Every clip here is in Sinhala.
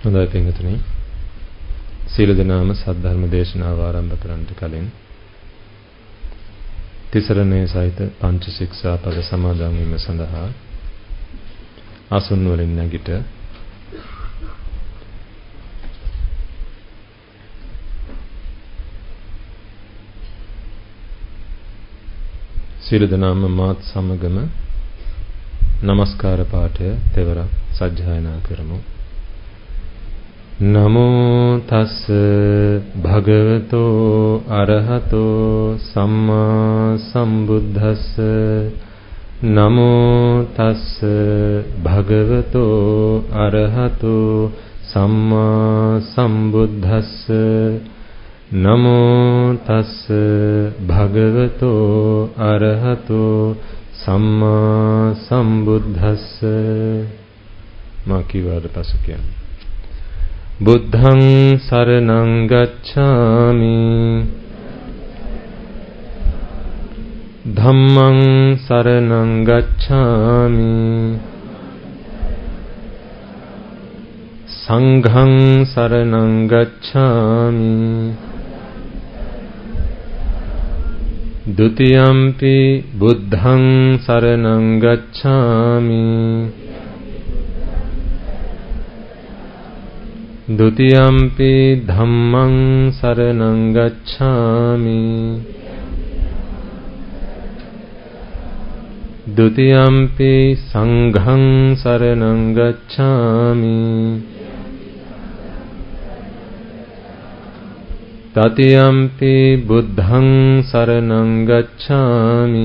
හොඳයි පින්වතුනි. සීල දනාම සද්ධර්ම දේශනාව ආරම්භ කරන්නට කලින් තිසරණේ සහිත පංච ශික්ෂා පද සමාදන් වීම සඳහා අසුන් වලින් නැගිට සීල දනාම මාත් සමගම නමස්කාර පාඨය තෙවරක් සජ්ජායනා කරමු. නමෝ තස් භගවතෝ අරහතෝ සම්මා සම්බුද්දස්ස. නමෝ තස් භගවතෝ අරහතෝ සම්මා සම්බුද්දස්ස. නමෝ තස් භගවතෝ අරහතෝ සම්මා සම්බුද්දස්ස. මා කීවාද පසු කියන්නේ. බුද්ධං සරණං ගච්ඡාමි ධම්මං සරණං ගච්ඡාමි සංඝං සරණං ගච්ඡාමි ဒ ුතියම්පි බුද්ධං සරණං ගච්ඡාමි ဒ ුතියම්පි ධම්මං සරණං ගච්ඡාමි ဒ ුතියම්පි සංඝං සරණං ගච්ඡාමි တတိယံ පි බුද්ධං සරණං ගච්ඡාමි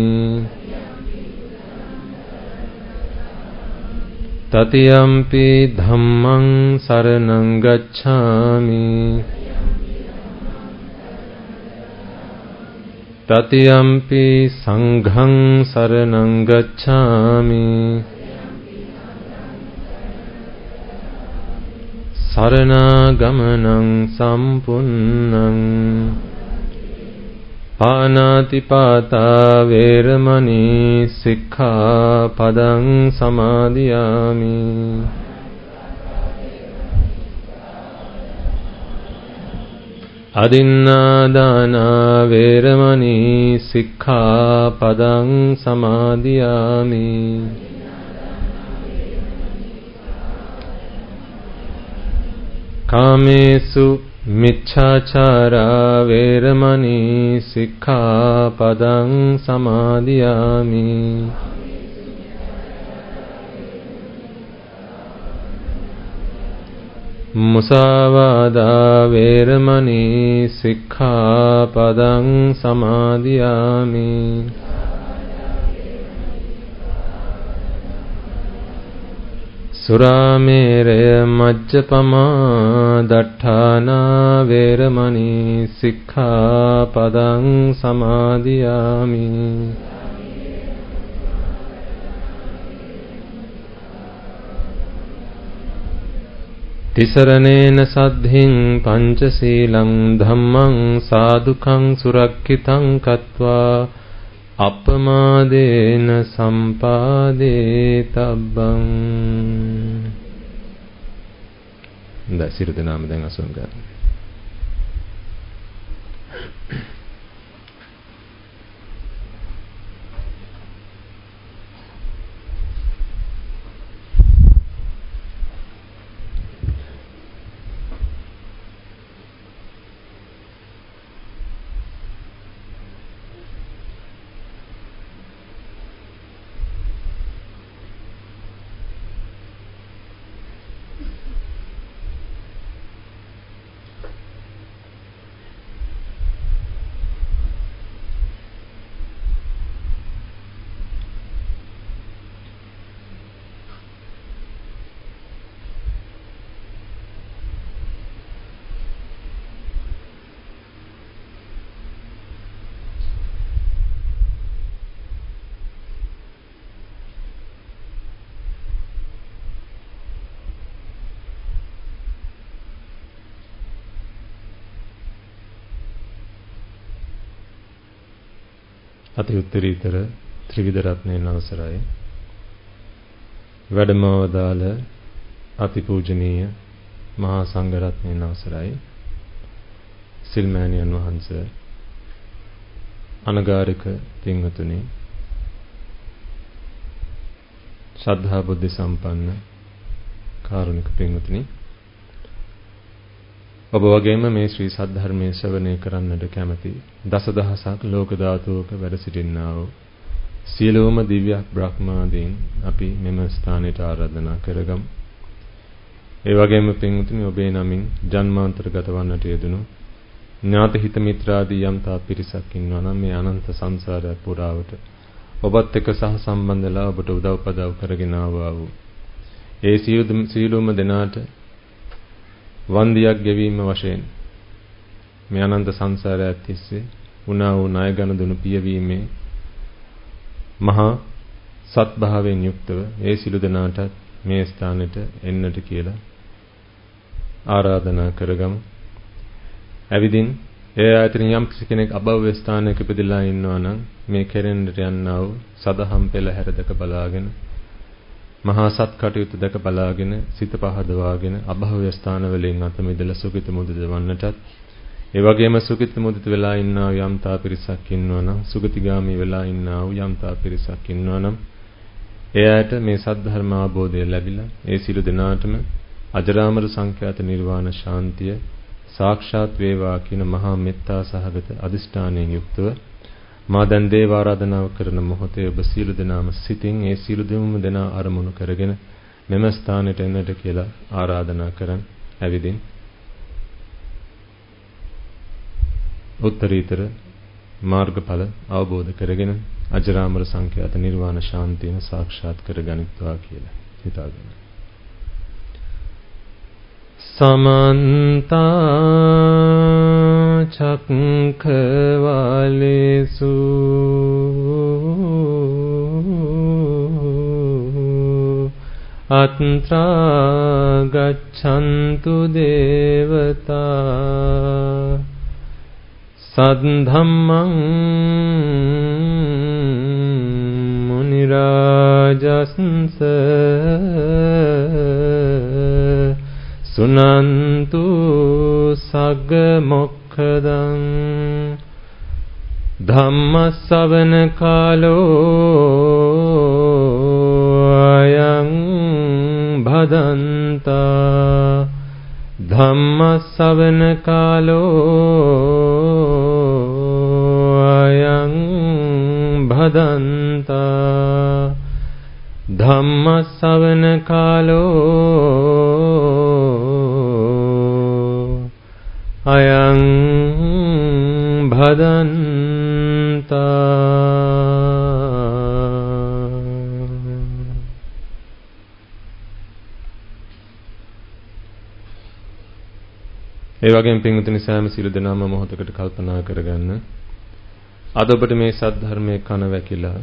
တတိယံ පි ධම්මං සරණං ගච්ඡාමි တတိယံ පි සංඝං සරණං ගච්ඡාමි สารณากมนังสัมปุณนังปานาติปาตาเวรมณีสิกขาปดังสมาธิยามิอดินนาดานาเวรมณีสิกขาปดังสมาธิยามิකාමේසු මිච්ඡාචාරා වේරමණී සික්ඛාපදං සමාදියාමි මුසාවාදා වේරමණී සික්ඛාපදං සමාදියාමි සුරාමේරය මජ්ජපමා දට්ඨානා වේරමණී සික්ඛාපදං සමාදියාමි තිසරණේන සද්ධින් පංචශීලං ධම්මං සාදුකං සුරක්ඛිතං කତ୍වා අපමාදේන සම්පාදේතබ්බං. දැන් සියලු දෙනාම දැන් අසුන් ගන්න. අති උත්තරීතර ත්‍රිවිධ රත්නයන් අවසරයි වැඩමවදාළ අතිපූජනීය මහා සංඝරත්නයන් අවසරයි සිල්මෑණියන් වහන්සේ අනගාരിക පින්වතුනි ශ්‍රද්ධා බුද්ධ සම්පන්න කාරුණික පින්වතුනි ඔබ වගේම මේ ශ්‍රී සද්ධර්මයේ ශ්‍රවණය කරන්නට කැමැති දසදහසක් ලෝක ධාතුවක වැඩ සිටින්නා වූ සියලුම දිව්‍ය බ්‍රහ්මාදීන් අපි මෙම ස්ථානයට ආරාධනා කරගමු. ඒ වගේම පින්වතුනි ඔබේ නමින් ජන්මාන්තරගත වන්නට යෙදුණු ඥාති හිත මිත්‍රාදී යම් තා පිරිසක් ඉන්නවා නම් මේ අනන්ත සංසාරය පුරාවට ඔබත් එක්ක සහ සම්බන්ධලා ඔබට උදව්පදව් කරගෙන ආවා වූ ඒ සියලුම දෙනාට වන්දියක් ගෙවීම වශයෙන් මේ අනන්ත සංසාරය තිස්සේ උනා වූ ණය ගන දුණු පියවීමේ මහා සත්භාවයෙන් යුක්තව ඒ සිළු දෙනාට මේ ස්ථානෙට එන්නට කියලා ආරාධනා කරගමු. ඇවිදින් ඒ ආයතන යම් කෙනෙක් අභව්‍ය ස්ථානයක ඉපදලා ඉන්නවා නම් මේ කෙරෙන්නට යන්නා වූ සදහම් පෙළහැර දැක බලාගෙන මහා සත් කටයුතු දැක බලාගෙන සිත පහදවාගෙන අභව්‍ය ස්ථාන වලින් අත මිදලා සුඛිත මුදිත වන්නටත් ඒ වගේම සුඛිත මුදිත වෙලා ඉන්නා යම් තා පිරිසක් ඉන්නවා නම් සුගතිගාමී වෙලා ඉන්නා වූ යම් තා පිරිසක් ඉන්නවා නම් ඒ ඇයට මේ සද්ධර්ම අවබෝධය ලැබිලා ඒ සිළු දෙනාටම අජරාමර සංඛ්‍යාත නිර්වාණ ශාන්තිය සාක්ෂාත් වේවා කියන මහා මෙත්තා සහගත අදිෂ්ඨානයෙන් යුක්තව මා දැන් දේව ආරාධනාව කරන මොහොතේ ඔබ සියලු දෙනාම සිතින් ඒ සියලු දෙනා අරමුණු කරගෙන මෙම ස්ථානයට එන්නට කියලා ආරාධනා කරන් ඇවිදින් උත්තරීතර මාර්ගඵල අවබෝධ කරගෙන අජරාමර සංඛ්‍යාත නිර්වාණ ශාන්තියම සාක්ෂාත් කරගනිත්වා කියලා හිතාගෙන සමන්ත චක්ඛවාලේසු අත්‍රා ගච්ඡන්තු දේවතා සද්ධම්මං මුනි රාජස්ස සුනන්තු සග්ග මොක්ඛදං ධම්ම ශ්‍රවණ කාලෝ අයං භදන්තා ධම්ම ශ්‍රවණ කාලෝ අයං භදන්තා ධම්ම ශ්‍රවණ කාලෝ අයං භදන්තා. ඒ වගේම පින්වතුනි සෑම සිළු දෙනාම මොහොතකට කල්පනා කරගන්න අද ඔබට මේ සද්ධර්මයේ කන වැකිලා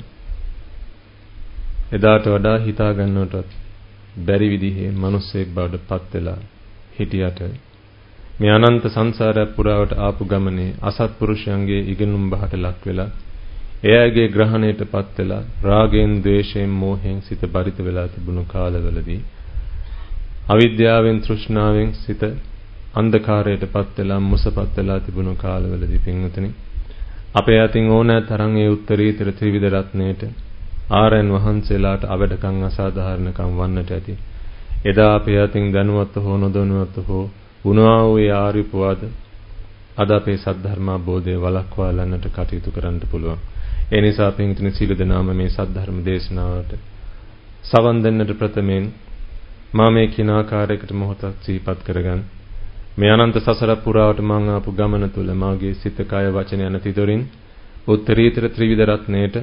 එදාට වඩා හිතා ගන්නටත් බැරි විදිහේ මිනිස්සෙක් බවට පත් වෙලා හිටියට මේ අනන්ත සංසාරය පුරාවට ආපු ගමනේ අසත්පුරුෂයන්ගේ ඉගෙනුම් බහට ලක් වෙලා එයාගේ ග්‍රහණයටපත් වෙලා රාගයෙන් ද්වේෂයෙන් මෝහයෙන් සිත බරිත වෙලා තිබුණු කාලවලදී අවිද්‍යාවෙන් තෘෂ්ණාවෙන් සිත අන්ධකාරයටපත් වෙලා මුසපත් වෙලා තිබුණු කාලවලදී පින්වතුනි අපේ අතින් ඕනෑ තරම් ඒ උත්තරීතර ත්‍රිවිධ රත්නයේට ආරයන් වහන්සේලාට අවඩකම් අසාධාරණකම් වන්නට ඇති. එදා අපේ අතින් දැනුවත් හෝ නොදැනුවත් හෝ වුණා වූ ආර්ය පවාද අද අපේ සද්ධර්ම අවබෝධය වළක්වා ගන්නට කටයුතු කරන්න පුළුවන්. ඒ නිසා පින්තුනි සීල දනාම මේ සද්ධර්ම දේශනාවට සවන් දෙන්නට ප්‍රථමයෙන් මා මේ කින ආකාරයකට මොහොතක් සිහිපත් කරගන්න. මේ අනන්ත සසර පුරාවට මං ආපු ගමන තුල මාගේ සිත කය වචන යන තිදොරින් උත්තරීතර ත්‍රිවිධ රත්නයේට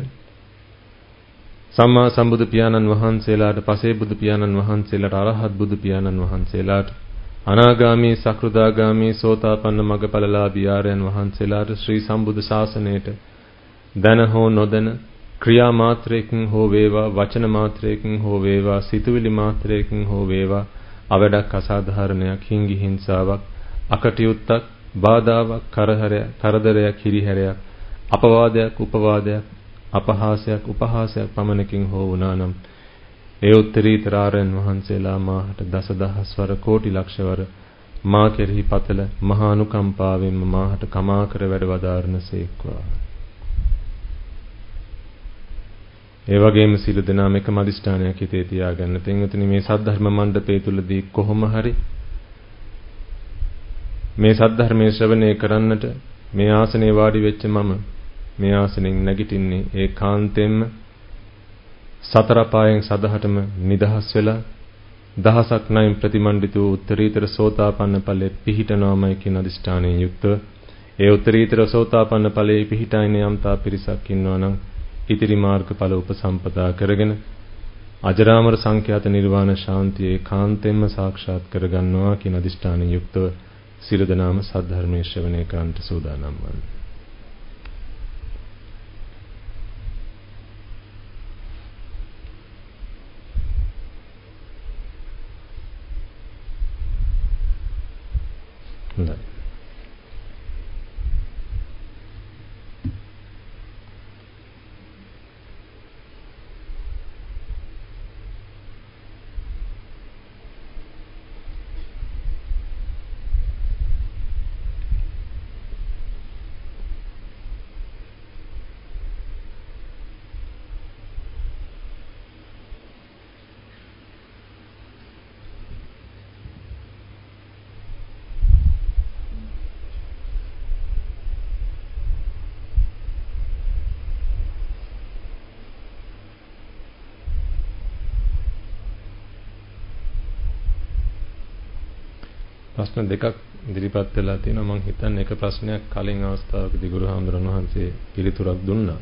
සම්මා සම්බුදු පියාණන් වහන්සේලාට පසේ බුදු පියාණන් වහන්සේලාට අරහත් බුදු පියාණන් වහන්සේලාට අනාගාමී සකෘදාගාමී සෝතාපන්න මග්ගඵලලාභී ආර්යයන් වහන්සේලාට ශ්‍රී සම්බුදු ශාසනයට දන හෝ නොදන ක්‍රියා මාත්‍රයකින් හෝ වේවා වචන මාත්‍රයකින් හෝ වේවා සිතුවිලි මාත්‍රයකින් හෝ වේවා අවඩක් අසාධාරණයක් හිංගි හිංසාවක් අකටයුත්තක් බාධාවක් කරදරයක් හිරිහැරයක් අපවාදයක් උපවාදයක් අපහාසයක් උපහාසයක් පමණකින් හෝ වුණා නම් ඒ උත්තරීතර ආරයන් වහන්සේලා මාහට දසදහස්වර කෝටි ලක්ෂවර මා කෙරෙහි පතල මහා අනුකම්පාවෙන්ම මාහට කමා කර වැඩ වදාරනසේක්වා. ඒ වගේම සියලු දෙනාම එකම අදිෂ්ඨානයක් හිතේ තියාගන්න. පින්වතුනි, මේ සද්ධර්ම මණ්ඩපය තුලදී කොහොම හරි මේ සද්ධර්මයේ ශ්‍රවණය කරන්නට මේ ආසනේ වාඩි වෙච්ච මම මේ ආසනෙන් නැගිටින්නේ ඒකාන්තයෙන්ම සතර පායෙන් සදහටම නිදහස් වෙලා දහසක් නයින් ප්‍රතිමන්විත වූ උත්තරීතර සෝතාපන්න ඵලයේ පිහිටනවාමයි කියන අදිෂ්ඨානයෙන් යුක්තව ඒ උත්තරීතර සෝතාපන්න ඵලයේ පිහිටයින යම්තා පිරිසක් ඉන්නවා නම් ඉතිරි මාර්ගඵල උපසම්පදා කරගෙන අජරාමර සංඛ්‍යාත නිර්වාණ ශාන්තිය ඒකාන්තයෙන්ම සාක්ෂාත් කරගන්නවා කියන අදිෂ්ඨානයෙන් යුක්තව සියලු දෙනාම සද්ධර්මයේ ශ්‍රවණය කරන්නට සූදානම් වන්න. හොඳයි. ප්‍රශ්න දෙකක් ඉදිරිපත් වෙලා තියෙනවා. මම හිතන්නේ එක ප්‍රශ්නයක් කලින් අවස්ථාවකදී ගුරු හාමුදුරන් වහන්සේ පිළිතුරක් දුන්නා.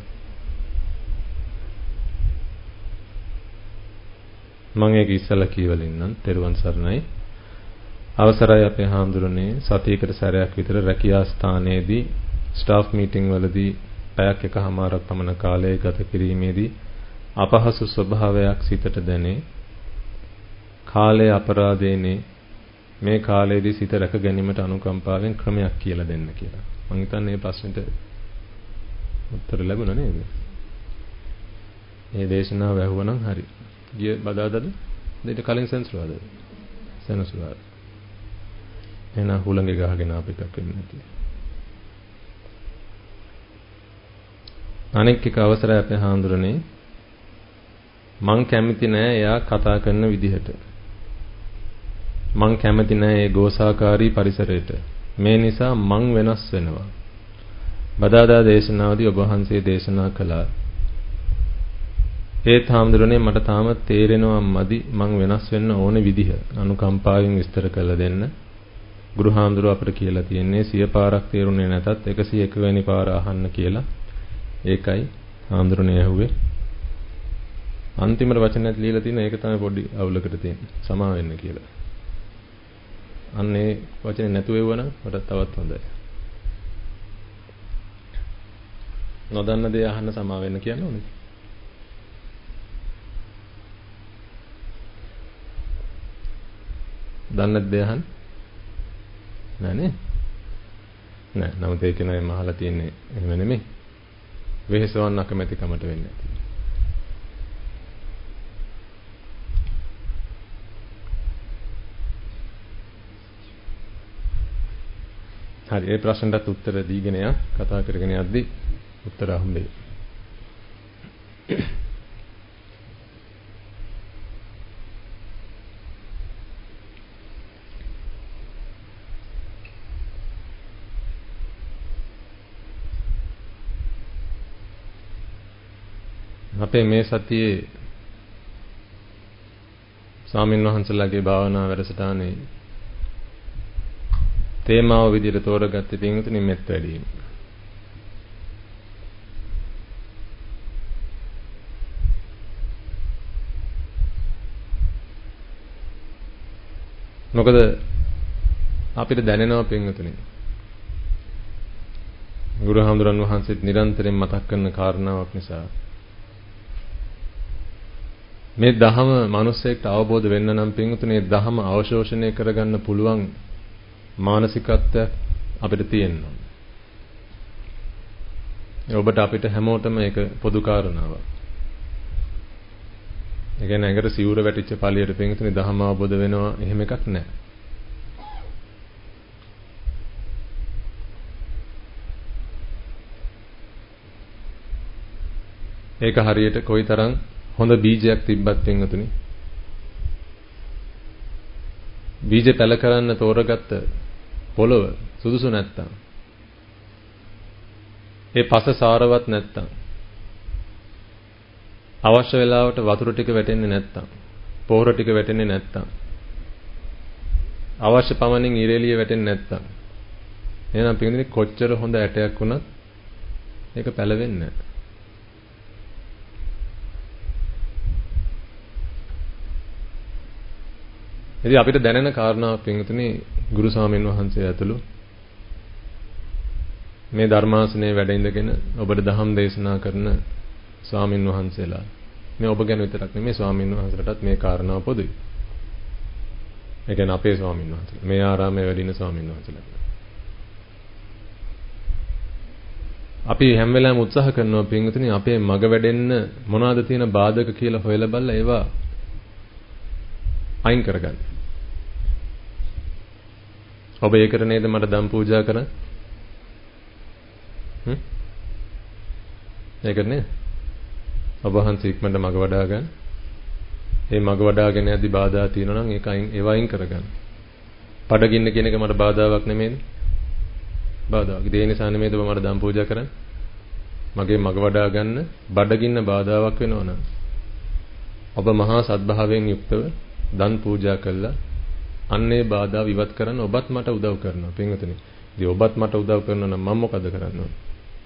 මම ඒක ඉස්සලා කියවලින්නම්. තෙරුවන් සරණයි. අවසරයි අපේ හාමුදුරනේ, සතියකට සැරයක් විතර රැකියා ස්ථානයේදී ස්ටාෆ් මීටින් වලදී පැයක් එකමාරක් පමණ කාලය ගත කිරීමේදී අපහසු ස්වභාවයක් සිතට දැනේ. කාලය අපරාධේනේ, මේ කාලයේදී සිත රැක ගැනීමට අනුකම්පාවෙන් ක්‍රමයක් කියලා දෙන්න කියලා. මම හිතන්නේ මේ ප්‍රශ්නෙට උත්තර ලැබුණා නේද? මේ දේශනාව ඇහුවනම් හරි. ගිය බදාදද? ඊට කලින් සෙන්සුරාදද? සෙන්සුරාද. එහෙනම් හුළඟේ ගහගෙන අපිට වෙන්නේ නැති. අනෙක් එක අවසරයි අපේ හාමුදුරනේ. මං කැමති නෑ එයා කතා කරන විදිහට. මං කැමති නෑ ඒ ගෝසාකාරී පරිසරයට. මේ නිසා මං වෙනස් වෙනවා. බදාදා දේශනාවදී ඔබ වහන්සේ දේශනා කළා. ඒත් හාමුදුරනේ මට තාම තේරෙනවා මදි මං වෙනස් වෙන්න ඕනේ විදිහ. අනුකම්පාවෙන් විස්තර කරලා දෙන්න. ගුරු හාමුදුරුව අපිට කියලා තියෙන්නේ 100 පාරක් තේරුනේ නැතත් 101 වෙනි පාර අහන්න කියලා. ඒකයි හාමුදුරනේ ඇහුවේ. අන්තිමට වචනයක් ලියලා තියෙන ඒක තමයි පොඩි අවුලකට තියෙන්නේ. සමා වෙන්න කියලා. අන්නේ වචනේ නැතුව එවුවනම් මට තවත් හොඳයි. නොදන්න දේ අහන්න සමා වෙන්න කියන්න ඕනේ. දන්න දේ අහන්න නෑනේ. නෑ, නමුත් ඒක නෑ මහලා තියෙන්නේ එහෙම නෙමෙයි. වෙහෙසවන්න අකමැති කමට වෙන්නේ නැති. හරි, ඒ ප්‍රශ්නටත් උත්තර දීගෙන යා කතා කරගෙන යද්දි උත්තර හම්බෙයි. අපේ මේ සතියේ ස්වාමීන් වහන්සේලාගේ භාවනා වැඩසටහනේ තේමාව විදිහට තෝරගත්තේ පින්වතුනි මෙත් වැඩීම. මොකද අපිට දැනෙනවා පින්වතුනි ගුරු හාමුදුරන් වහන්සේත් නිරන්තරයෙන් මතක් කරන කාරණාවක් නිසා මේ ධහම මිනිස්සෙක්ට අවබෝධ වෙන්න නම් පින්වතුනි ධහම අවශෝෂණය කරගන්න පුළුවන් මානසිකත්වය අපිට තියෙනවා. ඔබට අපිට හැමෝටම ඒක පොදු කාරණාවක්. ඒ කියන්නේ ඇඟට සිවුර වැටිච්ච පළියට පින්තුනේ ධර්ම අවබෝධ වෙනවා එහෙම එකක් නැහැ. ඒක හරියට කොයිතරම් හොඳ බීජයක් තිබ්බත් පින්තුනේ බීජ පැල කරන්න තෝරගත්ත පොළව සුදුසු නැත්තම් ඒ පස සාරවත් නැත්තම් අවශ්‍ය වෙලාවට වතුර ටික වැටෙන්නේ නැත්තම් පොහොර ටික වැටෙන්නේ නැත්තම් අවශ්‍ය පමණින් ඉරේලිය වැටෙන්නේ නැත්තම් එහෙනම් පිටින් කොච්චර හොඳ ඇටයක් වුණත් ඒක පැලවෙන්නේ නැහැ. ඉතින් අපිට දැනෙන කාරණාවක් පින්තුනේ ගුරු ස්වාමීන් වහන්සේ ඇතුළු මේ ධර්මාසනයේ වැඩ ඉඳගෙන ඔබට ධම් දේශනා කරන ස්වාමීන් වහන්සේලා මේ ඔබ ගැන විතරක් නෙමෙයි ස්වාමීන් වහන්සේලාටත් මේ කාරණාව පොදුයි. ඒ කියන්නේ අපේ ස්වාමීන් වහන්සේලා මේ ආරාමයේ වැඩ ඉන්න ස්වාමීන් වහන්සේලා. අපි හැම වෙලාවෙම උත්සාහ කරනවා පින්තුනේ අපේ මග වැඩෙන්න මොනවාද තියෙන බාධක කියලා හොයලා බලලා ඒවා අයින් කරගන්න. ඔබ ඒකට නේද මට දම් පූජා කරන්නේ? ඒකට නේද? ඔබ වහන්සේ ඉක්මනට මග වඩා ගන්න. මේ මග වඩාගෙන යද්දි බාධා තියෙනවා නම් ඒක ඒවා අයින් කරගන්න. පඩගින්න කියන එක මට බාධාවක් නෙමෙයිද? බාධාවක්. ඒ නිසා නෙමෙයිද ඔබ මට දම් පූජා කරන්නේ? මගේ මග වඩා ගන්න බඩගින්න බාධාවක් වෙනවා නම් ඔබ මහා සත්භාවයෙන් යුක්තව දන් පූජා කළා අන්නේ බාධා විවත් කරන්න ඔබත් මට උදව් කරනවා පින්වතුනි. ඉතින් ඔබත් මට උදව් කරනවා නම් මම මොකද කරන්න ඕන?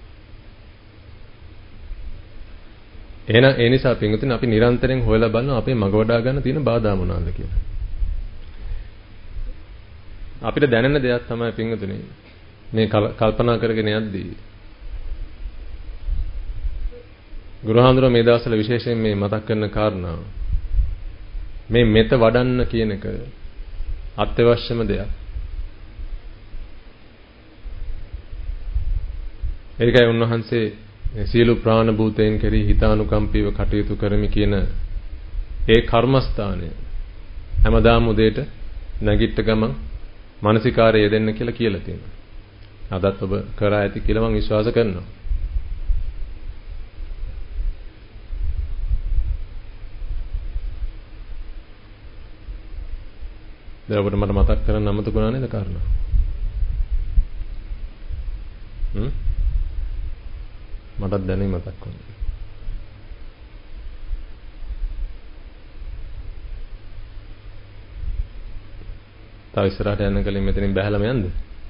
එහෙනම් ඒ නිසා පින්වතුනි අපි නිරන්තරයෙන් හොයලා බලනවා අපේ මග වඩා ගන්න තියෙන බාධා මොනවාද කියලා. අපිට දැනෙන දෙයක් තමයි පින්වතුනි මේ කල්පනා කරගෙන යද්දී ගුරුහාඳුර මේ දවස්වල විශේෂයෙන් මේ මතක් කරන කාරණාව මේ මෙත වඩන්න කියන එක අත්‍යවශ්‍යම දෙයක්. ඒකයි උන්වහන්සේ සියලු ප්‍රාණ භූතයන් කෙරෙහි හිතානුකම්පීව කටයුතු කරමි කියන ඒ කර්මස්ථානය හැමදාම උදේට නැගිට ගමන් මානසිකාරය යෙදෙන්න කියලා තියෙනවා. අදත් ඔබ කරා ඇති කියලා මම විශ්වාස කරනවා. දැන් ඔබට මට මතක් කරන්න අමතකුණා නේද කාරණා? මටත් දැනෙයි මතක් වුණා. තව ඉස්සරහට යන්න කලින් මෙතනින් බැහැලම යන්න.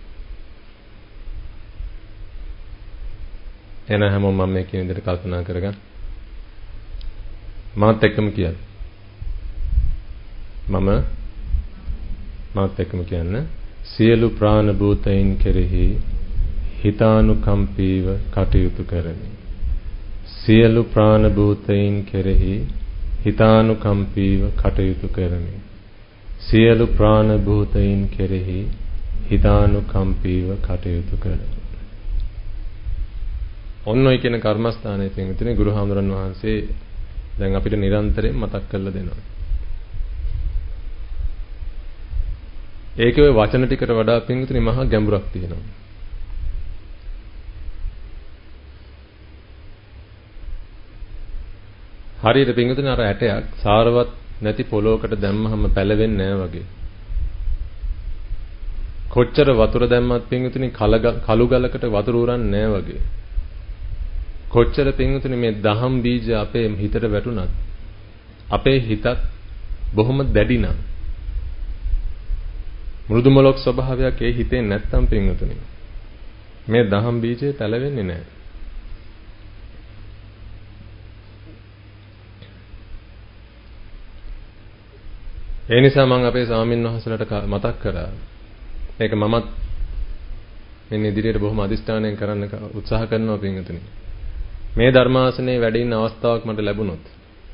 එන හැමෝම මම මේ කියන විදිහට කල්පනා කරගන්න. මාත් එක්කම කියන්න. මාත් එක්කම කියන්න. සියලු ප්‍රාණ භූතයින් කෙරෙහි හිතානුකම්පීව කටයුතු කරමි. සියලු ප්‍රාණ භූතයින් කෙරෙහි හිතානුකම්පීව කටයුතු කරමි. සියලු ප්‍රාණ භූතයින් කෙරෙහි හිතානුකම්පීව කටයුතු කරමි. ඔන්න ඔය කියන කර්මස්ථානයේ තියෙන ගුරුහාමුදුරන් වහන්සේ දැන් අපිට නිරන්තරයෙන් මතක් කරලා දෙනවා. ඒකේ ඔය වචන ටිකට වඩා පින්විතනි මහා ගැඹුරක් තියෙනවා. හරියට පින්විතනි අර ඇටයක් සාරවත් නැති පොලොවකට දැම්මහම පැලවෙන්නේ නැහැ වගේ. කොච්චර වතුර දැම්මත් පින්විතනි කළු ගලකට වතුර උරන්නේ නැහැ වගේ. කොච්චර පින්විතනි මේ දහම් බීජ අපේ හිතට වැටුණත් අපේ හිතත් බොහොම දැඩි නම් මෘදු මොලොක් ස්වභාවයක් ඒ හිතේ නැත්තම් පින්විතනි මේ දහම් බීජය පැලවෙන්නේ නැහැ. ඒ නිසා මම අපේ ස්වාමීන් වහන්සේලාට මතක් කරා. මේක මමත් මෙන්න ඉදිරියට බොහොම අදිස්ථානයෙන් කරන්න උත්සාහ කරනවා පින්විතනි. මේ ධර්මාසනයේ වැඩ ඉන්න අවස්ථාවක් මට ලැබුණොත්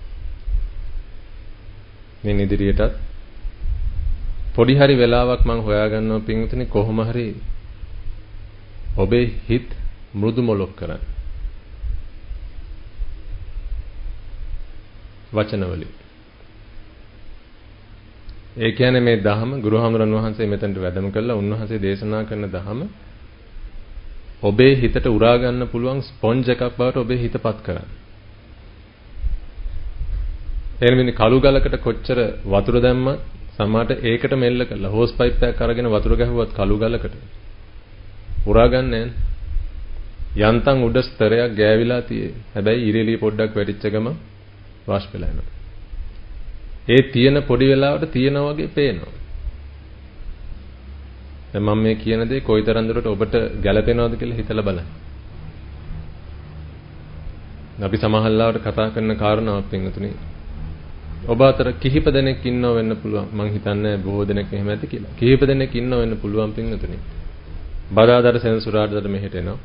මෙන්න ඉදිරියටත් පොඩි හරි වෙලාවක් මම හොයාගන්නවා පින්විතනි කොහොම හරි ඔබේ හිත මෘදු මොලොක් කරන්න. වචනවලින් ඒ කියන්නේ මේ ධහම ගුරුහාමුදුරන් වහන්සේ මෙතනට වැඩම කළා. උන්වහන්සේ දේශනා කරන ධහම ඔබේ හිතට උරා ගන්න පුළුවන් ස්පොන්ජ් එකක් බවට ඔබේ හිතපත් කරන්න. එනමිනි කළු ගලකට කොච්චර වතුර දැම්මත් සමහරට ඒකට මෙල්ල කරලා හෝස් පයිප් එකක් අරගෙන වතුර ගැහුවත් කළු ගලකට උරා ගන්නෑ. යන්තම් උඩ ස්තරයක් ගෑවිලා තියෙයි. හැබැයි ඉරෙලිය පොඩ්ඩක් වැටිච්ච ගම වාෂ්ප වෙලා යනවා. ඒ තියෙන පොඩි වෙලාවට තියෙනා වගේ පේනවා. දැන් මම මේ කියන දේ කොයිතරම් දුරට ඔබට ගැළපෙනවද කියලා හිතලා බලන්න. අපි සමහරවිට කතා කරන කාරණාවක් පින්තුනේ ඔබ අතර කිහිප දෙනෙක් ඉන්නව වෙන්න පුළුවන්. මං හිතන්නේ බොහෝ දෙනෙක් එහෙම ඇති කියලා. කිහිප දෙනෙක් ඉන්නව වෙන්න පුළුවන් පින්තුනේ. බදාදාට සෙන්සුරාටට මෙහෙට එනවා.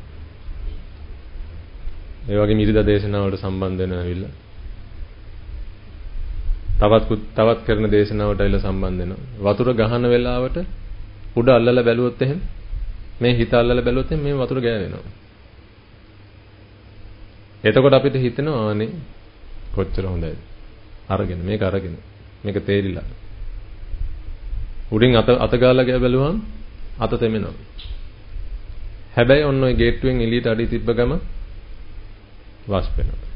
ඒ වගේ මිරිදා දේශනාවලට සම්බන්ධ වෙනවා ඇවිල්ලා. තවත් කරන දේශනාවට ඇවිල්ලා සම්බන්ධ වෙනවා. වතුර ගහන වෙලාවට උඩ අල්ලලා බැලුවොත් එහෙම මේ හිත අල්ලලා බැලුවොත් එහෙම මේ වතුර ගෑවෙනවා. එතකොට අපිට හිතෙනවා අනේ කොච්චර හොඳයිද? අරගෙන මේක තේරිලා. උඩින් අත ගාලා බැලුවම අත තෙමෙනවා. හැබැයි ඔන්න ඔය ගේට්ටුවෙන් එළියට අඩි තිබ්බ ගම වාෂ්ප වෙනවා.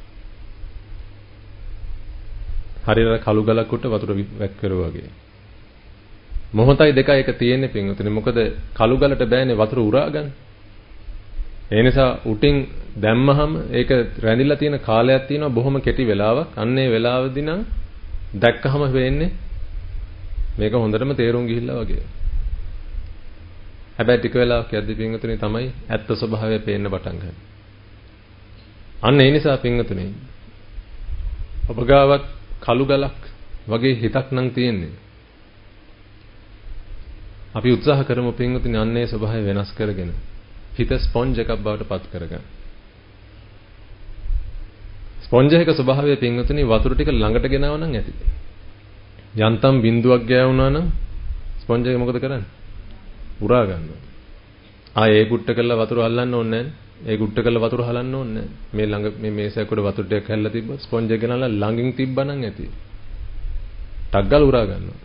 හරියට කළු ගලක් උඩ වතුර වැක් කරුවා වගේ. මොහොතයි දෙකයි එක තියෙන්නේ පින්වතුනි. මොකද කළු ගලට බෑනේ වතුර උරා ගන්න. ඒ නිසා උටින් දැම්මහම ඒක රැඳිලා තියෙන කාලයක් තියෙනවා බොහොම කෙටි වෙලාවක්. අන්න ඒ වෙලාවදී නම් දැක්කහම වෙන්නේ මේක හොඳටම තේරුම් ගිහිල්ලා වගේ. හැබැයි ටික වෙලාවක් යද්දී පින්වතුනි තමයි ඇත්ත ස්වභාවය පේන්න පටන් ගන්නේ. අන්න ඒ නිසා පින්වතුනි ඔබ ගාවත් කළු ගලක් වගේ හිතක් නම් තියෙන්නේ. අපි උත්සාහ කරමු පින්වතුනි අන්නේ ස්වභාවය වෙනස් කරගෙන හිත ස්පොන්ජ් එකක් බවට පත් කරගන්න. ස්පොන්ජ් එකක ස්වභාවය පින්වතුනි වතුර ටික ළඟට ගෙනව නම් ඇති. යන්තම් බිඳුවක් ගෑවුනා නම් ස්පොන්ජ් එක මොකද කරන්නේ? උරා ගන්නවා. ආයේ ගුට්ට කරලා වතුර අල්ලන්න ඕනේ නැහැ. ඒ ගුට්ට කරලා වතුර හලන්න ඕනේ නැහැ. මේ ළඟ මේ මේසයක් උඩ වතුර ටිකක් හැල්ලා තිබ්බොත් ස්පොන්ජ් එක ගෙනල්ලා ළඟින් තිබ්බනම් ඇති. ටක් ගාලා උරා ගන්නවා.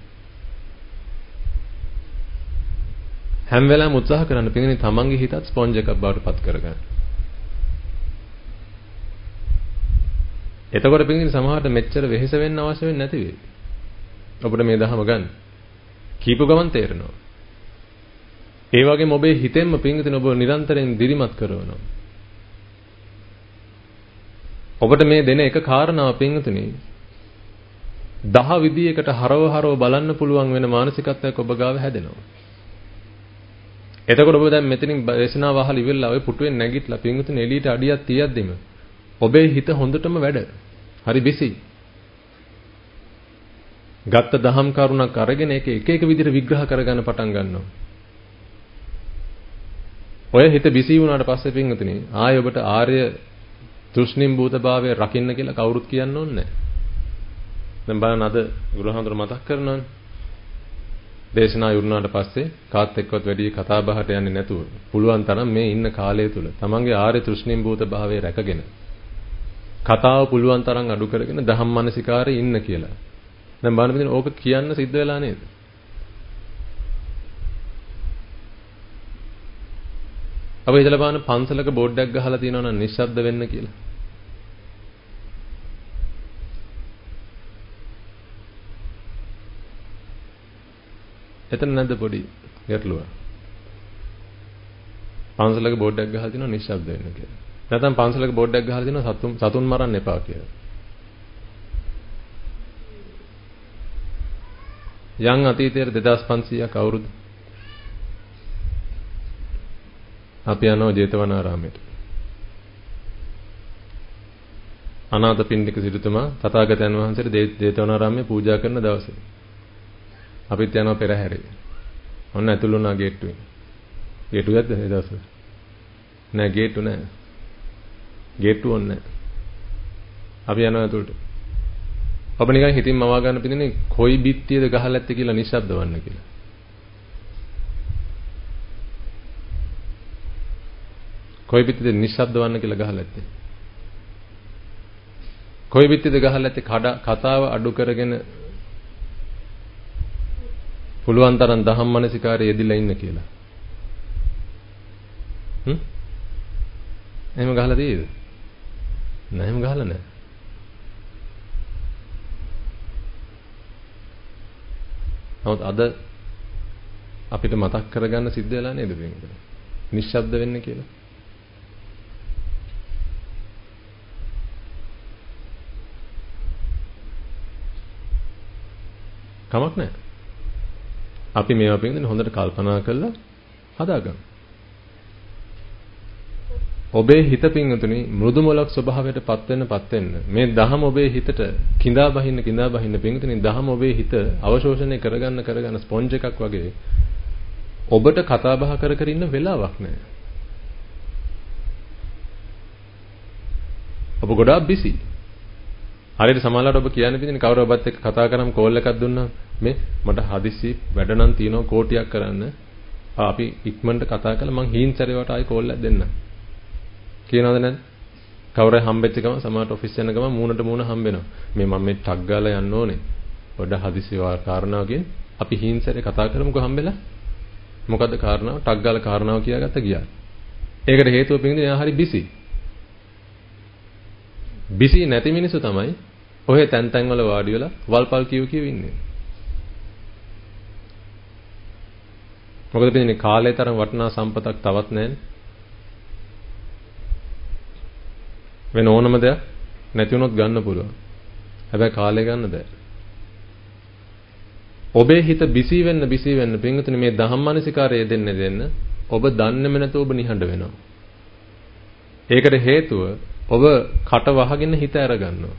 හැම වෙලාවෙම උත්සාහ කරන්න පිටින් තමන්ගේ හිතත් ස්පොන්ජ් එකක් බවට පත් කරගන්න. එතකොට පිටින් සමහරට මෙච්චර වෙහෙස වෙන්න අවශ්‍ය වෙන්නේ නැති වෙයි. ඔබට මේ දහම ගන්න. කීප ගමන් තේරෙනවා. ඒ වගේම ඔබේ හිතෙන්ම පිටින් ඔබ නිරන්තරයෙන් දිරිමත් කරනවා. ඔබට මේ දෙන එක කාරණාව පිටින් 10 විදියකට හරව බලන්න පුළුවන් වෙන මානසිකත්වයක් ඔබ ගාව හැදෙනවා. එතකොට ඔබ දැන් මෙතනින් දේශනාව අහලා ඉවරලා ඔය පුටුවෙන් නැගිටලා පින්විතනේ එළියට අඩියක් තියද්දිම ඔබේ හිත හොඳටම වැඩ. හරි බිසි. ගත්ත දහම් කරුණක් අරගෙන ඒක එක විදිහට විග්‍රහ කරගන්න පටන් ගන්නවා. ඔය හිත බිසි වුණාට පස්සේ පින්විතනේ ආයෙ ඔබට ආර්ය තෘෂ්ණිම් භූතභාවය රකින්න කියලා කවුරුත් කියන්න ඕනේ නැහැ. දැන් බලන්න අද ගුරුහාමුදුර මතක් කරනවානේ. දේශනා යුරුනාට පස්සේ කාත් එක්කවත් වැඩි කතා බහට යන්නේ නැතුව පුළුවන් තරම් මේ ඉන්න කාලය තුල තමන්ගේ ආර්ය තෘෂ්ණිම් භූත භාවය රැකගෙන කතාව පුළුවන් තරම් අඩු කරගෙන ධම්මනසිකාරේ ඉන්න කියලා. දැන් බලන්න මෙතන ඕක කියන්න සිද්ධ වෙලා නේද? අපි ඉතල බලන්න පන්සලක බෝඩ් එකක් ගහලා තියෙනවා නම් නිශ්ශබ්ද වෙන්න කියලා. එතන නැද්ද පොඩි ගැටලුව? පන්සලක බෝඩ් එකක් ගහලා තිනවා නිශ්ශබ්ද වෙන්න කියලා. නැත්නම් පන්සලක බෝඩ් එකක් ගහලා තිනවා සතුන් මරන්න එපා කියලා. යම් අතීතයේ 2500ක් අවුරුදු අපි යනවා ජේතවනාරාමයට. අනාථපිණ්ඩික සිටුතුමා තථාගතයන් වහන්සේට ජේතවනාරාමයේ පූජා කරන දවසේ අපිත් යනවා පෙරහැරේ. ඔන්න ඇතුළු වුණා ගේට්ටුවෙන්. ගේට්ටුවක්ද ඒ දවස්වල? නෑ ගේට්ටු නෑ. ගේට්ටු ඕනේ නෑ. අපි යනවා ඇතුළට. ඔබ නිකන් හිතින් මවා ගන්න පිටිනේ කොයි බිත්තියද ගහලා ඇත්තේ කියලා නිශ්ශබ්ද වන්න කියලා. කොයි බිත්තියද නිශ්ශබ්ද වන්න කියලා ගහලා ඇත්තේ? කොයි බිත්තියද ගහලා ඇත්තේ කතාව අඩු කරගෙන පුළුවන් තරම් ධම්මනසිකාරයේ යෙදිලා ඉන්න කියලා. එහෙම ගහලා තියෙද? නෑ එහෙම ගහලා නෑ. නමුත් අද අපිට මතක් කරගන්න සිද්ධ වෙලා නේද මේක? නිශ්ශබ්ද වෙන්න කියලා. කමක් නැහැ. අපි මේවා පිළිබඳව හොඳට කල්පනා කරලා හදාගමු. ඔබේ හිත පිංගුතුනි මෘදු මොලක් ස්වභාවයටපත් වෙන්න මේ දහම ඔබේ හිතට කිඳා බහින්න පිංගුතුනි දහම ඔබේ හිත අවශෝෂණය කරගන්න ස්පොන්ජ් එකක් වගේ ඔබට කතා බහ කර ඉන්න වෙලාවක් නැහැ. ඔබ ගොඩාක් බිසි. හරියට සමහරවිට ඔබ කියන්නේ පිටින් කවුරු ඔබත් එක්ක කතා කරාම කෝල් එකක් දුන්නා මේ මට හදිස්සි වැඩ නම් තියෙනවා කෝටියක් කරන්න. අපි ඉක්මනට කතා කරලා මං හීන් සැරේවට ආයි කෝල් එකක් දෙන්නම්. කියනවද නැද්ද? කවුරු හම්බෙච්ච ගමන් සමහරට ඔෆිස් යන ගමන් මූණට මූණ හම්බෙනවා. මම මේ ටග් ගාලා යන්න ඕනේ. පොඩ හදිස්සි කාරණාවකින් අපි හීන් සැරේ කතා කරමුකෝ හම්බෙලා. මොකද්ද කාරණාව? ටග් ගාලා කාරණාව කියාගත්ත ගියා. ඒකට හේතුව පිටින් එයා හරි බිසි. බිසි නැති මිනිස්සු තමයි ඔහේ තැන් වල වාඩි වෙලා වල්පල් කියව ඉන්නේ. මොකද පිටින් කාලේ තරම් වටිනා සම්පතක් තවත් නැහැ. වෙන ඕනම දෙයක් නැති වුණොත් ගන්න පුළුවන්. හැබැයි කාලේ ගන්න බෑ. ඔබේ හිත බිසි වෙන්න පින්වතුනි මේ ධම්මනසිකාරය දෙන්න ඔබ දන්නේම නැතුව ඔබ නිහඬ වෙනවා. ඒකට හේතුව ඔබ කට වහගෙන හිත අරගන්නවා.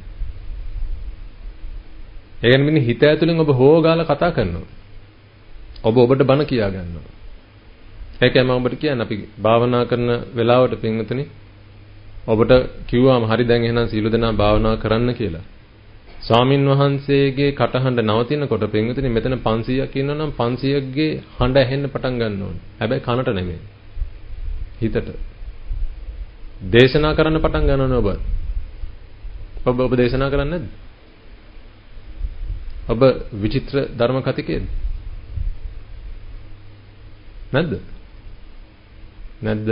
ඒ කියන්නේ හිත ඇතුලෙන් ඔබ හොගාලා කතා කරනවා. ඔබ ඔබට බන කියා ගන්නවා. ඒකයි මම ඔබට කියන්නේ අපි භාවනා කරන වෙලාවට පින්වතුනි ඔබට කිව්වාම හරි දැන් එහෙනම් සීල දනා භාවනා කරන්න කියලා. ස්වාමින් වහන්සේගේ කටහඬ නවතිනකොට පින්වතුනි මෙතන 500ක් ඉන්නවා නම් 500ක්ගේ හඬ ඇහෙන්න පටන් ගන්න ඕනේ. හැබැයි කනට නෙමෙයි. හිතට. දේශනා කරන්න පටන් ගන්නවනේ ඔබ. ඔබ දේශනා කරන්නේ නැද්ද? ඔබ විචිත්‍ර ධර්ම කතිකේද? නැද්ද? නැද්ද?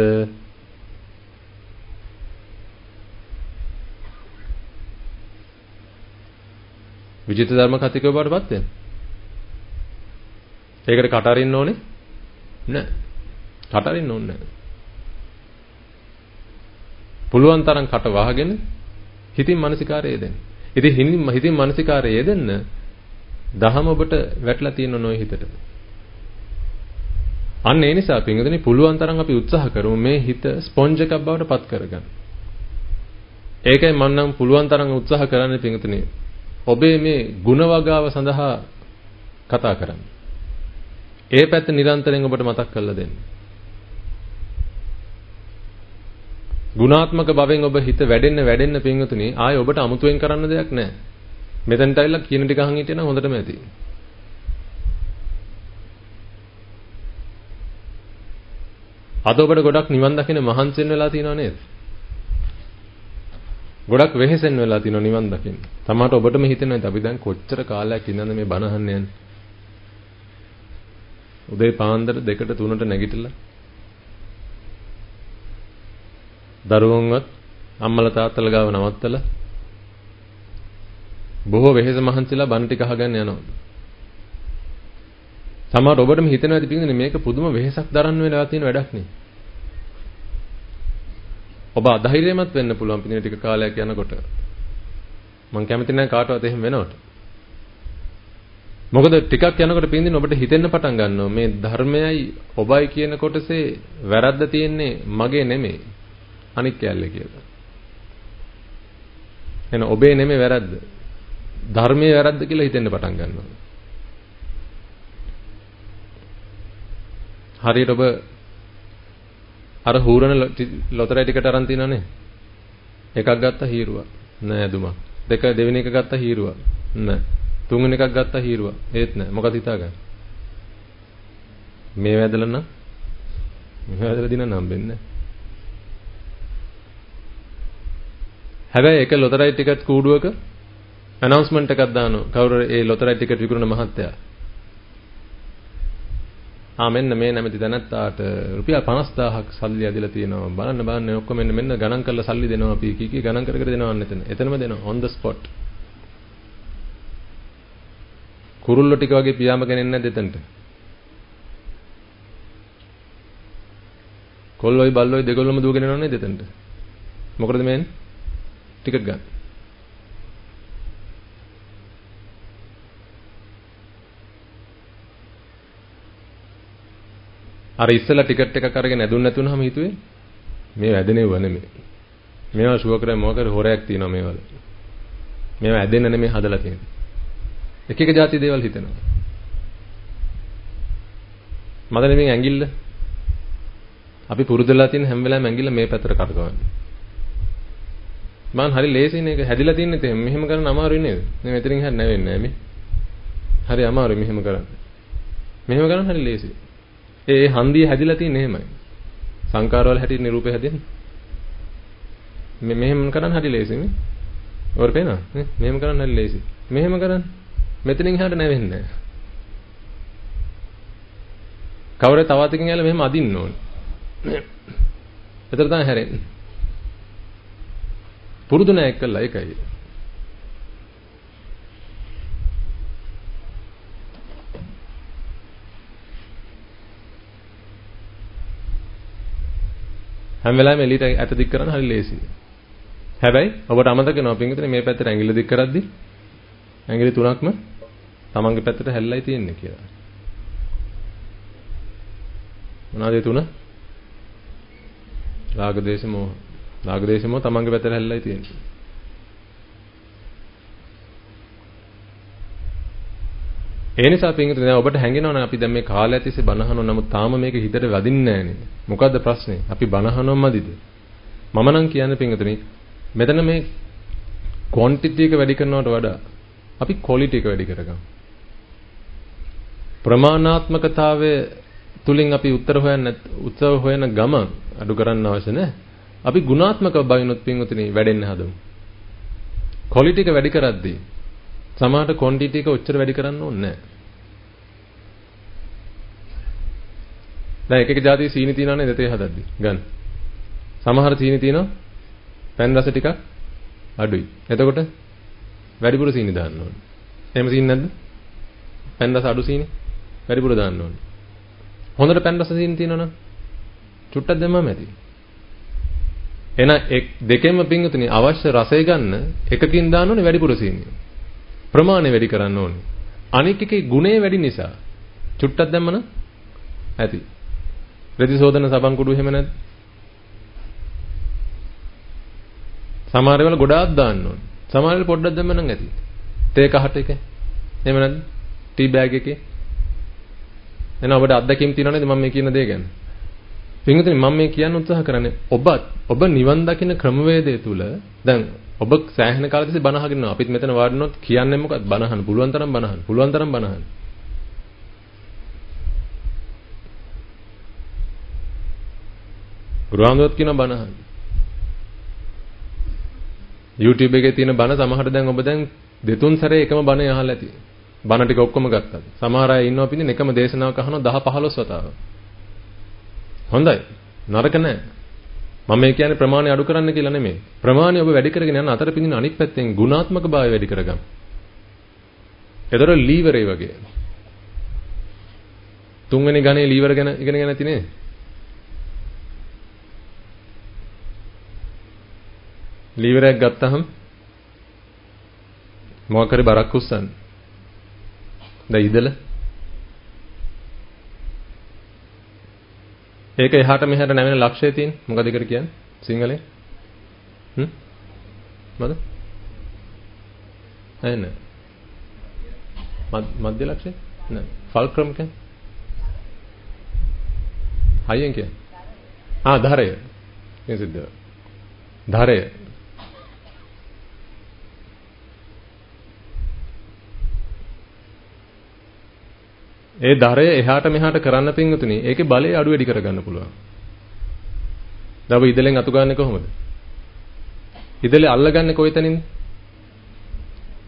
විචිත්‍ර ධර්ම කතිකව බවටපත් වෙන. ඒකට කට අරින්න ඕනේ? නෑ. කට අරින්න ඕනේ නෑ. පුළුවන් තරම් කට වහගෙන හිතින් මානසිකාරය දෙන්න. ඉතින් හිතින් මානසිකාරය දෙන්න දහම ඔබට වැටලා තියෙන නොයි හිතට. අන්න ඒ නිසා පින්වතුනි පුළුවන් තරම් අපි උත්සාහ කරමු මේ හිත ස්පොන්ජ් එකක් බවට පත් කරගන්න. ඒකයි මම නම් පුළුවන් තරම් උත්සාහ කරන්නේ පින්වතුනි ඔබේ මේ ಗುಣ වගාව සඳහා කතා කරන්න. ඒ පැත්ත නිරන්තරයෙන් ඔබට මතක් කරලා දෙන්න. ගුණාත්මක භවෙන් ඔබ හිත වැඩෙන්න පින්වතුනි ආයේ ඔබට අමුතුවෙන් කරන්න දෙයක් නැහැ. මෙතනට ඇවිල්ලා කියන ටික අහන් හිටියනම් හොඳටම ඇති. අද ඔබට ගොඩක් නිවන් දකින්න මහන්සියෙන් වෙලා තියෙනව නේද? ගොඩක් වෙහෙසෙන් වෙලා තියෙනවා නිවන් දකින්න. තමාට ඔබටම හිතෙනවා අපි දැන් කොච්චර කාලයක් ඉඳන්ද මේ බණ අහන්න යන්නේ. උදේ පාන්දර 2ට 3ට නැගිටලා දරුවන්වත් අම්මලා තාත්තලා ගාව නවත්තලා බොහෝ වෙහෙස මහන්සිලා බණ ටික අහගන්න යනවා. තමාට ඔබටම හිතෙනවා ඇති පිටින් මේක පුදුම වෙහෙසක් දරන්න වෙලා තියෙන වැඩක් නේ. ඔබ අධෛර්යමත් වෙන්න පුළුවන් පිටින් ටික කාලයක් යනකොට. මම කැමති නැහැ කාටවත් එහෙම වෙනවට. මොකද ටිකක් යනකොට පිටින් ඔබට හිතෙන්න පටන් ගන්නවා මේ ධර්මයයි ඔබයි කියන කොටසේ වැරද්ද තියෙන්නේ මගේ නෙමෙයි. අනික් කැලේ කියලා. එහෙනම් ඔබේ නෙමෙයි වැරද්ද. ධර්මයේ වැරද්ද කියලා හිතෙන්න පටන් ගන්නවා. හරියට ඔබ අර හූරන ලොතරැයි ටිකට අරන් තිනවනේ. එකක් ගත්තා හීරුවා. නෑ දුමක්. දෙවෙනි එක ගත්තා හීරුවා. නෑ. තුන්වෙනි එකක් ගත්තා හීරුවා. ඒත් නෑ. මොකද හිතාගන්නේ? මේ වැදලා නම් මේ වැදලා දින නම් වෙන්නේ. හැබැයි එක ලොතරැයි ටිකට් කූඩුවක ඇනවුන්ස්මන්ට් එකක් දානවා. කවුරු ඒ ලොතරැයි ටිකට් විකුණන මහත්තයා. මෙන්න මේ නැමැති තැනත්තාට රුපියල් 50000ක් සල්ලි ඇදලා තියෙනවා. බලන්න ඔක්කොම මෙන්න ගණන් කරලා සල්ලි දෙනවා අපි කී ගණන් කර දෙනවා එතන. එතනම දෙනවා on the spot. කුරුල්ලෝ ටික වගේ පියාඹ ගෙනෙන්නේ නැද්ද එතනට? කොල්ලොයි බල්ලොයි දෙකොල්ලම දුවගෙන යනවනේ එතනට. මොකටද මේ ටිකට් ගන්න? අර ඉස්සෙල්ලා ටිකට් එකක් අරගෙන ඇදුන් නැතුනහම හිතුවේ මේ වැදෙනව නෙමෙයි. මේවා ෂුවර් කරේ මොකද හොරයක් තියෙනවා මේවල. මේවා ඇදෙන්න නෙමෙයි හදලා තියෙන්නේ. එක එක જાති දේවල් හිතෙනවා. මද නෙමෙයි ඇඟිල්ල. අපි පුරුදුලා තියෙන හැම වෙලාවෙම ඇඟිල්ල මේ පැත්තට කරකවන්නේ. මං හරි ලේසියිනේ ඒක හැදිලා තින්නේ තේ මෙහෙම කරන්න අමාරුයි නේද? මේ මෙතනින් හරි නැවෙන්නේ නැහැ මේ. හරි අමාරුයි මෙහෙම කරන්න. මෙහෙම කරන්න හරි ලේසියි. ඒ හන්දිය හැදිලා තියෙන්නේ එහෙමයි. සංකාරවල හැටියට නිරූපේ හැදෙන්නේ. මෙහෙම කරන්න හරි ලේසියි මේ. ඔර පේනවා නේ? මෙහෙම කරන්න හරි ලේසියි. මෙහෙම කරන්න. මෙතනින් එහාට නැවෙන්නේ නැහැ. කවුරුත් තවතිකින් ඇවිල්ලා මෙහෙම අදින්න ඕනේ. එතන තමයි හැරෙන්නේ. පුරුදු නැහැ එක්කලා ඒකයි. හැම වෙලාවෙම එළියට ඇට දික් කරන්න හරි ලේසියි. හැබැයි ඔබට අමතක වෙනවා පින්විතනේ මේ පැත්තට ඇඟිල්ල දික් කරද්දි ඇඟිලි තුනක්ම තමන්ගේ පැත්තට හැල්ලයි තියෙන්නේ කියලා. මොනවාද ඒ තුන? රාග දේශ මොහ. රාග දේශ මොහ තමන්ගේ පැත්තට හැල්ලයි තියෙන්නේ. ඒ නිසා පින්විතනේ දැන් ඔබට හැංගෙනවනේ අපි දැන් මේ කාලය තිස්සේ බනහනවා නමුත් තාම මේක හිතට වදින්නේ නැහනේ. මොකද්ද ප්‍රශ්නේ? අපි බනහනවමදිද? මම නම් කියන්නේ පින්විතනේ මෙතන මේ ක්වොන්ටිටි එක වැඩි කරනවට වඩා අපි ක්වොලිටි එක වැඩි කරගමු. ප්‍රමාණාත්මකතාවය තුලින් අපි උත්තර හොයන ගම අඩු කරන්න අවශ්‍ය නැහැ. අපි ගුණාත්මක බවිනොත් පින්විතනේ වැඩෙන්න හදමු. ක්වොලිටි එක වැඩි කරද්දී සමහරට ක්වොන්ටිටි එක ඔච්චර වැඩි කරන්න ඕනේ නැහැ. දැන් එක જાතිය සීනි තියනවනේ දෙතේ හදද්දි. ගන්න. සමහර සීනි තියනවා පැන් රස ටිකක් අඩුයි. එතකොට වැඩිපුර සීනි දාන්න ඕනේ. එහෙම සීනි නැද්ද? පැන් රස අඩු සීනි වැඩිපුර දාන්න ඕනේ. හොඳට පැන් රස සීනි තියනවනම් චුට්ටක් දැම්මම ඇති. එන දෙකෙන්ම පින්වතුනි අවශ්‍ය රසය ගන්න එකකින් දාන්න ඕනේ වැඩිපුර සීනි. ප්‍රමාණය වැඩි කරන්න ඕනේ. අනික එකේ ගුණය වැඩි නිසා චුට්ටක් දැම්මම ඇති. ප්‍රතිශෝධන සබන් කුඩු එහෙම නැද්ද? සමහර වෙලාව ගොඩාක් දාන්න ඕනේ. සමහර වෙලාව පොඩ්ඩක් දැම්ම නම් ඇති. තේ කහට එක. එහෙම නැද්ද? ටී බෑග් එකේ. එහෙනම් ඔබට අත්දැකීම් තියෙනව නේද මම මේ කියන දේ ගැන? පින්විතනි මම මේ කියන්න උත්සාහ කරන්නේ ඔබ නිවන් දකින්න ක්‍රමවේදය තුල දැන් ඔබ සෑහෙන කාලෙ තිස්සේ බණ අහගෙන ඉන්නවා. අපිත් මෙතන වාඩිනොත් කියන්නේ මොකක්ද? බණ අහන්න. පුළුවන් තරම් බණ අහන්න. පුළුවන් තරම් බණ අහන්න. ගුරුහාමුදුරුවෝත් කියන බණ අහන්න. YouTube එකේ තියෙන බණ සමහර දැන් ඔබ දැන් දෙතුන් සැරේ එකම බණ අහලා ඇති. බණ ටික ඔක්කොම ගත්තා. සමහර අය ඉන්නවා පිටින් එකම දේශනාවක් අහනවා 10 15 වතාවක්. හොඳයි. නරක නෑ. මම මේ කියන්නේ ප්‍රමාණය අඩු කරන්න කියලා නෙමෙයි. ප්‍රමාණය ඔබ වැඩි කරගෙන යන අතර පිටින් අනිත් පැත්තෙන් ගුණාත්මක භාවය වැඩි කරගන්න. ඒතර ලීවරේ වගේ. තුන්වෙනි ගණේ ලීවර ගැන ඉගෙනගෙන නැති නේ? ලීවරයක් ගත්තහම මොකක් හරි බරක් උස්සන්න. දැන් ඉදල ඒක එහාට මෙහාට නැවෙන ලක්ෂය තියෙන මොකද ඒකට කියන්නේ සිංහලෙන්? මොකද? එන්න. මධ්‍ය ලක්ෂය? නෑ. ෆල්ක්‍රම් කියන්නේ? හයියෙන් කියන්නේ. ධරය. මේ සිද්ධ. ධරය. ඒ ධරය එහාට මෙහාට කරන්න පින්වතුනි ඒකේ බලය අඩු වැඩි කරගන්න පුළුවන්. දව ඉදලෙන් අතු ගන්න කොහොමද? ඉදලේ අල්ලගන්නේ කොයිතනින්ද?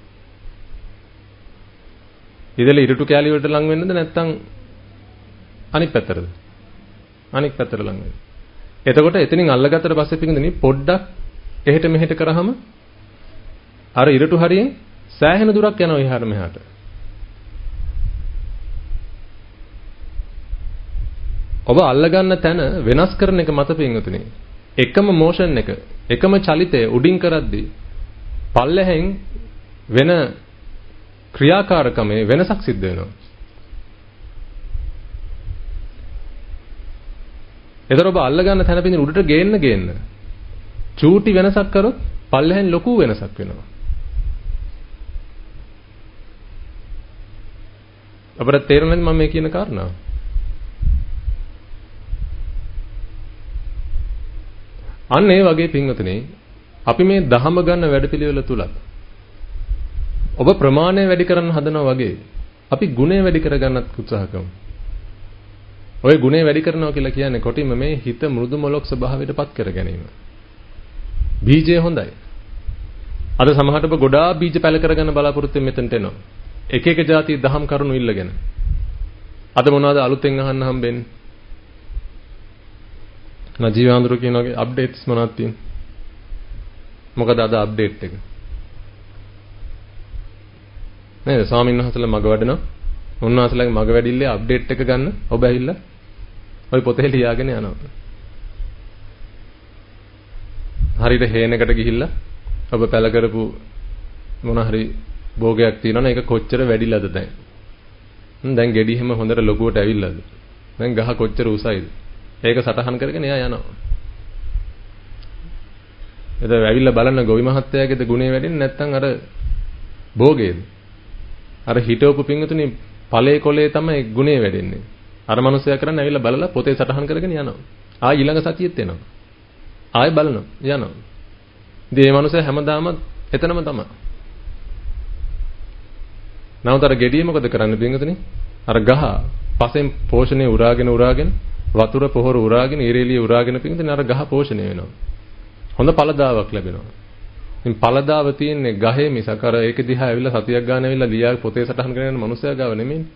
ඉදලේ ඉරුටු කැලිය වලට ලං වෙන්නද නැත්නම් අනිත් පැත්තටද? අනිත් පැත්තට ලඟ වෙනවා. එතකොට එතනින් අල්ලගත්තට පස්සේ පිටින්දනි පොඩ්ඩක් එහෙට මෙහෙට කරාම අර ඉරටු හරියෙන් සෑහෙන දුරක් යනවා එහාට මෙහාට. ඔබ අල්ලගන්න තැන වෙනස් කරන එක මත පින්වතුනි. එකම මෝෂන් එක, එකම චලිතය උඩින් කරද්දී පල්ලෙහෙන් වෙන ක්‍රියාකාරකමේ වෙනසක් සිද්ධ වෙනවා. එතකොට ඔබ අල්ලගන්න තැන පිටින් උඩට ගේන්න චූටි වෙනසක් කරොත් පල්ලෙහෙන් ලොකු වෙනසක් වෙනවා. අපිට තේරෙන්නේ මම මේ කියන කාරණාව. අන්න ඒ වගේ පින්වතුනි අපි මේ දහම ගන්න වැඩපිළිවෙල තුලත් ඔබ ප්‍රමාණය වැඩි කරන්න හදනවා වගේ අපි ගුණය වැඩි කරගන්නත් උත්සාහ කරමු. ඔය ගුණය වැඩි කරනවා කියලා කියන්නේ කොටින්ම මේ හිත මෘදු මොලොක් ස්වභාවයටපත් කර ගැනීම. බීජය හොඳයි. අද සමහරට ඔබ ගොඩාක් බීජ පැල කරගන්න බලාපොරොත්තු වෙමින් මෙතනට එනවා. එක එක જાති දහම් කරුණු ඉල්ලගෙන. අද මොනවද අලුතෙන් අහන්න හම්බෙන්නේ? නජීවාඳුර කියන වගේ අප්ඩේට්ස් මොනවද තියෙන්නේ? මොකද අද අප්ඩේට් එක? නේද? ස්වාමීන් වහන්සේලා මග වඩනවා. උන්වහන්සේලාගේ මග වැඩිල්ලේ අප්ඩේට් එක ගන්න ඔබ ඇවිල්ලා ওই පොතේ ලියාගෙන යනවා. හරියට හේනකට ගිහිල්ලා ඔබ පැල කරපු මොන හරි භෝගයක් තියෙනවනේ ඒක කොච්චර වැඩිලාද දැන්? දැන් ගෙඩි හැම හොඳට ලොකුවට ඇවිල්ලාද? දැන් ගහ කොච්චර උසයිද? ඒක සටහන් කරගෙන එයා යනවා. එතන ඇවිල්ලා බලන්න ගොවි මහත්තයාගේද ගුණේ වැඩින්නේ නැත්නම් අර භෝගේද? අර හිටවපු පිංගුතුනි ඵලයේ කොලේ තමයි ගුණේ වැඩෙන්නේ. අර මනුස්සයා කරන්නේ ඇවිල්ලා බලලා පොතේ සටහන් කරගෙන යනවා. ආයි ඊළඟ සතියෙත් එනවා. ආයි බලනවා යනවා. ඉතින් මේ මනුස්සයා හැමදාම එතනම තමයි. නැවත අර ගෙඩිය මොකද කරන්නේ පිංගුතුනි? අර ගහ පසෙන් පෝෂණය උරාගෙන වතුර පොහොර උරාගෙන ඉරේලිය උරාගෙන පිංගුතුනි අර ගහ පෝෂණය වෙනවා. හොඳ ඵලදාවක් ලැබෙනවා. ඉතින් ඵලදාව තියෙන්නේ ගහේ මිසක අර ඒක දිහා ඇවිල්ලා සතියක් ගන්න ඇවිල්ලා ලියා පොතේ සටහන් කරගෙන යන මනුස්සයා ගාව නෙමෙයි.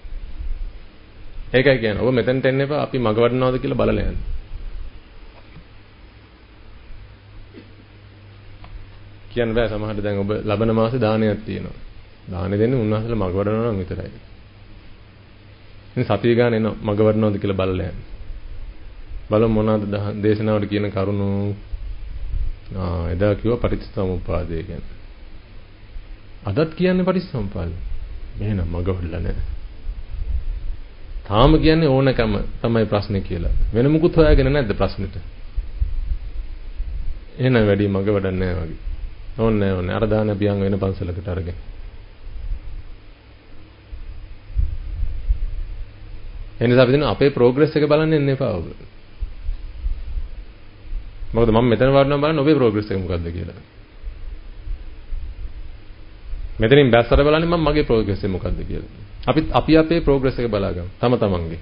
ඒකයි කියන්නේ. ඔබ මෙතනට එන්න එපා අපි මග වඩනවද කියලා බලලා යන්න. කියන්න බෑ සමහරට දැන් ඔබ ලබන මාසේ දානයක් තියෙනවා. දානෙ දෙන්නේ උන්වහන්සේලා මග වඩනවා නම් විතරයි. ඉතින් සතිය ගන්න එනවා මග වඩනවද කියලා බලලා යන්න. බලමු මොනවද දේශනාවට කියන කරුණු. එදා කිව්වා පටිච්චසමුප්පාදය ගැන. අදත් කියන්නේ පටිච්චසමුප්පාදය. එහෙනම් මග වඩලා නැහැ. තාම කියන්නේ ඕනකම තමයි ප්‍රශ්නේ කියලා. වෙන මුකුත් හොයාගෙන නැද්ද ප්‍රශ්නෙට? එහෙනම් වැඩි මග වඩන්නේ නැහැ වගේ. ඕනේ. අර දාන බියන් වෙන පන්සලකට අරගෙන. එනිසා අපි දෙන අපේ ප්‍රෝග්‍රස් එක බලන්න ඉන්න එපා ඔබ. මොකද මම මෙතන වඩනවා බලන්න ඔබේ ප්‍රෝග්‍රස් එක මොකද්ද කියලා. මෙතනින් බැස්සර බලන්නේ මම මගේ ප්‍රෝග්‍රස් එක මොකද්ද කියලා. අපි අපේ ප්‍රෝග්‍රස් එක බලාගමු. තමන්ගේ.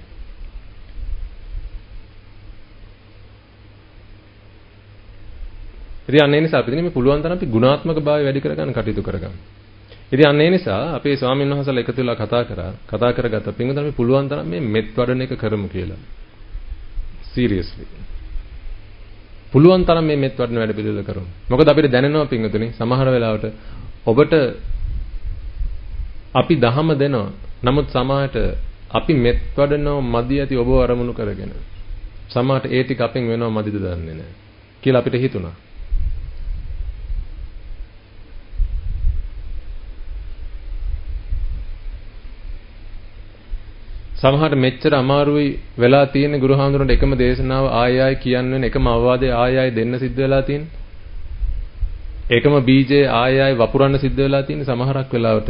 ඉතින් අන්න ඒ නිසා අපි මේ පුළුවන් තරම් අපි ගුණාත්මක භාවය වැඩි කරගන්න කටයුතු කරගන්න. ඉතින් අන්න ඒ නිසා අපේ ස්වාමීන් වහන්සේලා එකතු වෙලා කතා කරගත්ත පින්වතුන් අපි පුළුවන් තරම් මේ මෙත් වඩන එක කරමු කියලා. සීරියස්ලි. පුළුවන් තරම් මේ මෙත් වඩන වැඩ පිළිවෙල කරමු. මොකද අපිට දැනෙනවා පින්වතුනි සමහර වෙලාවට ඔබට අපි දහම දෙනවා. නමුත් සමහරට අපි මෙත් වඩනව මදි ඇති ඔබව අරමුණු කරගෙන. සමහරට ඒ ටික අපෙන් වෙනව මදිද දන්නේ නැහැ කියලා අපිට හිතුණා. සමහරට මෙච්චර අමාරුයි වෙලා තියෙන ගුරුහාමුදුරන්ට එකම දේශනාව ආයෙ කියන්නේ එකම අවවාදය ආයෙ දෙන්න සිද්ධ වෙලා තියෙන. එකම බීජේ ආයෙ වපුරන්න සිද්ධ වෙලා තියෙන සමහරක් වෙලාවට.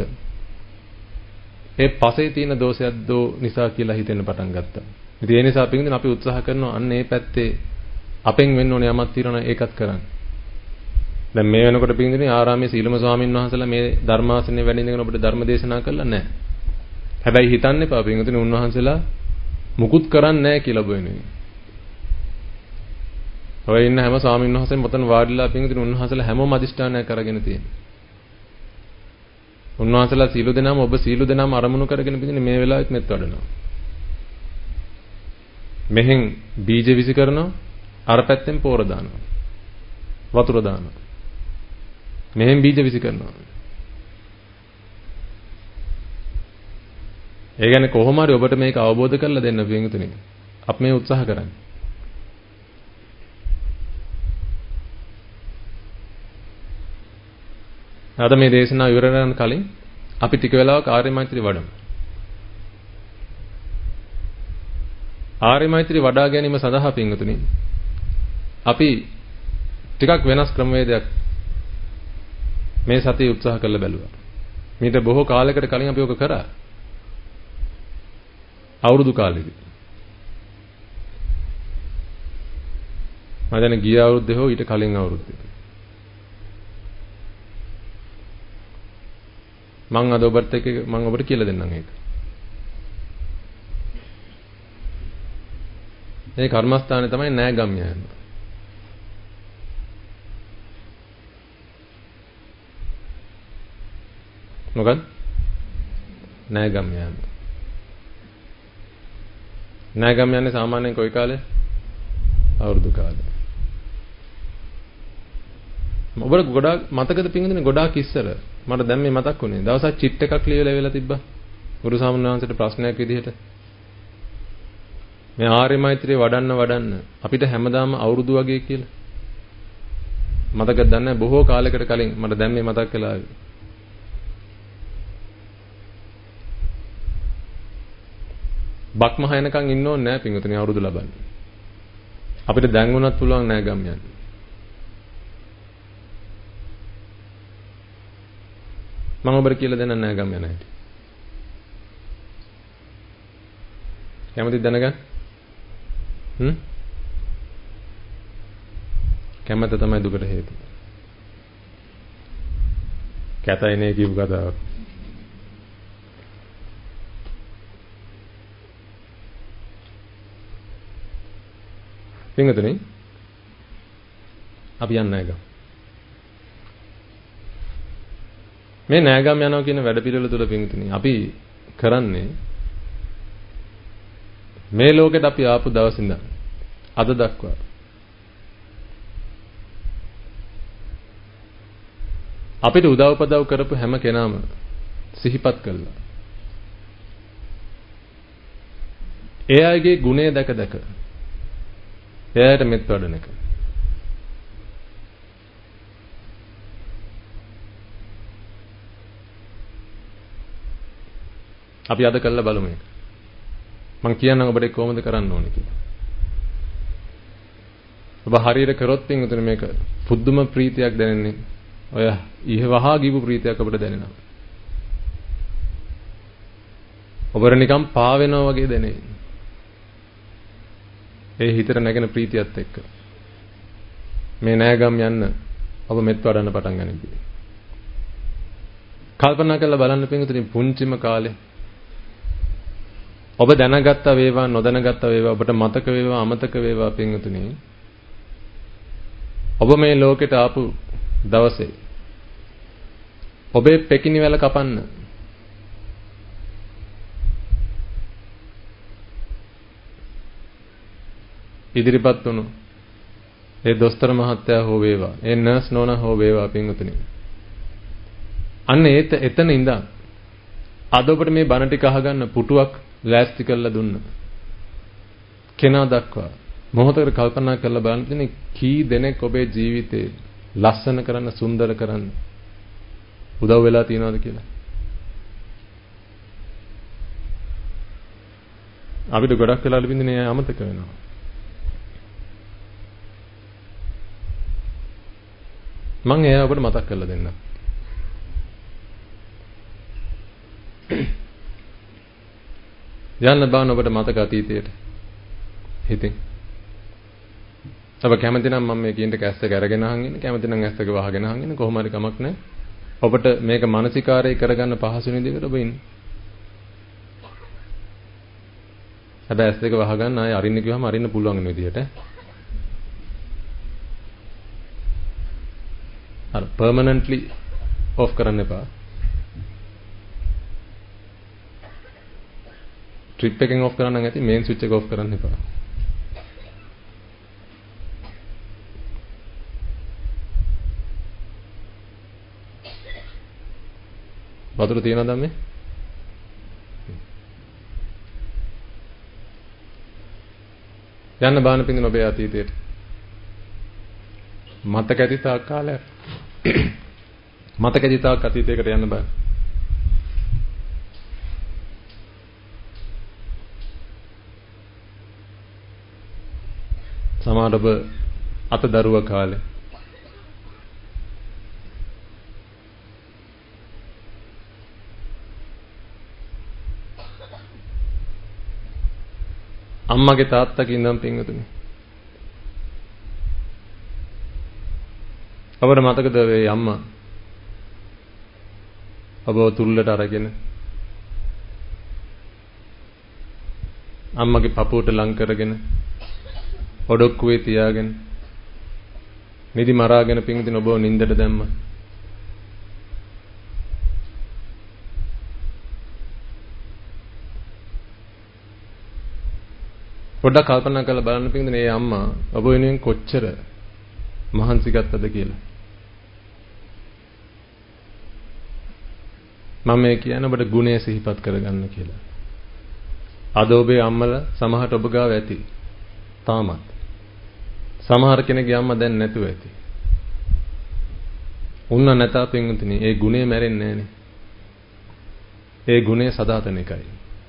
ඒ පසේ තියෙන දෝෂයක් දෝ නිසා කියලා හිතෙන්න පටන් ගත්තා. ඉතින් ඒ නිසා පිටින් අපි උත්සාහ කරනවා අන්න ඒ පැත්තේ අපෙන් වෙන්න ඕනේ යමක් තියෙනවා ඒකත් කරන්න. දැන් මේ වෙනකොට පිටින් ආරාමයේ සීලම ස්වාමීන් වහන්සේලා මේ ධර්මාසනේ වැඩ ඉඳගෙන අපිට ධර්ම දේශනා කළා නැහැ. හැබැයි හිතන්න එපා පිටින් උන්වහන්සේලා මුකුත් කරන්නේ නැහැ කියලා බොන්නේ. ඔය ඉන්න හැම ස්වාමීන් වහන්සේම මොතන වාඩිලා පිටින් උන්වහන්සේලා හැමෝම අදිෂ්ඨානයක් කරගෙන තියෙනවා. උන්වහන්සේලා සීල දෙනාම ඔබ සීල දෙනාම අරමුණු කරගෙන පිටින් මේ වෙලාවෙත් මෙත් වඩනවා. මෙහෙන් බීජ විසි කරනවා අර පැත්තෙන් පෝර දානවා. වතුර දානවා. මෙහෙන් බීජ විසි කරනවා. ඒ කියන්නේ කොහොම හරි ඔබට මේක අවබෝධ කරලා දෙන්න පින්තුනේ. අපි මේ උත්සාහ කරන්නේ. අද මේ දේශනාව ඉවර කරන්න කලින් අපි ටික වෙලාවක් ආර්ය මෛත්‍රී වඩමු. ආර්ය මෛත්‍රී වඩා ගැනීම සඳහා පින්තුනේ අපි ටිකක් වෙනස් ක්‍රමවේදයක් මේ සතිය උත්සාහ කරලා බැලුවා. මීට බොහෝ කාලයකට කලින් අපි ඔක කරා. අවුරුදු කාලෙදී. මම දැන් ගිය අවුරුද්දේ හෝ ඊට කලින් අවුරුද්දේ. මම අද ඔබට කියලා දෙන්නම් ඒක. මේ කර්මස්ථානේ තමයි නෑගම් යෑම. මොකද? නෑගම් යෑම. නෑගම් යන්නේ සාමාන්‍යයෙන් කොයි කාලේ? අවුරුදු කාලේ. ඔබට ගොඩාක් මතකද පින්වතුනි ගොඩාක් ඉස්සර මට දැන් මේ මතක් වුණේ. දවසක් චිට් එකක් ලියවිලා තිබ්බා. ගුරු සාමණේර වහන්සේට ප්‍රශ්නයක් විදිහට. මේ ආර්ය මෛත්‍රිය වඩන්න අපිට හැමදාම අවුරුදු වගේ කියලා. මතකද දන්නේ බොහෝ කාලයකට කලින් මට දැන් මේ මතක් වෙලා ආවේ. බක්මහ එනකන් ඉන්න ඕනේ නෑ පින්වතුනි අවුරුදු ලබන්න. අපිට දැන් වුණත් පුළුවන් නෑ ගම් යන්න. මම ඔබට කියලා දෙන්න නෑ ගම් යන හැටි. කැමතිද දැනගන්න? කැමැත්ත තමයි දුකට හේතුව. කැතයිනේ කියපු කතාවක්. පින්වතුනි අපි යන්නේ නෑගම්. මේ නෑගම් යනවා කියන වැඩ පිළිවෙල තුල පින්වතුනි අපි කරන්නේ මේ ලෝකෙට අපි ආපු දවස් ඉඳන් අද දක්වා අපිට උදව්පදව් කරපු හැම කෙනාම සිහිපත් කළා. ඒ අයගේ ගුණය දැක එයාට මෙත් වඩන එක. අපි අද කළා බලමු මේක. මම කියන්නම් ඔබට කොහොමද කරන්න ඕනේ කියලා. ඔබ හරියට කරොත් පින්වතුනි මේක පුදුම ප්‍රීතියක් දැනෙන්නේ. ඔය ඉහවහා ගිහපු ප්‍රීතියක් අපිට දැනෙනවා. ඔබට නිකන් පා වෙනවා වගේ දැනෙයි. ඒ හිතට නැගෙන ප්‍රීතියත් එක්ක මේ නෑගම් යන්න ඔබ මෙත් වඩන්න පටන් ගනිද්දී කල්පනා කරලා බලන්න පින්වතුනි පුංචිම කාලේ ඔබ දැනගත්ත වේවා නොදැනගත්ත වේවා ඔබට මතක වේවා අමතක වේවා පින්වතුනි ඔබ මේ ලෝකෙට ආපු දවසේ ඔබේ පෙකිනි වැල කපන්න ඉදිරිපත් වුණු ඒ දොස්තර මහත්තයා හෝ වේවා ඒ නර්ස් නෝනා හෝ වේවා පින්වතුනි අන්න එතන ඉඳන් අද ඔබට මේ බණ ටික අහගන්න පුටුවක් ලෑස්ති කරලා දුන්න කෙනා දක්වා මොහොතකට කල්පනා කරලා බලන්න කී දෙනෙක් ඔබේ ජීවිතේ ලස්සන කරන්න සුන්දර කරන්න උදව් වෙලා තියෙනවද කියලා අපිට ගොඩක් වෙලා ලැබෙන්නේ අමතක වෙනවා. මම එයා ඔබට මතක් කරලා දෙන්නම්. යන්න බාන ඔබට මතක අතීතයට. හිතින්. ඔබ කැමති නම් මම මේ කියන එක ඇස් එක අරගෙන අහන් ඉන්න, කැමති නම් ඇස් එක වහගෙන අහන් ඉන්න කොහොම හරි කමක් නැහැ. ඔබට මේක මානසිකාරය කරගන්න පහසු විදිහකට ඔබ ඉන්න. හැබැයි ඇස් දෙක වහගන්න ආයෙ අරින්න කිව්වම අරින්න පුළුවන් වෙන විදිහට. අර permanently off කරන්න එපා. trip එකෙන් off කරන්න නම් ඇති main switch එක off කරන්න එපා. වතුර තියනවද මේ? යන්න බාන පින්දින ඔබේ අතීතයට. මතක ඇති තාක් කාලයක්. මතක ඇති තාක් අතීතයකට යන්න බෑ. සමහර ඔබ අත දරුවා කාලේ අම්මගේ තාත්තගේ ඉඳන් පින්වතුනි. අපර මතකද වේ අම්මා ඔබ තුල්ලට අරගෙන අම්මගේ පපුවට ලං කරගෙන ඔඩොක්කුවේ තියාගෙන නිදි මරාගෙන පින්වතුනි ඔබව නිින්දට දැම්මා. පොඩ්ඩක් කල්පනා කරලා බලන්න පින්වතුනි මේ අම්මා ඔබ වෙනුවෙන් කොච්චර මහන්සි ගත්තද කියලා. මම මේ කියන්නේ ඔබට ගුණය සිහිපත් කරගන්න කියලා. අද ඔබේ අම්මලා සමහරට ඔබ ගාව ඇති. තාමත්. සමහර කෙනෙක්ගේ අම්මා දැන් නැතුව ඇති. උන්න නැතා පින්වතුනි ඒ ගුණය මැරෙන්නේ නැහනේ. ඒ ගුණය සදාතනිකයි.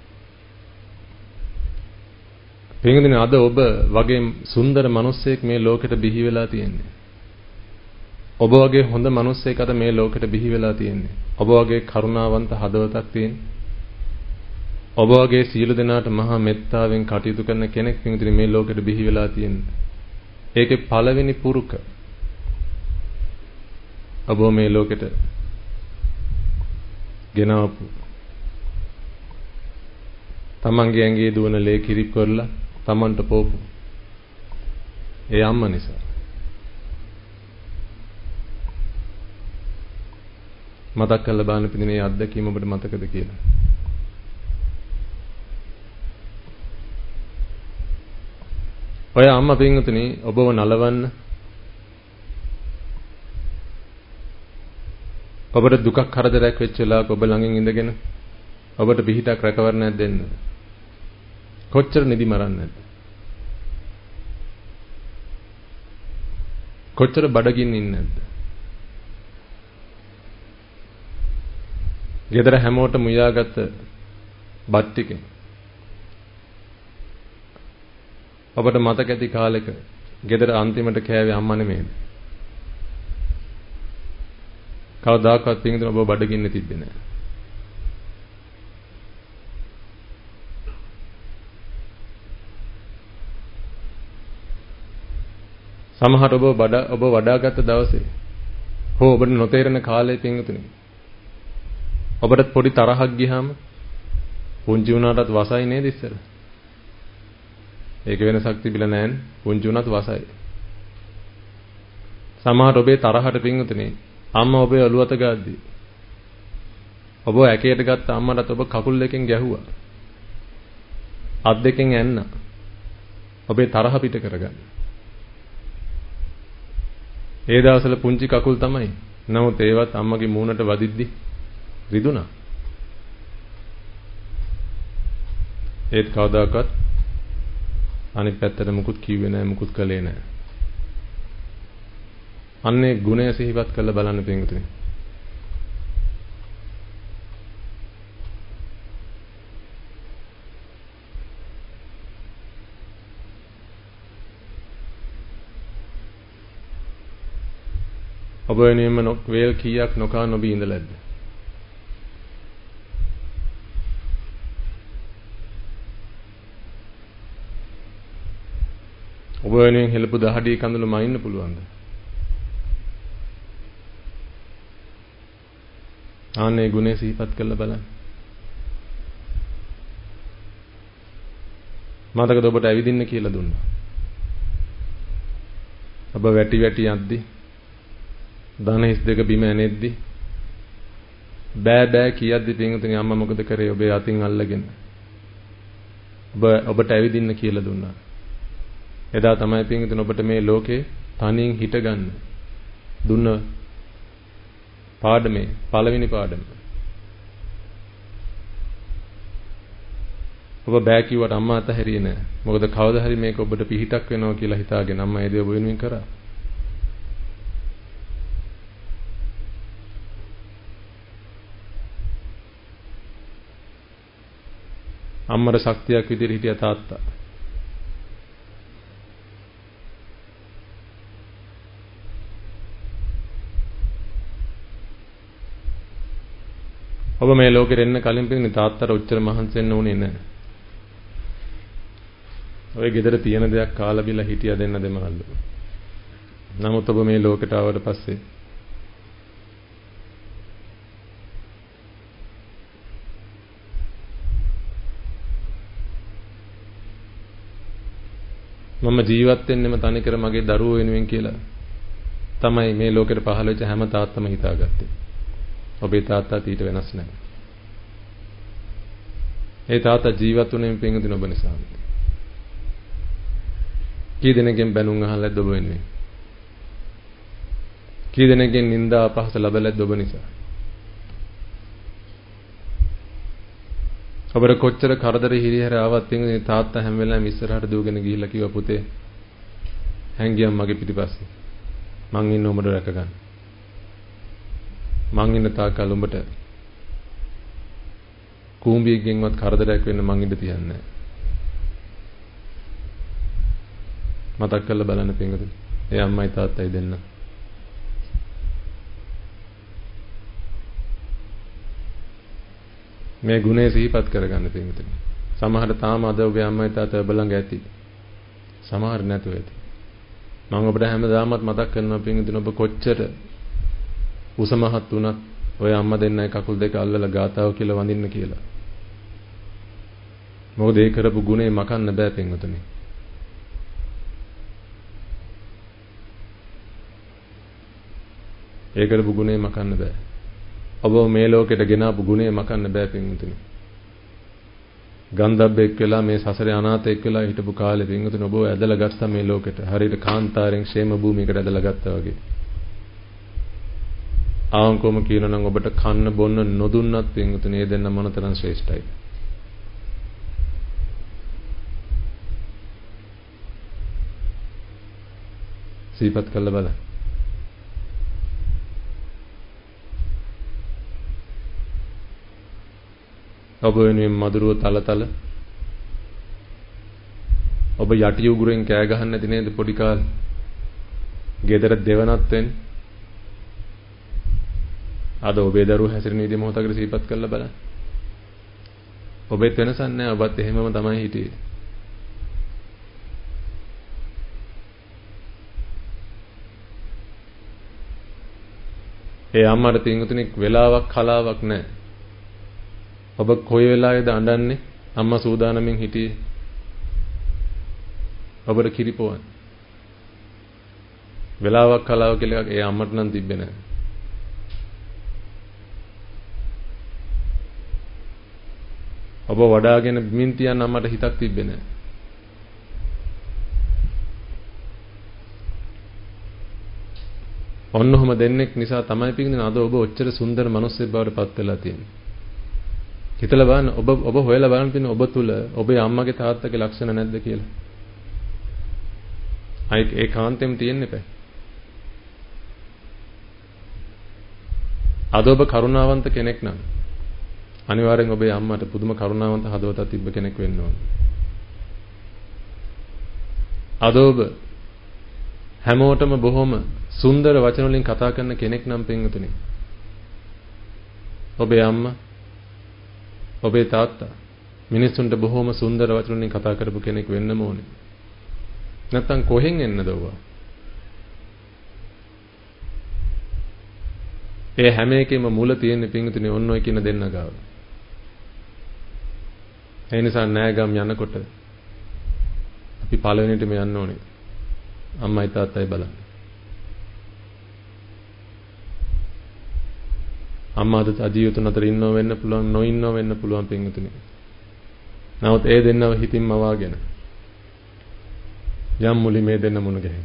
පින්වතුනි අද ඔබ වගේ සුන්දර මිනිසෙක් මේ ලෝකෙට බිහි වෙලා තියෙන්නේ. ඔබ වගේ හොඳ මිනිසෙක් අද මේ ලෝකෙට බිහි වෙලා තියෙන්නේ. ඔබ වගේ කරුණාවන්ත හදවතක් තියෙන. ඔබ වගේ සියලු දෙනාට මහා මෙත්තාවෙන් කටයුතු කරන කෙනෙක් පින්වතුනි මේ ලෝකෙට බිහි වෙලා තියෙන්නේ. ඒකේ පළවෙනි පුරුක ඔබ මේ ලෝකෙට ගෙනාවු. තමන්ගේ ඇඟේ දුවන ලේ කිරිප් කරලා තමන්ට පොපු. ඒ අම්මා නිසා. මතක් කරලා බලන්න පිටින් මේ අත්දැකීම ඔබට මතකද කියලා. ඔය අම්මා පින්වතුනි ඔබව නලවන්න ඔබට දුකක් කරදරයක් වෙච්ච වෙලාවක ඔබ ළඟින් ඉඳගෙන ඔබට පිහිටක් රැකවරණයක් දෙන්න කොච්චර නිදි මරන්නේ නැද්ද? කොච්චර බඩගින්න ඉන්නේ නැද්ද? ගෙදර හැමෝටම මුයාගත්ත බත් ටිකෙන් ඔබට මතක ඇති කාලෙක ගෙදර අන්තිමට කෑවේ අම්මා නෙමෙයිද? කවදාකවත් පින්දුන ඔබ බඩගින්න තිබ්බේ නැහැ. සමහර ඔබ වඩාගත් දවසේ හෝ ඔබට නොතේරෙන කාලේ පින්තුනේ ඔබට පොඩි තරහක් ගියාම පුංචි වුණාටත් වසයි නේද ඉස්සර? ඒක වෙනසක් තිබිලා නැහැනේ. පුංචි වුණත් වසයි. සමහර ඔබේ තරහට පින්තුනේ අම්මා ඔබේ ඔළුව අත ගාද්දී ඔබ ඇකේට ගත්ත අම්මටත් ඔබ කකුල් දෙකෙන් ගැහුවා. අත් දෙකෙන් ඇන්නා. ඔබේ තරහ පිට කරගන්න. ඒ දවස්වල පුංචි කකුල් තමයි. නමුත් ඒවත් අම්මගේ මූණට වදිද්දි රිදුනා. ඒත් කවදාකවත් අනිත් පැත්තට මුකුත් කිව්වේ නැහැ, මුකුත් කළේ නැහැ. අන්නේ ගුණය සිහිපත් කරලා බලන්න පින්වතුනි. ඔබ වෙනුවෙන්ම වේල් කීයක් නොකා නොබී ඉඳලාද? ඔබ වෙනුවෙන් හෙළපු දහඩිය කඳුළු මයින්න පුළුවන්ද? ආන්නේ ගුණය සිහිපත් කරලා බලන්න. මතකද ඔබට ඇවිදින්න කියලා දුන්නා. ඔබ වැටි වැටි යද්දි දන හිස් දෙක බිම ඇනෙද්දි බෑ බෑ කියද්දි පින්තුනි අම්මා මොකද කරේ? ඔබේ අතින් අල්ලගෙන ඔබට ඇවිදින්න කියලා දුන්නා. එදා තමයි පින්තුනි ඔබට මේ ලෝකේ තනියෙන් හිට ගන්න දුන්න පාඩමේ පළවෙනි පාඩම. ඔබ බෑ කිව්වට අම්මා අතහැරියේ නෑ. මොකද කවදා හරි මේක ඔබට පිහිටක් වෙනවා කියලා හිතාගෙන අම්මා ඒ දේ ඔබ වෙනුවෙන් කරා. අම්මට ශක්තියක් විදිහට හිටියා තාත්තා. ඔබ මේ ලෝකෙට එන්න කලින් පිටින් තාත්තට උච්චර මහන්සි වෙන්න උනේ නැහැ. ඔය ගෙදර තියෙන දෙයක් කාලා බිලා හිටියා දෙන්න දෙමහල්ලු. නමුත් ඔබ මේ ලෝකෙට ආවට පස්සේ මම ජීවත් වෙන්නෙම තනිකර මගේ දරුවෝ වෙනුවෙන් කියලා තමයි මේ ලෝකෙට පහළ වෙච්ච හැම තාත්තම හිතාගත්තේ. ඔබේ තාත්තාත් ඊට වෙනස් නැහැ. ඒ තාත්තා ජීවත් වුණේ පින්වතුනි ඔබ නිසා. කී දෙනෙක්ගෙන් බැනුම් අහලාද ඔබ වෙන්නේ? කී දෙනෙක්ගෙන් නිന്ദා අපහාස ලැබලාද ඔබ නිසා? ඔබට කොච්චර කරදර හිරිහැර ආවත් පින්වතුනි තාත්තා හැම වෙලාවෙම ඉස්සරහට දුවගෙන ගිහිල්ලා කිව්වා පුතේ හැංගියම් මගේ පිටිපස්සේ. මං ඉන්න උඹට රැක ගන්න. මං ඉන්න තාක්කල් උඹට කූඹියකින්වත් කරදරයක් වෙන්න මං ඉඳ තියන්නේ නැහැ. මතක් කරලා බලන්න පින්වතුනි. ඒ අම්මයි තාත්තයි දෙන්න. මේ ගුණය සිහිපත් කරගන්න පින්වතුනි. සමහර තාම අද ඔබේ අම්මයි තාත්තා ඔබ ළඟ ඇති. සමහර නැතුව ඇති. මම ඔබට හැමදාමත් මතක් කරනවා පින්වතුනි ඔබ කොච්චර උසමහත් වුණත් ඔය අම්මා දෙන්නයි කකුල් දෙක අල්ලලා ගාතාව කියලා වඳින්න කියලා. මොකද ඒ කරපු ගුණේ මකන්න බෑ පින්වතුනි. ඒ කරපු ගුණේ මකන්න බෑ. ඔබ මේ ලෝකෙට ගෙනාපු ගුණේ මකන්න බෑ පින්වතුනි. ගන්ධබ්බෙක් වෙලා මේ සසරේ අනාථෙක් වෙලා හිටපු කාලේ පින්වතුනි ඔබ ඇදලා ගත්තා මේ ලෝකෙට. හරියට කාන්තාරෙන් ക്ഷേම භූමියකට ඇදලා ගත්තා වගේ. ආවංකවම කියනවා නම් ඔබට කන්න බොන්න නොදුන්නත් පින්වතුනි ඒ දෙන්න මොනතරම් ශ්‍රේෂ්ඨයි. සිහිපත් කළ බලන්න. ඔබ වෙනුවෙන් මధుරව තලතල ඔබ යටි උගුරෙන් කෑ ගහන්න නැති නේද පොඩි කාලේ? ගෙදර දෙවනත් වෙන්නේ. අද ඔබේ දරුවෝ හැසිරෙන විදිහ මොහොතකට සිහිපත් කරලා බලන්න. ඔබෙත් වෙනසක් නැහැ. ඔබත් එහෙමම තමයි හිටියේ. ඒ අම්මට පින්වතුනි වෙලාවක් කලාවක් නැහැ. ඔබ කොයි වෙලාවෙද අඬන්නේ? අම්මා සූදානමින් හිටියේ. ඔබට කිරිපොවන්න. වෙලාවක් කලාව කියලා ඒ අම්මට නම් තිබ්බේ නැහැ. ඔබ වඩාගෙන බිමින් තියන්න අම්මට හිතක් තිබ්බේ නැහැ. ඔන්නෝම දෙන්නෙක් නිසා තමයි පිටින් අද ඔබ ඔච්චර සුන්දර මිනිස්සෙක් බවට පත් වෙලා තියෙන්නේ. හිතලා බලන්න ඔබ හොයලා බලන්න පිටින් ඔබ තුල ඔබේ අම්මගේ තාත්තගේ ලක්ෂණ නැද්ද කියලා. ඒ කාන්තෙම තියෙන්නේ නැහැ. අද ඔබ කරුණාවන්ත කෙනෙක් නම් අනිවාර්යෙන් ඔබේ අම්මට පුදුම කරුණාවන්ත හදවතක් තිබ්බ කෙනෙක් වෙන්න ඕන. අද ඔබ හැමෝටම බොහොම සුන්දර වචන වලින් කතා කරන කෙනෙක් නම් පින්වතුනි. ඔබේ අම්මා ඔබේ තාත්තා මිනිස්සුන්ට බොහොම සුන්දර වචන වලින් කතා කරපු කෙනෙක් වෙන්නම ඕනේ. නැත්තම් කොහෙන් එන්නද ඔවා? ඒ හැම එකෙම මුල තියෙන පින්වතුනි ඔන්න ඔය කියන දෙන්න ගාව. ඒ නිසා නෑගම් යනකොට අපි පළවෙනිටම යන්න ඕනේ. අම්මයි තාත්තයි බලන්න. අම්මාද අජීවිතුන් අතර ඉන්නව වෙන්න පුළුවන් නොඉන්නව වෙන්න පුළුවන් පින්වතුනි. නමුත් ඒ දෙන්නව හිතින්ම වාගෙන යම් මුලි මේ දෙන්න මුණ ගැහෙන.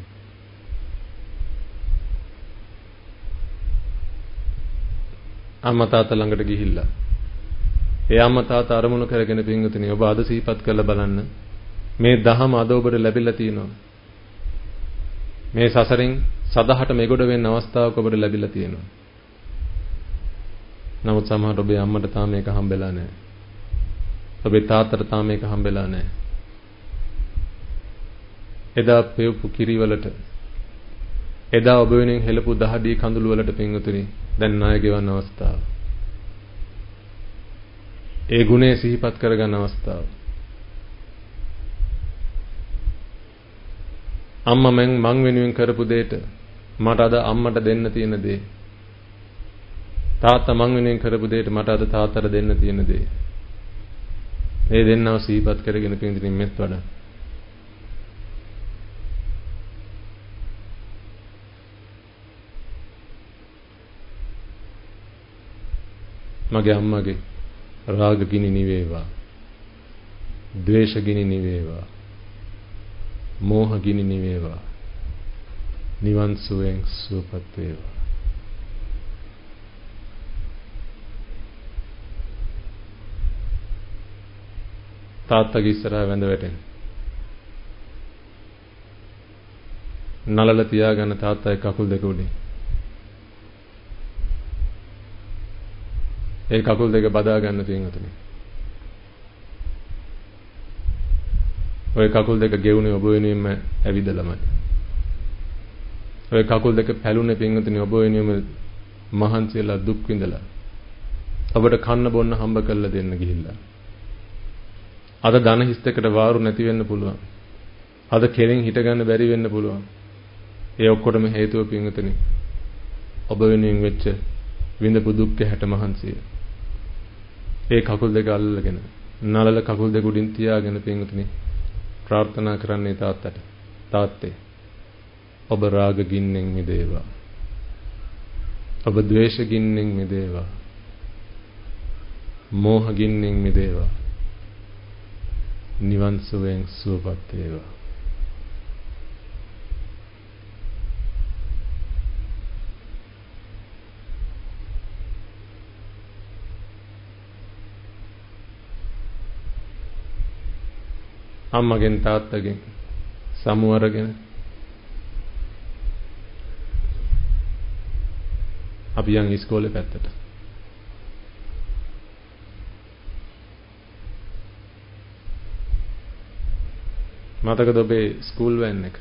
අම්මා තාත්තා ළඟට ගිහිල්ලා ඒ අම්මා තාත්තා අරමුණු කරගෙන පින්වතුනි ඔබ අද සිහිපත් කරලා බලන්න. මේ දහම අද ඔබට ලැබිලා තියෙනවා. මේ සසරින් සදහට මෙගොඩ වෙන්න අවස්ථාවක් ඔබට ලැබිලා තියෙනවා. නමුත් සමහර ඔබේ අම්මට තාම මේක හම්බෙලා නැහැ. ඔබේ තාත්තට තාම මේක හම්බෙලා නැහැ. එදා පෙවපු කිරිවලට එදා ඔබ වෙනුවෙන් හෙළපු දහඩිය කඳුළු වලට පින්වතුනි දැන් ණය ගෙවන්න අවස්ථාව. ඒ ගුණය සිහිපත් කරගන්න අවස්ථාව. අම්මා මං වෙනුවෙන් කරපු දෙයට මට අද අම්මට දෙන්න තියෙන දේ. තාත්තා මං වෙනුවෙන් කරපු දෙයට මට අද තාත්තට දෙන්න තියෙන දේ. මේ දෙන්නව සිහිපත් කරගෙන පින්වතුනි මෙත් වඩා. මගේ අම්මගේ රාග ගිනි නිවේවා, ද්වේෂ ගිනි නිවේවා, මෝහ ගිනි නිවේවා, නිවන් සුවෙන් සුවපත් වේවා. තාත්තගේ ඉස්සරහා වැඳ වැටෙන. නලල තියාගන්න තාත්තගේ කකුල් දෙක උඩින්. ඒ කකුල් දෙක බදා ගන්න තියෙනතුනේ. ඔය කකුල් දෙක ගෙවුනේ ඔබ වෙනුවෙන්ම ඇවිදලාමයි. ඔය කකුල් දෙක පැලුනේ පින්වතුනි ඔබ වෙනුවෙන්ම මහන්සියලා දුක් විඳලා. ඔබට කන්න බොන්න හම්බ කරලා දෙන්න ගිහිල්ලා. අද ධන හිස්තකට වාරු නැති වෙන්න පුළුවන්. අද කෙලින් හිට ගන්න බැරි වෙන්න පුළුවන්. ඒ ඔක්කොටම හේතුව පින්වතුනි ඔබ වෙනුවෙන් වෙච්ච විඳපු දුක්ඛ හැට මහන්සිය. ඒ කකුල් දෙක අල්ලගෙන නලල කකුල් දෙක උඩින් තියාගෙන පින්වතුනි ප්‍රාර්ථනා කරන්නේ තාත්තට. තාත්තේ ඔබ රාග ගින්නෙන් මිදේවා. ඔබ ද්වේෂ ගින්නෙන් මිදේවා. මෝහ ගින්නෙන් මිදේවා. නිවන් සුවෙන් සුවපත් වේවා. අම්මගෙන් තාත්තගෙන් සමු අරගෙන අපි යන් ඉස්කෝලේ පැත්තට. මතකද ඔබේ ස්කූල් වෑන් එක?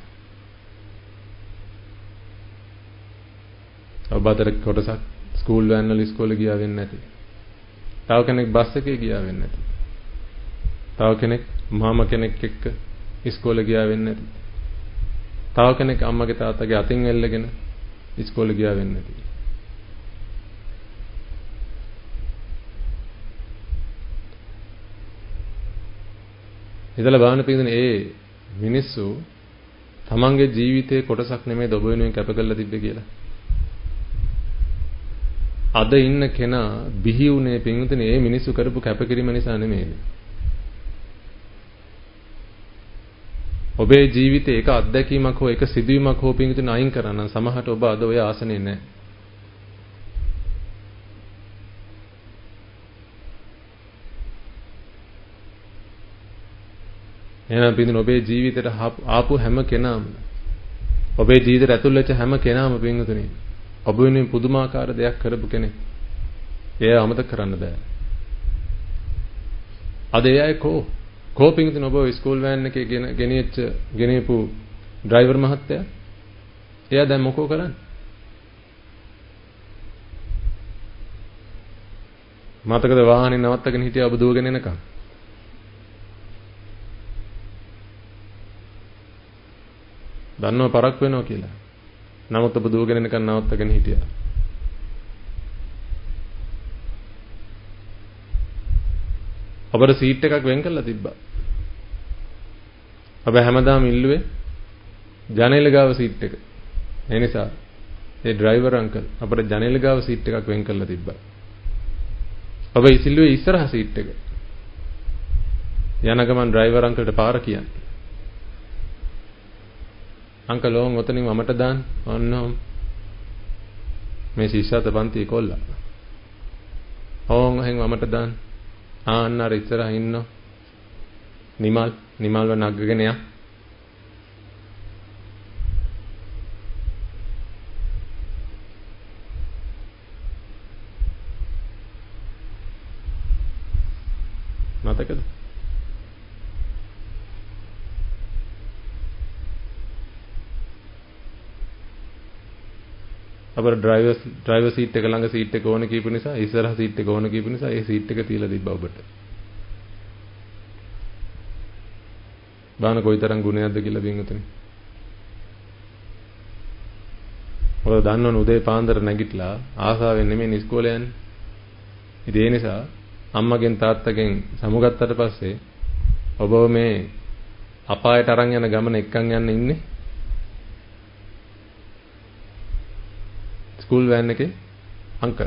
ඔබ අතර කොටසක් ස්කූල් වෑන් වල ඉස්කෝලේ ගියා වෙන්නේ නැති. තව කෙනෙක් බස් එකේ ගියා වෙන්නේ නැති. තව කෙනෙක් මාමා කෙනෙක් එක්ක ඉස්කෝලේ ගියා වෙන්නේ නැති. තව කෙනෙක් අම්මගේ තාත්තගේ අතින් එල්ලගෙන ඉස්කෝලේ ගියා වෙන්නේ නැති. හිතලා බලන්න පිටින් ඒ මිනිස්සු තමන්ගේ ජීවිතයේ කොටසක් නෙමෙයි ඔබ වෙනුවෙන් කැප කරලා තිබ්බේ කියලා. අද ඉන්න කෙනා බිහි වුණේ පිටින් ඒ මිනිස්සු කරපු කැපකිරීම නිසා නෙමෙයි. ඔබේ ජීවිතේ එක අත්දැකීමක් හෝ එක සිදුවීමක් හෝ පිටින් අයින් කරන්න සමහරට ඔබ අද ඔය ආසනේ නැහැ. එහෙනම් පිටින් ඔබේ ජීවිතේට ආපු හැම කෙනාම ඔබේ ජීවිතේට ඇතුල් වෙච්ච හැම කෙනාම පිටින් ඔබ වෙනුවෙන් පුදුමාකාර දෙයක් කරපු කෙනෙක්. එය අමතක කරන්න බෑ. අද එයයි කෝ පිටින් ඔබ ස්කූල් වෑන් එකේ ගෙනියපු ඩ්‍රයිවර් මහත්තයා එයා දැන් මොකෝ කරන්නේ? මතකද වාහනේ නවත්තගෙන හිටියා ඔබ දුවගෙන එනකම්? දන්නව පරක් වෙනවා කියලා. නමුත් ඔබ දුවගෙන එනකන් නවත්තගෙන හිටියා. ඔබට සීට් එකක් වෙන් කරලා තිබ්බා. ඔබ හැමදාම ඉල්ලුවේ ජනේල ගාව සීට් එක. ඒ නිසා ඒ ඩ්‍රයිවර් අංකල් අපිට ජනේල ගාව සීට් එකක් වෙන් කරලා තිබ්බා. ඔබ ඉල්ලුවේ ඉස්සරහ සීට් එක. යන ගමන් ඩ්‍රයිවර් අංකල්ට පාර කියන්නේ. අංකල් ඕන් ඔතනින් මමට දාන්න ඔන්න මේ ශිෂ්‍යත පන්ති කොල්ලා ඕන් එහෙන් මමට දාන්න ආන්න අර ඉස්සරහ ඉන්නෝ නිමල්ව නග්ගගෙන යා. මතකද? අපර ඩ්‍රයිවර් සීට් එක ළඟ සීට් එක ඕන කීපු නිසා ඉස්සරහ සීට් එක ඕන කීපු නිසා ඒ සීට් එක තියලා තිබ්බා ඔබට. බාන කොයිතරම් ගුණයක්ද කියලා බින්දුතුනි. ඔය දන්නවනේ උදේ පාන්දර නැගිටලා ආසාවෙන් නෙමෙයි ඉස්කෝලේ යන්නේ. ඉතින් ඒ නිසා අම්මගෙන් තාත්තගෙන් සමුගත්තට පස්සේ ඔබව මේ අපායට අරන් යන ගමන එක්කන් යන්න ඉන්නේ. ස්කූල් වෑන් එකේ අංකල්.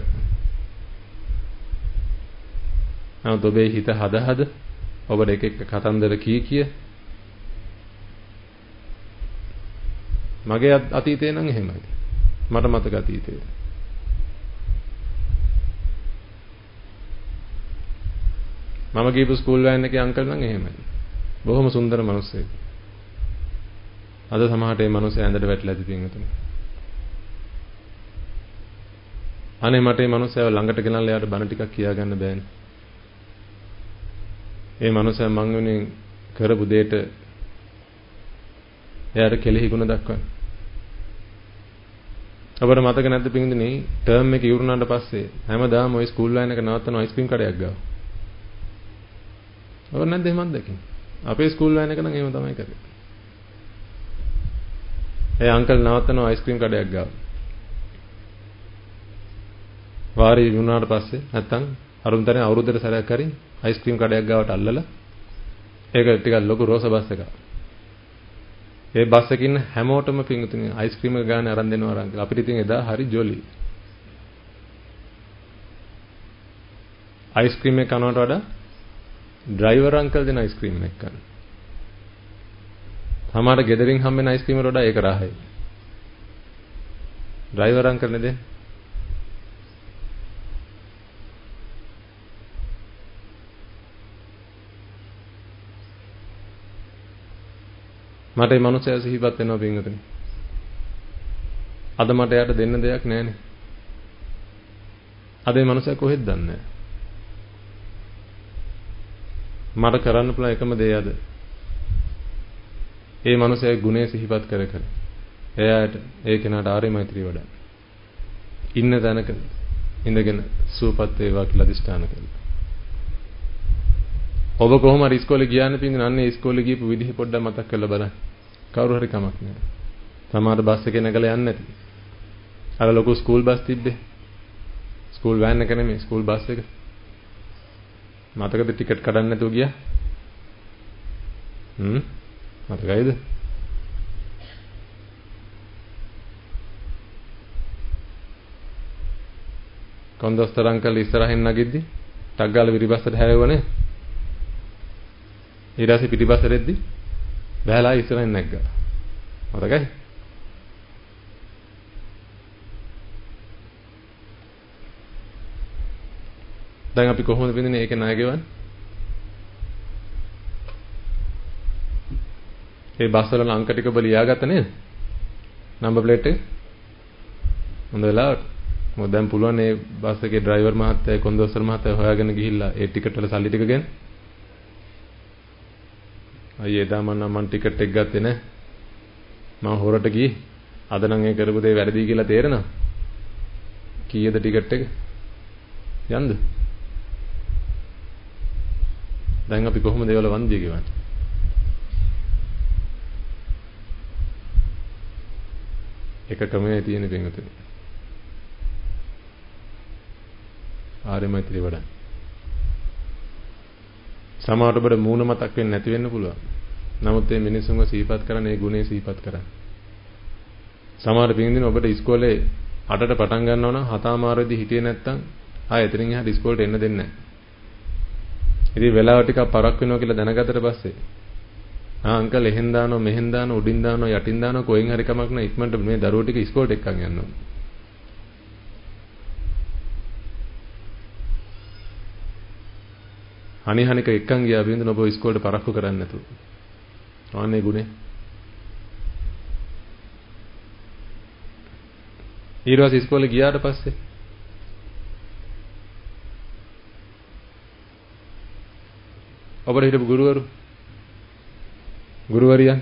නමුත් ඔබේ හිත හද ඔබට එක එක කතන්දර කිය මගේ අතීතේ නම් එහෙමයි. මට මතක අතීතේ. මම ගිහපු ස්කූල් වෑන් එකේ අංකල් නම් එහෙමයි. බොහොම සුන්දර මිනිස්සෙක්. අද සමහරට මේ මිනිස්සයා ඇඳට වැටිලා තිබෙන තුන. අනේ මට මේ මිනිස්සයා ළඟට ගෙනල්ලා එයාට බණ ටිකක් කියා ගන්න බෑනේ. මේ මිනිස්සයා මං වෙනුවෙන් කරපු දෙයට එයාට කෙලෙහි ගුණ දක්වන්න. අපර මතක නැද්ද පින්දුනේ ටර්ම් එක ඉවරුනාට පස්සේ හැමදාම ওই ස්කූල් වෑන් එක නවත්තන අයිස්ක්‍රීම් කඩයක් ගාව. ඔව් නැද්ද එහෙමත් දැකින්. අපේ ස්කූල් වෑන් එක නම් එහෙම තමයි කරේ. ඒ අංකල් නවත්තන අයිස්ක්‍රීම් කඩයක් ගාව. වාරි වුණාට පස්සේ නැත්තම් අරුන්තරේ අවුරුද්දට සැරයක් හරි අයිස්ක්‍රීම් කඩයක් ගාවට අල්ලලා ඒක ටිකක් ලොකු රෝස බස් එකක්. ඒ බස් එකේ ඉන්න හැමෝටම පිංගුතුනි අයිස්ක්‍රීම් එක ගන්න අරන් දෙනවා අරන් කියලා. අපිට ඉතින් එදා හරි ජොලි. අයිස්ක්‍රීම් එක කනවට වඩා ඩ්‍රයිවර් අංකල් දෙන අයිස්ක්‍රීම් එක ගන්න. සමහර ගෙදරින් හම්බෙන අයිස්ක්‍රීම් වලට වඩා ඒක රහයි. ඩ්‍රයිවර් අංකල් නේද? මට මේ මනුස්සයා සිහිපත් වෙනවා පින්වතුනි. අද මට එයාට දෙන්න දෙයක් නැහැනේ. අද මේ මනුස්සයා කොහෙද දන්නේ නැහැ. මට කරන්න පුළුවන් එකම දේ අද. මේ මනුස්සයාගේ ගුණය සිහිපත් කර එයාට ඒ කෙනාට ආර්ය මෛත්‍රිය වඩා. ඉන්න තැනක ඉඳගෙන සුවපත් වේවා කියලා අදිෂ්ඨාන කරලා. ඔබ කොහොම හරි ඉස්කෝලේ ගියානේ පින්දින අන්නේ ඉස්කෝලේ ගිහපු විදිහ පොඩ්ඩක් මතක් කරලා බලන්න. කවුරු හරි කමක් නෑ. සමහර බස් එකේ නැගලා යන්නේ නැති. අර ලොකු ස්කූල් බස් තිබ්බේ. ස්කූල් වෑන් එක නෙමෙයි ස්කූල් බස් එක. මතකද ටිකට් කඩන්න නැතුව ගියා? මතකයිද? කොන්දොස්තර අංකල් ඉස්සරහින් නැගිද්දි ටක් ගාලා පිටිපස්සට හැරෙවනේ. ඊට පස්සේ පිටිපස්සට එද්දි බහැලා ඉස්සරහින් නැග්ගා. මතකයි? දැන් අපි කොහොමද බින්දිනේ ඒකේ ණය ගෙවන්නේ? ඒ බස් වල අංක ටික ඔබ ලියාගත්ත නේද? නම්බර් ප්ලේට් එක. හොඳ වෙලාවට. මොකද දැන් පුළුවන් මේ බස් එකේ ඩ්‍රයිවර් මහත්තයා කොන්දොස්තර මහත්තයා හොයාගෙන ගිහිල්ලා ඒ ටිකට් වල සල්ලි ටික ගෙන. අයියේ එදා මම ටිකට් එක ගත්තේ නැහැ. මම හොරට ගියේ. අද නම් ඒ කරපු දේ වැරදි කියලා තේරෙනවා. කීයද ටිකට් එක? යන්ද? දැන් අපි කොහොමද ඒවල වන්දිය ගෙවන්නේ? එක ක්‍රමයේ තියෙන පින්වතුනි. ආර්ය මෛත්‍රිය වඩා. සමහරට ඔබට මූණ මතක් වෙන්නේ නැති වෙන්න පුළුවන්. නමුත් මේ මිනිසුන්ව සිහිපත් කරන ඒ ගුණේ සිහිපත් කරන්න. සමහර පින්දින ඔබට ඉස්කෝලේ 8ට පටන් ගන්නවා නම් 7:00 හිටියේ නැත්තම් ආයෙ එතනින් එහාට ඉස්කෝලේට එන්න දෙන්නේ නැහැ. ඉතින් වෙලාව ටිකක් පරක් වෙනවා කියලා දැනගත්තට පස්සේ අංකල් එහෙන් දානවා මෙහෙන් දානවා උඩින් දානවා යටින් දානවා කොහෙන් හරි කමක් නැහැ ඉක්මනට මේ දරුවෝ ටික ඉස්කෝලේට එක්කන් යනවා. අනිහනික එක්කන් ගියා බින්දුන ඔබ ඉස්කෝලේට පරක්කු කරන්නේ නැතුව. ආන්නේ ගුණේ. ඊළඟ ඉස්කෝලේ ගියාට පස්සේ ඔබට හිටපු ගුරුවරියන්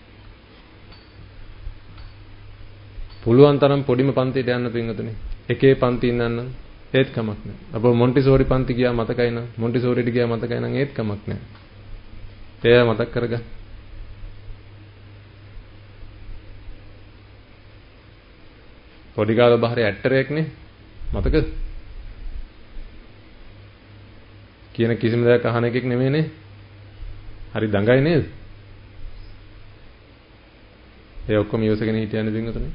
පුළුවන් තරම් පොඩිම පන්තියට යන්න පින්වතුනි. එකේ පන්ති ඉන්නන්න ඒත් කමක් නැහැ. අප මොන්ටිසෝරි පන්ති ගියා මතකයි නම් මොන්ටිසෝරිට ගියා මතකයි නම් ඒත් කමක් නැහැ. ඒ මතක් කරගන්න. පොඩි කාලේ බහරේ ඇට්ටරයක් නේ මතකද? කියන කිසිම දෙයක් අහන එකෙක් නෙමෙයිනේ. හරි දඟයි නේද? ඒ ඔක්කොම ඉවසගෙන හිටියන්නේ බින්දුනේ.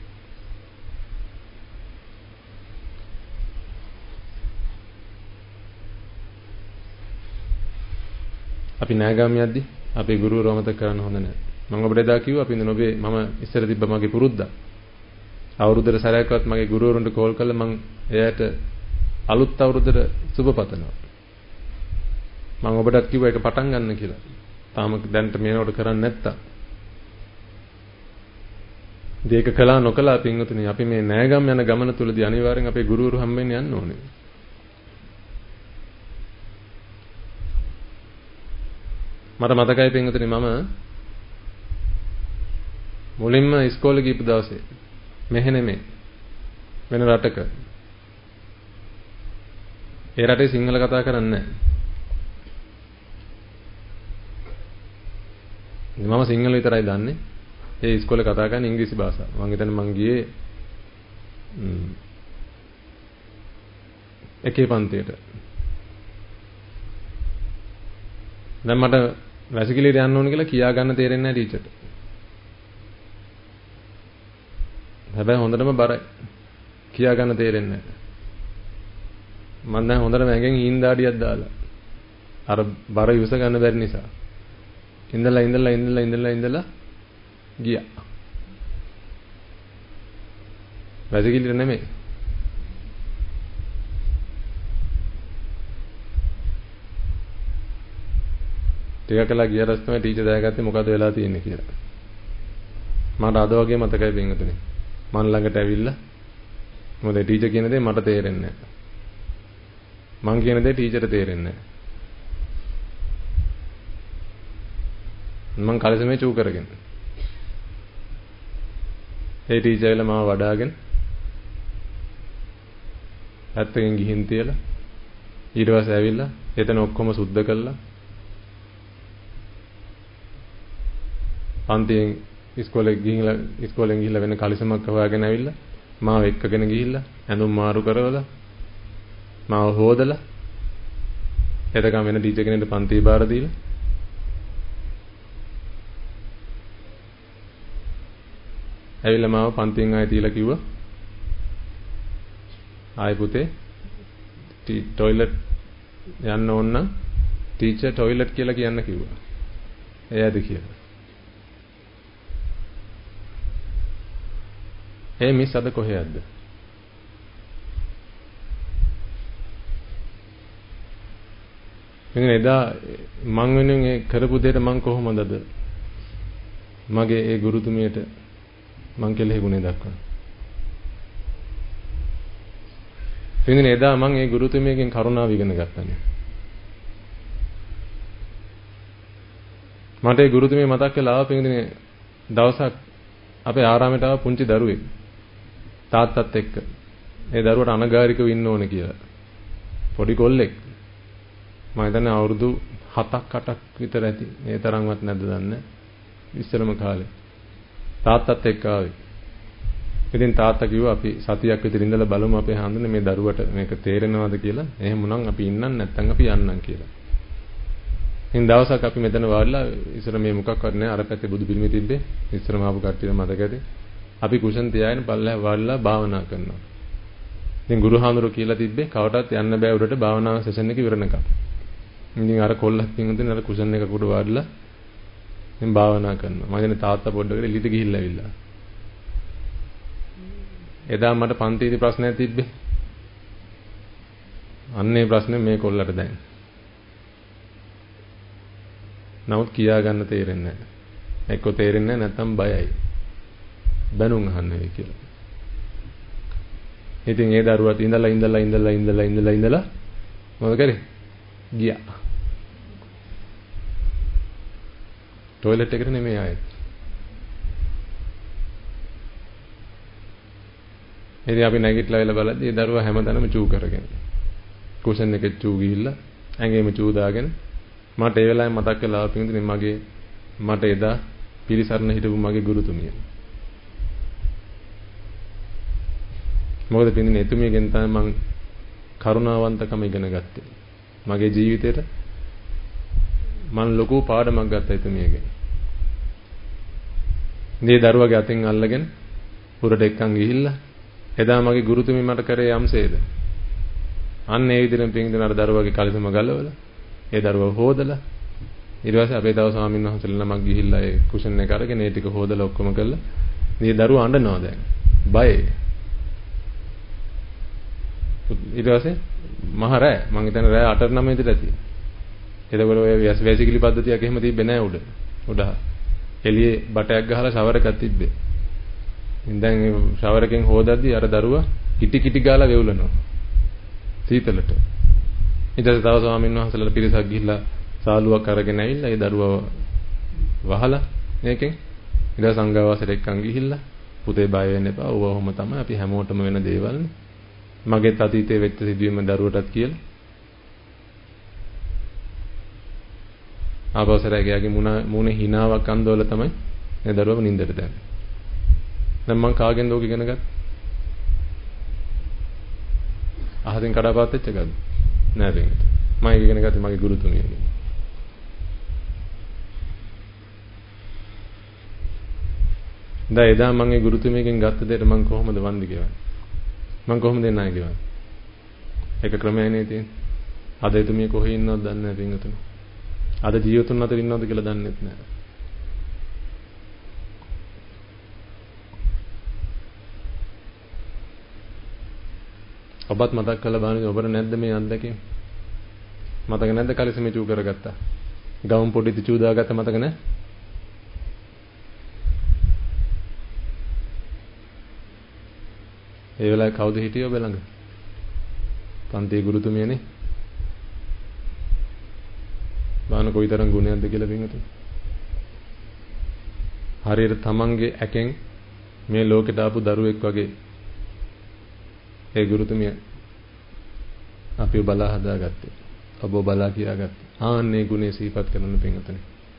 අපි නෑගාම යද්දි අපේ ගුරුවරව මතක කරන්න හොඳ නැහැ. මම ඔබට එදා කිව්වා අපි ඉන්න ඔබේ මම ඉස්සර තිබ්බ මගේ පුරුද්දා. අවුරුද්දට සැරයක්වත් මගේ ගුරුවරුන්ට කෝල් කරලා මම එයාට අලුත් අවුරුද්දට සුබ පතනවා. මම ඔබටත් කිව්වා ඒක පටන් ගන්න කියලා. තාම දැන්ට මේනවට කරන්නේ නැත්තම්. දෙයක කළා නොකළා පින්වතුනි අපි මේ නෑගම් යන ගමන තුලදී අනිවාර්යෙන් අපේ ගුරුවරු හම්බෙන්න යන්න ඕනේ. මට මතකයි පින්වතුනි මම මුලින්ම ඉස්කෝලේ ගිහපු දවසේ මෙහෙ නෙමෙයි වෙන රටක. ඒ රටේ සිංහල කතා කරන්නේ නැහැ. මම සිංහල විතරයි දන්නේ. ඒ ඉස්කෝලේ කතා කරන්නේ ඉංග්‍රීසි භාෂාව. මම හිතන්නේ මං ගියේ එකේ පන්තියට. දැන් මට වැසිකිළියට යන්න ඕන කියලා කියා ගන්න තේරෙන්නේ නැහැ ටීචර්ට. හැබැයි හොඳටම බරයි. කියා ගන්න තේරෙන්නේ නැහැ. මම දැන් හොඳටම ඇඟෙන් ඊන්දාඩියක් දාලා අර බර ඉවස ගන්න බැරි නිසා ඉඳලා ගියා. වැසිකිළියට නෙමෙයි. ටිකක් කළා ගිය රස් තමයි ටීචර් දැනගත්තේ මොකද වෙලා තියෙන්නේ කියලා. මට අද වගේ මතකයි බින්දුනේ. මන් ළඟට ඇවිල්ලා මොකද ටීචර් කියන දේ මට තේරෙන්නේ නැහැ. මං කියන දේ ටීචර්ට තේරෙන්නේ නැහැ. මං කලසමේ චූ කරගෙන. ඒ ටීචර් ඇවිල්ලා මාව වඩාගෙන පැත්තකින් ගිහින් තියලා ඊට පස්සේ ඇවිල්ලා එතන ඔක්කොම සුද්ධ කළා. පන්තියෙන් ඉස්කෝලෙන් ගිහිල්ලා වෙන කලිසමක් හොයාගෙන ඇවිල්ලා මාව එක්කගෙන ගිහිල්ලා ඇඳුම් මාරු කරවලා මාව හොදලා එතකම වෙන ටීචර් කෙනෙක්ට පන්ති බාර දීලා ඇවිල්ලා මාව පන්තියෙන් ආයෙ තියලා කිව්වා ආයෙ පුතේ ටොයිලට් යන්න ඕන නම් ටීචර් ටොයිලට් කියලා කියන්න කිව්වා. එයාද කියලා. ඒ මිස් අද කොහෙයක්ද? මම එදා මං වෙනුවෙන් ඒ කරපු දෙයට මං කොහොමද මගේ ඒ ගුරුතුමියට මං කෙලෙහි ගුණේ දක්වන්නේ. ඉතින් එදා මං ඒ ගුරුතුමියගෙන් කරුණාව ඉගෙන ගත්තානේ. මට ඒ ගුරුතුමිය මතක් වෙලා ආවා පිටින් දවසක් අපේ ආරාමයට ආව පුංචි දරුවෙක්. තාත්තත් එක්ක. ඒ දරුවට අනගාരികව ඉන්න ඕනේ කියලා. පොඩි කොල්ලෙක්. මම හිතන්නේ අවුරුදු 7ක් 8ක් විතර ඇති. ඒ තරම්වත් නැද්ද දන්නේ. ඉස්සරම කාලේ. තාත්තත් එක්ක ආවේ. ඉතින් තාත්තා කිව්වා අපි සතියක් විතර ඉඳලා බලමු අපේ හාමුදුරනේ මේ දරුවට මේක තේරෙනවද කියලා. එහෙම වුණනම් අපි ඉන්නම් නැත්නම් අපි යන්නම් කියලා. ඉතින් දවසක් අපි මෙතන වාඩිලා ඉස්සර මේ මොකක්වත් නැහැ අර පැත්තේ බුදු පිළිමේ තිබ්බේ. ඉස්සරම ආපු කට්ටිය මතකද? අපි කුෂන් තියාගෙන පල්ලෙහා වාඩිලා භාවනා කරනවා. ඉතින් ගුරුහාමුදුරුවෝ කියලා තිබ්බේ කවටවත් යන්න බෑ උඩට භාවනා සෙෂන් එක ඉවරනකම්. ඉතින් අර කොල්ලත් පිටින් අර කුෂන් එක උඩ වාඩිලා ඉතින් භාවනා කරනවා. මම දැන් තාත්තා පොඩ්ඩකට එළියට ගිහිල්ලා ඇවිල්ලා. එදා මට පන්තියේදී ප්‍රශ්නයක් තිබ්බේ. අන්නේ ප්‍රශ්නේ මේ කොල්ලට දැන්. නමුත් කියා ගන්න තේරෙන්නේ නැහැ. එක්ක තේරෙන්නේ නැත්නම් බයයි. බැනුම් අහන්න වෙයි කියලා. ඉතින් ඒ දරුවත් ඉඳලා මොකද කරේ? ගියා. ටොයිලට් එකට නෙමෙයි ආයේ. ඉතින් අපි නැගිටලා වෙලා බලද්දී ඒ දරුවා හැමදාම චූ කරගෙන. කුෂන් එකේ චූ ගිහිල්ලා ඇඟේම චූ දාගෙන මට ඒ වෙලාවේ මතක් වෙලා පින්දුනේ මට එදා පිරිසරණ හිටපු මගේ ගුරුතුමිය. මොකද පින්දුනේ එතුමියගෙන් තමයි මං කරුණාවන්තකම ඉගෙන ගත්තේ. මගේ ජීවිතේට මං ලොකු පාඩමක් ගත්තා එතුමියගෙන්. මේ දරුවගේ අතින් අල්ලගෙන උරට එක්කන් ගිහිල්ලා එදා මගේ ගුරුතුමී මට කරේ යම්සේද. අන්න ඒ විදිහෙන් පින්දුනේ අර දරුවගේ කලිසම ගලවලා ඒ දරුවව හොදලා ඊට පස්සේ අපේ තව ස්වාමීන් වහන්සේලා නමක් ගිහිල්ලා ඒ කුෂන් එක අරගෙන ඒ ටික හොදලා ඔක්කොම කළා. මේ දරුවා අඬනවා දැන්. බයයි. ඊට පස්සේ මහ රෑ මං හිතන්නේ රෑ 8-9 විතර ඇති. එතකොට ඔය වැසිකිලි පද්ධතියක් එහෙම තිබ්බේ නැහැ උඩ. එළියේ බටයක් ගහලා ෂවර් එකක් තිබ්බේ. දැන් ඒ ෂවර් එකෙන් හොදද්දී අර දරුවා කිටි ගාලා වෙවුලනවා. සීතලට. ඊට පස්සේ තව ස්වාමීන් වහන්සේලා පිරිසක් ගිහිල්ලා සාලුවක් අරගෙන ඇවිල්ලා ඒ දරුවව වහලා මේකෙන් ඊට සංඝවාසයට එක්කන් ගිහිල්ලා පුතේ බය වෙන්න එපා. ඕව ඔහොම තමයි අපි හැමෝටම වෙන දේවල්නේ. මගේත් අතීතයේ වෙච්ච සිදුවීම දරුවටත් කියලා. ආපස්සරයගේ මුණේ හිනාවක් අන්දවල තමයි මේ දරුවව නින්දට දැම්මේ. දැන් මං කාගෙන්ද ඕක ඉගෙන ගත්තේ? අහසින් කඩාපත් වෙච්ච එකද? නෑ බෙන්ගට. මම ඉගෙන ගත්තේ මගේ ගුරුතුමියගෙන්. දැන් එදා මම ඒ ගුරුතුමියගෙන් ගත්ත දෙයට මං කොහොමද වන්දි ගෙවන්නේ? මං කොහොමද ණය ගෙවන්නේ? ඒක ක්‍රමයනේ තියෙන්නේ. අද එතුමිය කොහේ ඉන්නවද දන්නේ නැහැ බෙන්ගතුන. අද ජීවිතුන් අතර ඉන්නවද කියලා දන්නේත් නැහැ. ඔබත් මතක් කරලා බලන්න ඔබට නැද්ද මේ අත්දැකීම? මතක නැද්ද කලිසමේ චූ කරගත්තා? ගවුම් පොඩි චූ දාගත්ත මතක නැහැ? ඒ වෙලාවේ කවුද හිටියේ ඔබ ළඟ? පන්තියේ ගුරුතුමියනේ. බාන කොයිතරම් ගුණයක්ද කියලා පින්වතුනි. හරියට තමන්ගේ ඇකෙන් මේ ලෝකෙට ආපු දරුවෙක් වගේ ඒ ගුරුතුමිය අපිව බලා හදාගත්තේ. ඔබ බලා කියාගත්තේ. ආන්නේ ගුණේ සිහිපත් කරන පින්වතුනි.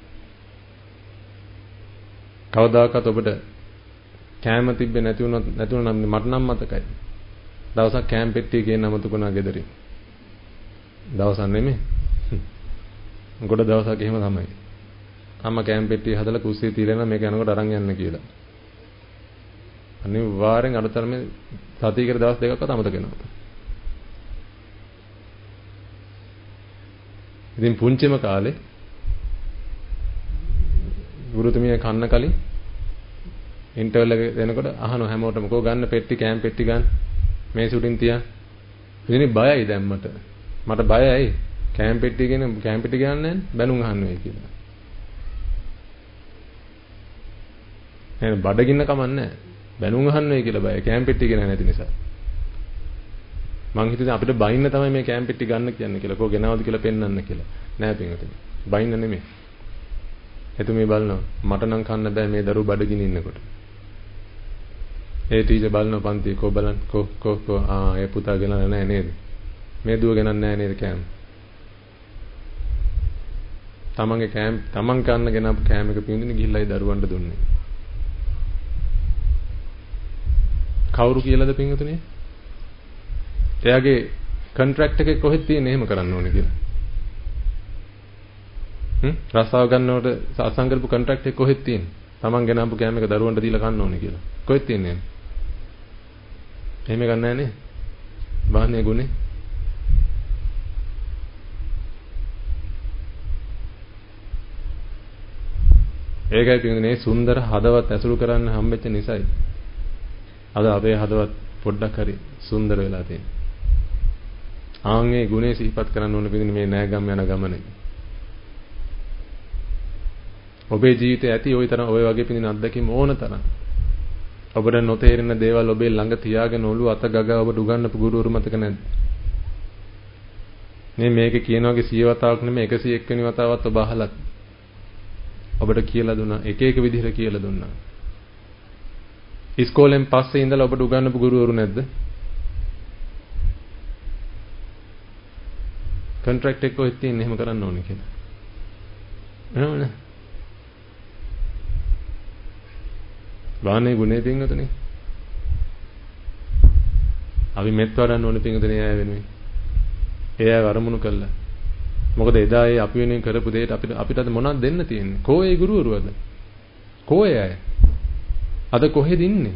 කවදාකවත් ඔබට කෑම තිබ්බේ නැතුණා නම් මට නම් මතකයි. දවසක් කෑම පෙට්ටිය ගේන්න අමතකුණා ගෙදරින්. දවසක් නෙමෙයි. ගොඩ දවසක් එහෙම තමයි. අම්මා කෑම පෙට්ටිය හදලා කුස්සියේ තියලා මේක යනකොට අරන් යන්න කියලා. අනිවාර්යෙන් අරතරමේ සතියකට දවස් දෙකක්වත් අමතක වෙනවා. ඉතින් පුංචිම කාලේ ගුරුතුමිය කන්න කලින් ඉන්ටර්වල් එක දෙනකොට අහනවා හැමෝටම කෝ ගන්න පෙට්ටි කෑම පෙට්ටි ගන්න මේ සුටින් තියන්. ඉතින් බයයි දැන් මට බයයි කෑම පෙට්ටි ගන්න නැහැ බැනුම් අහන්න වෙයි කියලා. එහෙනම් බඩගින්න කමන්නේ බැනුම් අහන්න වෙයි කියලා බයයි කෑම පෙට්ටි ගෙන නැති නිසා. මං හිතුවේ අපිට බයින්න තමයි මේ කෑම පෙට්ටි ගන්න කියන්නේ කියලා. කෝ ගෙනවද කියලා පෙන්වන්න කියලා. නෑ පින්වතුනි. බයින්න නෙමෙයි. එතුමිය බලනවා මට නම් කන්න බෑ මේ දරුවෝ බඩගින්න ඉන්නකොට. ඒ ටීචර් බලනවා පන්තියේ කෝ බලන්න කෝ ඒ පුතා ගෙනල්ලා නෑ නේද? මේ දුව ගෙනන්නේ නෑ නේද කෑම? තමන් කන්න ගෙනපු කෑම එක පින්දුනේ ගිහිල්ලා ඒ දරුවන්ට දුන්නේ. කවුරු කියලාද පින්වතුනි? එයාගේ කොන්ට්‍රැක්ට් එකේ කොහෙද තියෙන්නේ එහෙම කරන්න ඕනේ කියලා. රස්සාව ගන්නකොට අසංකල්ප කොන්ට්‍රැක්ට් එක කොහෙද තියෙන්නේ? තමන් ගෙනාපු කෑම එක දරුවන්ට දීලා කන්න ඕනේ කියලා. කොහෙද තියෙන්නේ? එහෙම ගන්න නැහැ නේ. බාන්නේ ගුනේ. ඒකයි පින්වතුනි සුන්දර හදවත් ඇසුරු කරන්න හම්බෙච්ච නිසායි. අද අපේ හදවත් පොඩ්ඩක් හරි සුන්දර වෙලා තියෙනවා. ආන්ගේ ගුණේ සිහිපත් කරන්න ඕන පිළිදෙන මේ නෑගම් යන ගමනේ. ඔබේ ජීවිතේ ඇති ওই තරම් ඔය වගේ පිළින අත්දැකීම් ඕන තරම්. ඔබට නොතේරෙන දේවල් ඔබේ ළඟ තියාගෙන ඔළුව අත ගගා ඔබට උගන්වපු ගුරුවරු මතක නැද්ද? මේක කියන වගේ 100 වතාවක් නෙමෙයි 101 වෙනි වතාවත් ඔබ අහලත්. ඔබට කියලා දුන්නා එක එක විදිහට කියලා දුන්නා. ඉස්කෝලෙන් පස්සේ ඉඳලා ඔබට උගන්වපු ගුරුවරු නැද්ද? කොන්ට්‍රැක්ට් එක කොහෙද තියෙන්නේ එහෙම කරන්න ඕනේ කියලා. නේද? වානේ ගුණේ පින්වතුනි. අපි මෙත් වඩන්න ඕනේ පින්වතුනි ආය වෙනුවෙන්. ඒ අය වරමුණු කළා. මොකද එදා ඒ අපි වෙනුවෙන් කරපු දෙයට අපිට අද මොනවද දෙන්න තියෙන්නේ? කෝ ඒ ගුරුවරු අද? කෝ ඒ අය? අද කොහෙද ඉන්නේ?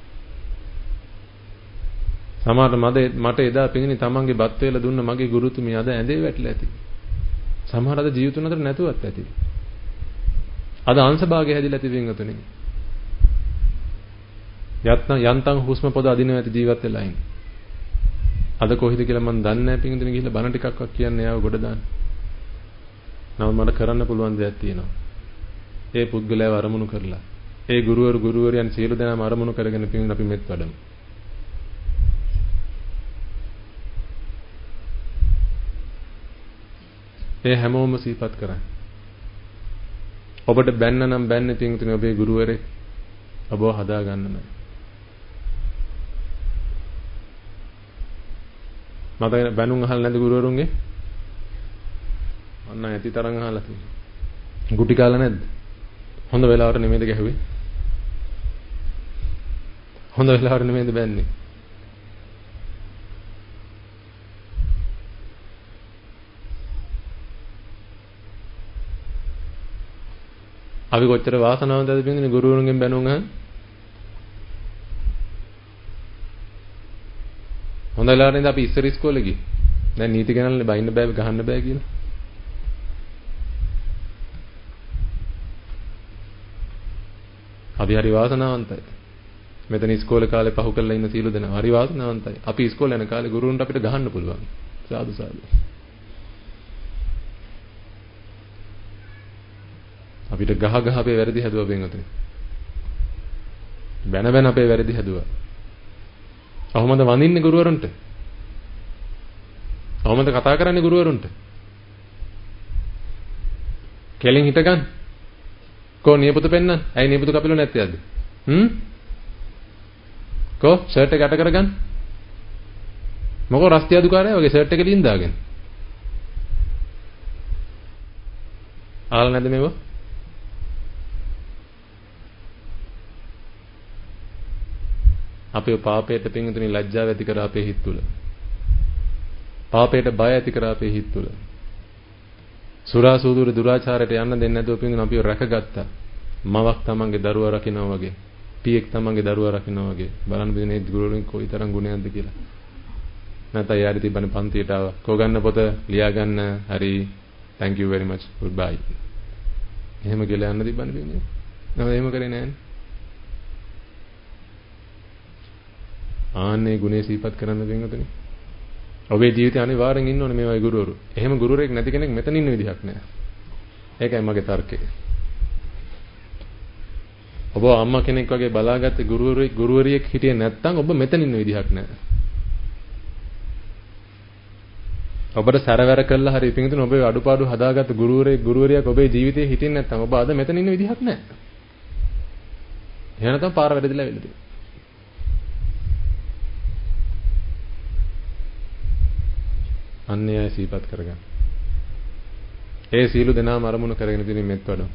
සමහර මට එදා පින්වතුනි තමන්ගේ බත් වේල දුන්න මගේ ගුරුතුමිය අද ඇඳේ වැටිලා ඇති. සමහර අද ජීවිතුන් අතර නැතුවත් ඇති. අද අංශභාගය හැදිලා ඇති පින්වතුනි. යන්තම් හුස්ම පොද අදිනවා ඇති ජීවත් වෙලා ඉන්නේ. අද කොහෙද කියලා මම දන්නේ නැහැ පින්වතුනි ගිහිල්ලා බණ ටිකක්වත් කියන්න යාව ගොඩ දාන්න. නම මට කරන්න පුළුවන් දෙයක් තියෙනවා. ඒ පුද්ගලයාව අරමුණු කරලා ඒ ගුරුවරයන් සියලු දෙනාම අරමුණු කරගෙන පින්වතුනි අපි මෙත් වඩමු. ඒ හැමෝම සිහිපත් කරන්න. ඔබට බැන්න නම් බැන්නේ පින්වතුනි ඔබේ ගුරුවරයෙක් ඔබව හදා ගන්නමයි. මට බැනුම් අහලා නැද්ද ගුරුවරුන්ගේ? අන්න ඇති තරම් අහලා තියෙනවා. ගුටි කාලා නැද්ද? හොඳ වෙලාවට නෙමෙයිද ගැහුවේ? හොඳ වෙලාවට නෙමෙයිද බැන්නේ? අපි කොච්චර වාසනාවන්තද පින්වතුනි ගුරුවරුන්ගෙන් බැනුම් අහන්න? හොඳ වෙලාවට නේද අපි ඉස්සර ඉස්කෝලේ ගියේ. දැන් නීති ගණන්ලේ බයින්න බෑ ගහන්න බෑ කියලා. අපි හරි වාසනාවන්තයි. මෙතන ඉස්කෝලේ කාලේ පහු කරලා ඉන්න සීල දෙනා හරි වාසනාවන්තයි. අපි ඉස්කෝලේ යන කාලේ ගුරුවරුන්ට අපිට ගහන්න පුළුවන්. සාදු සාදු. අපිට ගහ අපේ වැරදි හැදුවා බෙන්ගතේ. බැන අපේ වැරදි හැදුවා. කොහොමද වඳින්නේ ගුරුවරුන්ට? කොහොමද කතා කරන්නේ ගුරුවරුන්ට? කෙලින් හිට ගන්න. කෝ නියපොතු පෙන්නන්න. ඇයි නියපොතු කපිලු නැත්තේ අද? කෝ ෂර්ට් එක යට කරගන්න. මොකෝ රස්තිය අදුකාරයා වගේ ෂර්ට් එක ලින් දාගෙන. ආල නැද්ද මේව? අපේ පාපයට පින්තුනි ලැජ්ජාව ඇති කර අපේ හිත තුළ. පාපයට බය ඇති කර අපේ හිත තුළ. සුරා සූදුර දුරාචාරයට යන්න දෙන්නේ නැතුව පින්තුනි අපිව රැකගත්තා. මවක් තමන්ගේ දරුවා රකින්නවා වගේ. පියෙක් තමන්ගේ දරුවා රකින්නවා වගේ. බලන්න පින්තුනි ගුරුවරුන් කොයිතරම් ගුණයක්ද කියලා. නැත්නම් යාරි තිබ්බනේ පන්තියට ආවා. කෝ ගන්න පොත ලියා ගන්න. හරි. thank you very much. goodbye. එහෙම කියලා යන්න තිබ්බනේ පින්තුනි. නම එහෙම කරේ නෑනේ. ආන්නේ ගුණේ සිහිපත් කරන්න දෙන්නතුනි. ඔබේ ජීවිතේ අනිවාර්යෙන් ඉන්න ඕනේ මේ වගේ ගුරුවරු. එහෙම ගුරුවරයෙක් නැති කෙනෙක් මෙතන ඉන්න විදිහක් නෑ. ඒකයි මගේ තර්කය. ඔබ අම්මා කෙනෙක් වගේ බලාගත්ත ගුරුවරියෙක් හිටියේ නැත්නම් ඔබ මෙතන ඉන්න විදිහක් නෑ. ඔබට සැරවැර කළා හරි පිටින් ඔබේ අඩුපාඩු හදාගත්ත ගුරුවරියක් ඔබේ ජීවිතේ හිටින්නේ නැත්නම් ඔබ අද මෙතන ඉන්න විදිහක් නෑ. එහෙම නැත්නම් පාර වැරදිලා වෙලා තියෙනවා. අන්‍යය සිහිපත් කරගන්න. ඒ සීල දෙනාම අරමුණු කරගෙන ඉතින් මෙත් වඩමු.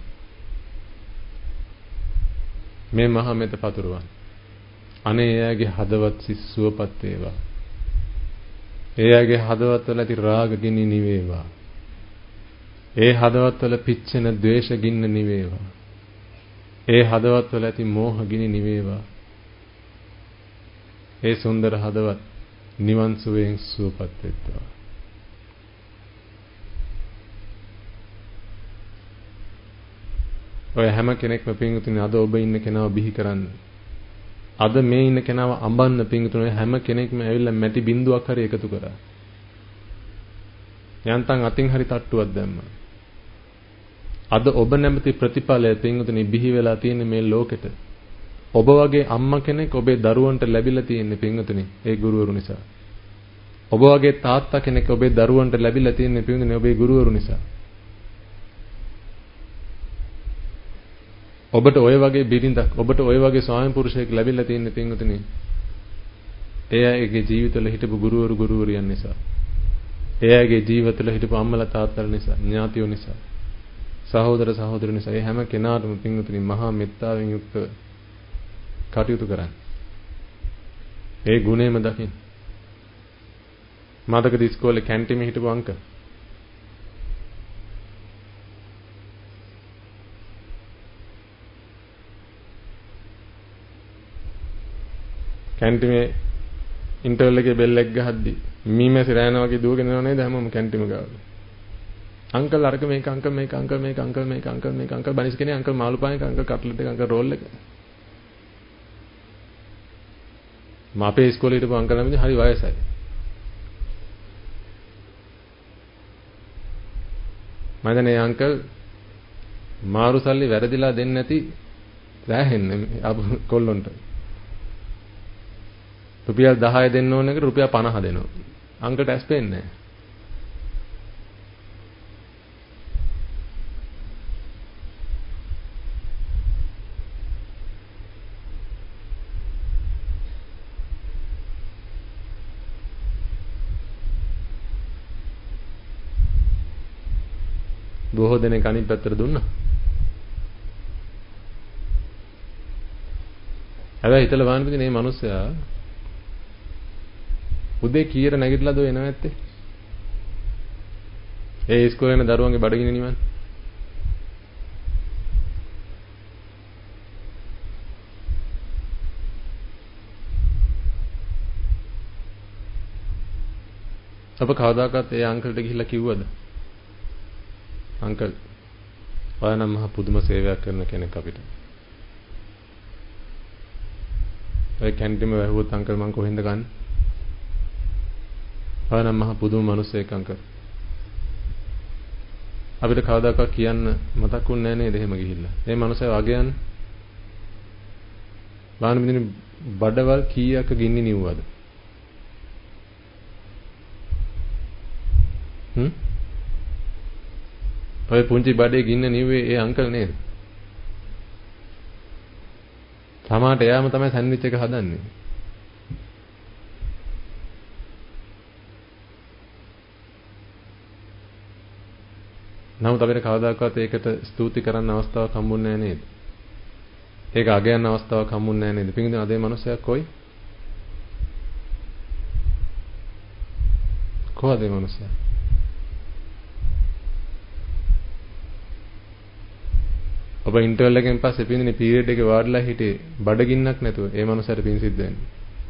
මේ මහා මෙත පතුරවන්න. අනේ එයාගේ හදවත් සිස්සුවපත් වේවා. එයාගේ හදවත් වල ඇති රාග ගිනි නිවේවා. ඒ හදවත් වල පිච්චෙන ද්වේෂ ගින්න නිවේවා. ඒ හදවත් වල ඇති මෝහ ගිනි නිවේවා. ඒ සුන්දර හදවත් නිවන් සුවයෙන් සුවපත් වෙත්වා. ඔය හැම කෙනෙක්ම පින්තුනි අද ඔබ ඉන්න කෙනාව බිහි කරන්න. අද මේ ඉන්න කෙනාව අඹන්න පින්තුනි හැම කෙනෙක්ම ඇවිල්ලා මැටි බින්දුවක් හරි එකතු කරා. යන්තම් අතින් හරි තට්ටුවක් දැම්මා. අද ඔබ නැමැති ප්‍රතිඵලය පින්වතුනි බිහි වෙලා තියෙන මේ ලෝකෙට. ඔබ වගේ අම්මා කෙනෙක් ඔබේ දරුවන්ට ලැබිලා තියෙන්නේ පින්වතුනි ඒ ගුරුවරු නිසා. ඔබ වගේ තාත්තා කෙනෙක් ඔබේ දරුවන්ට ලැබිලා තියෙන්නේ පින්වතුනි ඔබේ ගුරුවරු නිසා. ඔබට ඔය වගේ බිරිඳක් ඔබට ඔය වගේ ස්වාමි පුරුෂයෙක් ලැබිලා තියෙන්නේ පින්වතුනි ඒ අයගේ ජීවිතවල හිටපු ගුරුවරියන් නිසා. ඒ අයගේ ජීවිතවල හිටපු අම්මලා තාත්තලා නිසා, ඥාතියෝ නිසා, සහෝදර සහෝදරයෝ නිසා. ඒ හැම කෙනාටම පින්වතුනි මහා මෙත්තාවෙන් යුක්ත කටයුතු කරන්න. ඒ ගුණේම දකින්න. මතකද ඉස්කෝලේ කැන්ටිමේ හිටපු අංකල්? කැන්ටිමේ ඉන්ටර්වල් එකේ බෙල් එක ගහද්දි මීමැසි රෑන වගේ දුවගෙන යනව නේද හැමෝම කැන්ටිම ගාවට. අංකල් අරක මේක අංකල් මේක අංකල් මේක අංකල් මේක අංකල් මේක අංකල් බනිස් කෙනේ අංකල් මාළු පාන් එක අංකල් කට්ලට් එක අංකල් රෝල් එක. මම අපේ ඉස්කෝලේ හිටපු අංකල් ළමයි හරි වයසයි. මම දන්නේ අංකල් මාරු සල්ලි වැරදිලා දෙන්නේ නැති රෑහෙන්නේ අපු කොල්ලොන්ට. රුපියල් 10 දෙන්න ඕන එකට රුපියල් 50 දෙනවා. අංකල්ට ඇස් පේන්නේ නැහැ. බොහෝ දෙනෙක් අනිත් පැත්තට දුන්නා. හැබැයි හිතලා බලන්න පිටින් මේ මිනිස්සයා උදේ කීයට නැගිටලාද ඔය එනවා ඇත්තේ? ඒ ඉස්කෝලේ යන දරුවන්ගේ බඩගිනි නිවන්න. අප කවදාකවත් ඒ අංකල්ට ගිහිල්ලා කිව්වද? අංකල් ඔයා නම් මහ පුදුම සේවයක් කරන කෙනෙක් අපිට. ඔය කැන්ටිම වැහුවොත් අංකල් මං කොහෙන්ද ගන්නේ? ඔයා නම් මහ පුදුම මිනිස්සෙක් අංකල්. අපිට කවදාකවත් කියන්න මතක්ුන්නේ නැහැ නේද එහෙම ගිහිල්ලා. මේ මිනිස්සයා වගේ යන්නේ. බාන මිනින බඩවල් කීයක ගින්නි නිව්වද? ඔය පුංචි බඩේ ගින්න නිව්වේ ඒ අංකල් නේද? සමහරට එයාම තමයි සෑන්ඩ්විච් එක හදන්නේ. නමුත් අපිට කවදාකවත් ඒකට ස්තුති කරන්න අවස්ථාවක් හම්බුන්නේ නැහැ නේද? ඒක අගයන් අවස්ථාවක් හම්බුන්නේ නැහැ නේද? පිටින් අදේ මිනිස්සයා කොයි? කොහොමද මේ මිනිස්සයා? ඔබ ඉන්ටර්වල් එකෙන් පස්සේ පින්දිනේ පීරියඩ් එකේ වාඩිලා හිටියේ බඩගින්නක් නැතුව ඒ මනුස්සයාට පින් සිද්ධ වෙන්නේ.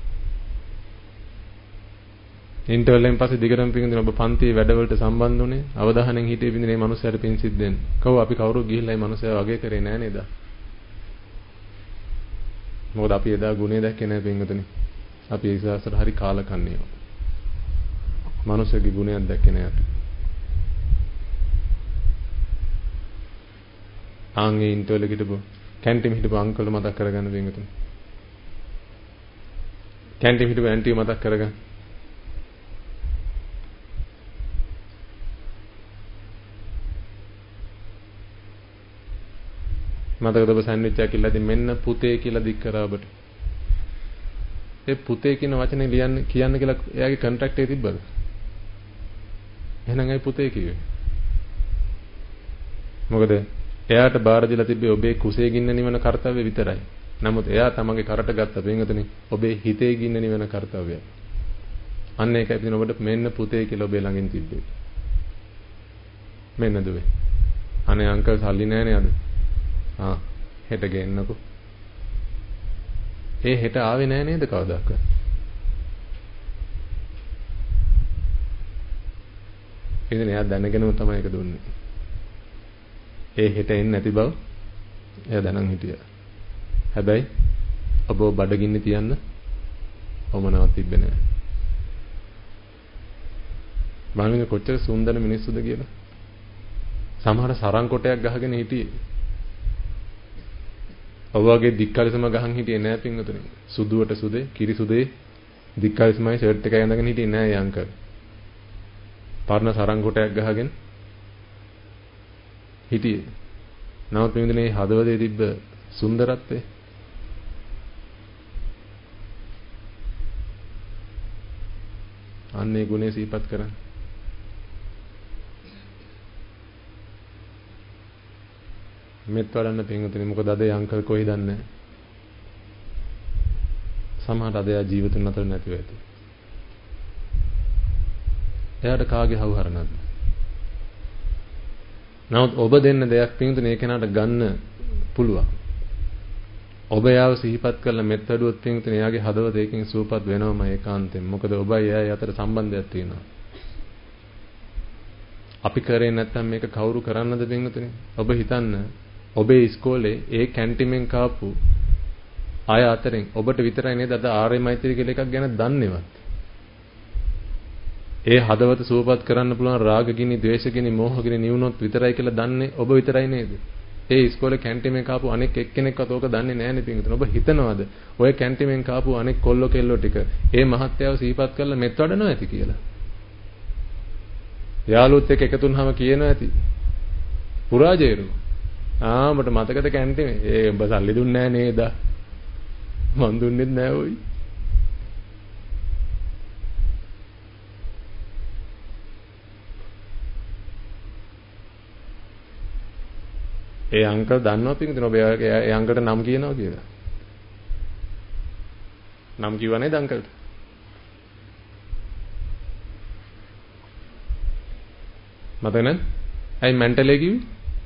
ඉන්ටර්වල් එකෙන් පස්සේ දිගටම පින්දිනේ ඔබ පන්තියේ වැඩවලට සම්බන්ධ වුණේ අවධානයෙන් හිටියේ පින්දිනේ මේ මනුස්සයාට පින් සිද්ධ වෙන්නේ. කවුරු අපි කවුරුත් ගිහිල්ලා මේ මනුස්සයා වගේ කරේ නෑ නේද? මොකද අපි එදා ගුණේ දැක්කේ නෑ පින්වතුනි. අපි ඒ ඉස්සරහට හරි කාලකන්ණියෝ. මනුස්සයාගේ ගුණයක් දැක්කේ නෑ අපි. ආන්ගේ ඉන්ටර්වල් එකට හිටපු කැන්ටින් හිටපු අංකල් මතක් කරගන්න පින්වතුනි. කැන්ටින් හිටපු ඇන්ටිව මතක් කරගන්න. මතකද ඔබ සෑන්ඩ්විච් එකක් ඉල්ලදී මෙන්න පුතේ කියලා දික් කරා ඔබට. ඒ පුතේ කියන වචනේ කියන්න කියලා එයාගේ කොන්ට්‍රැක්ට් එකේ තිබ්බද? එහෙනම් ඇයි පුතේ කිව්වේ? මොකද එයාට බාර දීලා තිබ්බේ ඔබේ කුසේ ගින්න නිවන කාර්යය විතරයි. නමුත් එයා තමන්ගේ කරට ගත්ත පින්වතුනි ඔබේ හිතේ ගින්න නිවන කාර්යය. අන්න ඒකයි පිටින් ඔබට මෙන්න පුතේ කියලා ඔබේ ළඟින් තිබ්බේ. මෙන්න දුවේ. අනේ අංකල් සල්ලි නෑනේ අද. හෙට ගේන්නකෝ. ඒ හෙට ආවේ නෑ නේද කවදාවත්? ඉතින් එයා දැනගෙනම තමයි ඒක දුන්නේ. ඒ හෙට එන්නේ නැති බව එයා දැනන් හිටියා. හැබැයි ඔබ බඩගින්න තියන්න ඔමනාවක් තිබ්බේ නෑ. බලන්න කොච්චර සුන්දර මිනිස්සුද කියලා. සමහර සරන් කොටයක් ගහගෙන හිටියේ. ඔය වගේ දික්කලිසම ගහන් හිටියේ නෑ පින්වතුනි. සුදුවට සුදේ, කිරි සුදේ දික්කලිසමයි ෂර්ට් එකයි අඳගෙන හිටියේ නෑ ඒ අංකල්. පරණ සරන් කොටයක් ගහගෙන හිටියේ. නමුත් පින්වතුනි හදවතේ තිබ්බ සුන්දරත්වය අන්නේ ගුණේ සිහිපත් කරන්න. මෙත් වඩන්න පින්වතුනි මොකද අද අංකල් කොයි දන්නේ සමහර අද ජීවිතුන් අතර නැතිව ඇති. එයාට කාගේ හවුහරනද? නමුත් ඔබ දෙන්න දෙයක් පින්වතුනි ඒ කෙනාට ගන්න පුළුවන්. ඔබ යාව සිහිපත් කරලා මෙත් වැඩුවොත් පින්වතුනි එයාගේ හදවත ඒකෙන් සූපත් වෙනවම ඒකාන්තයෙන්. මොකද ඔබයි එයායි අතර සම්බන්ධයක් තියෙනවා. අපි කරේ නැත්නම් මේක කවුරු කරන්නද පින්වතුනි? ඔබ හිතන්න ඔබේ ඉස්කෝලේ ඒ කැන්ටිමෙන් කාපු අය අතරින් ඔබට විතරයි නේද අද ආර්ය මෛත්‍රී කියලා එකක් ගැන දන්නේවත්. ඒ හදවත සුවපත් කරන්න පුළුවන් රාගගිනි, ද්වේෂගිනි, මෝහගිනි නිවුනොත් විතරයි කියලා දන්නේ ඔබ විතරයි නේද? ඒ ඉස්කෝලේ කැන්ටිමෙන් කාපු අනෙක් එක්කෙනෙක්වත් ඕක දන්නේ නැහැ නේ පින්වතුනි. ඔබ හිතනවාද ඔය කැන්ටිමෙන් කාපු අනෙක් කොල්ලෝ කෙල්ලෝ ටික ඒ මහත්යව සිහිපත් කරලා මෙත් වඩනවා ඇති කියලා? යාළුවොත් එක්ක එකතු වුනහම කියනවා ඇති. පුරාජේරු මට මතකද කැන්ටිමේ උඹ සල්ලි දුන්නේ නැහැ නේද? මන් දුන්නෙත් නැහැ ඔයි. ඒ අංකල් දන්නවා පිටින් ඔබ ඒ අංකල්ට නම් කියනවා කියලා. නම් කිව්වා නේද අංකල්ට? මතක නැද්ද? ඇයි මෙන්ටලේ කිව්වේ?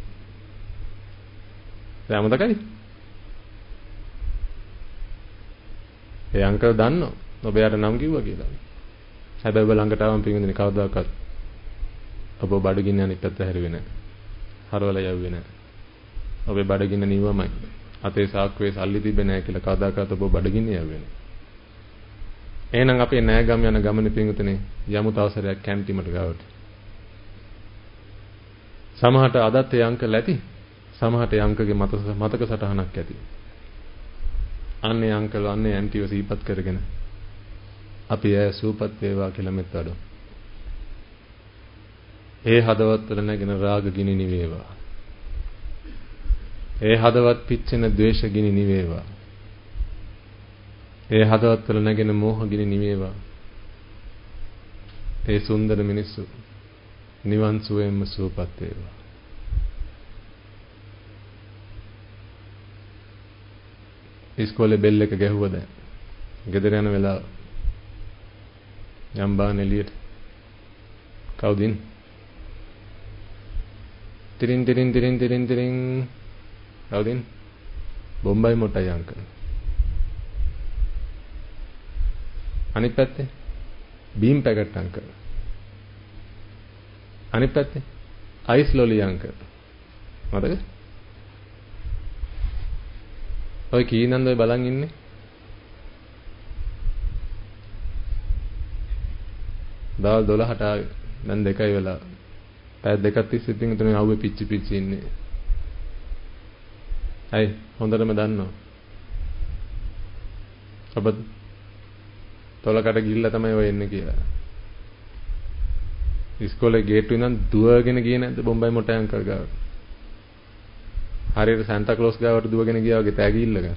දැන් මතකයි? ඒ අංකල් දන්නවා. ඔබ යාට නම් කිව්වා කියලා. හැබැයි ඔබ ළඟට ආවම පිටින් කවදාකවත් ඔබ බඩගින්න අනිත් පැත්ත හැරුවේ නැහැ. හරවල යව්වේ නැහැ. ඔබේ බඩගින්න නිවමයි. අතේ සාක්කුවේ සල්ලි තිබෙන්නේ නැහැ කියලා කවදාකවත් ඔබ බඩගින්න යව්වේ නැහැ. එහෙනම් අපේ නෑගම් යන ගමනේ පින්විතනේ යමු තවසරයක් කැන්ටිමට ගාවට. සමහරට අදත් ඒ අංකල් ඇති. සමහරට ඒ අංකගේ මතක සටහනක් ඇති. අන්නේ අංකල් අන්නේ ඇන්ටිව සිහිපත් කරගෙන අපි ඇය සූපත් වේවා කියලා මෙත් වඩමු. ඒ හදවත් වල නැගෙන රාග ගිනි නිවේවා. ඒ හදවත් පිච්චෙන ද්වේෂ ගිනි නිවේවා. ඒ හදවත් වල නැගෙන මෝහ ගිනි නිවේවා. ඒ සුන්දර මිනිස්සු නිවන් සුවයෙන්ම සුවපත් වේවා. ඉස්කෝලේ බෙල් එක ගැහුවද? ගෙදර යන වෙලාව යම් බාන එළියට කවුද ඉන්නේ? තිරින් තිරින් තිරින් තිරින් තිරින් කවුද ඉන්නේ? බොම්බයි මොටයි අංකල්. අනිත් පැත්තේ බීම් පැකට් අංකල්. අනිත් පැත්තේ අයිස් ලොලි අංකල්. මතකද? ඔය කීනන්ද ඔය බලන් ඉන්නේ? දවල් 12ට ආවේ. දැන් 2යි වෙලා. පැය දෙකක් තිස්සේ ඉතින් තුනේ ආවේ පිච්චි ඉන්නේ. අය හොඳටම දන්නවා. ඔබ තොලකට ගිහිල්ලා තමයි ඔය එන්නේ කියලා. ඉස්කෝලේ ගේට්ටුවේ ඉඳන් දුවගෙන ගියේ නැද්ද බොම්බයි මොටයි අංකල් ගාවට? හරියට සැන්ටා ක්ලොස් ගාවට දුවගෙන ගියා වගේ තෑගි ඉල්ලගෙන.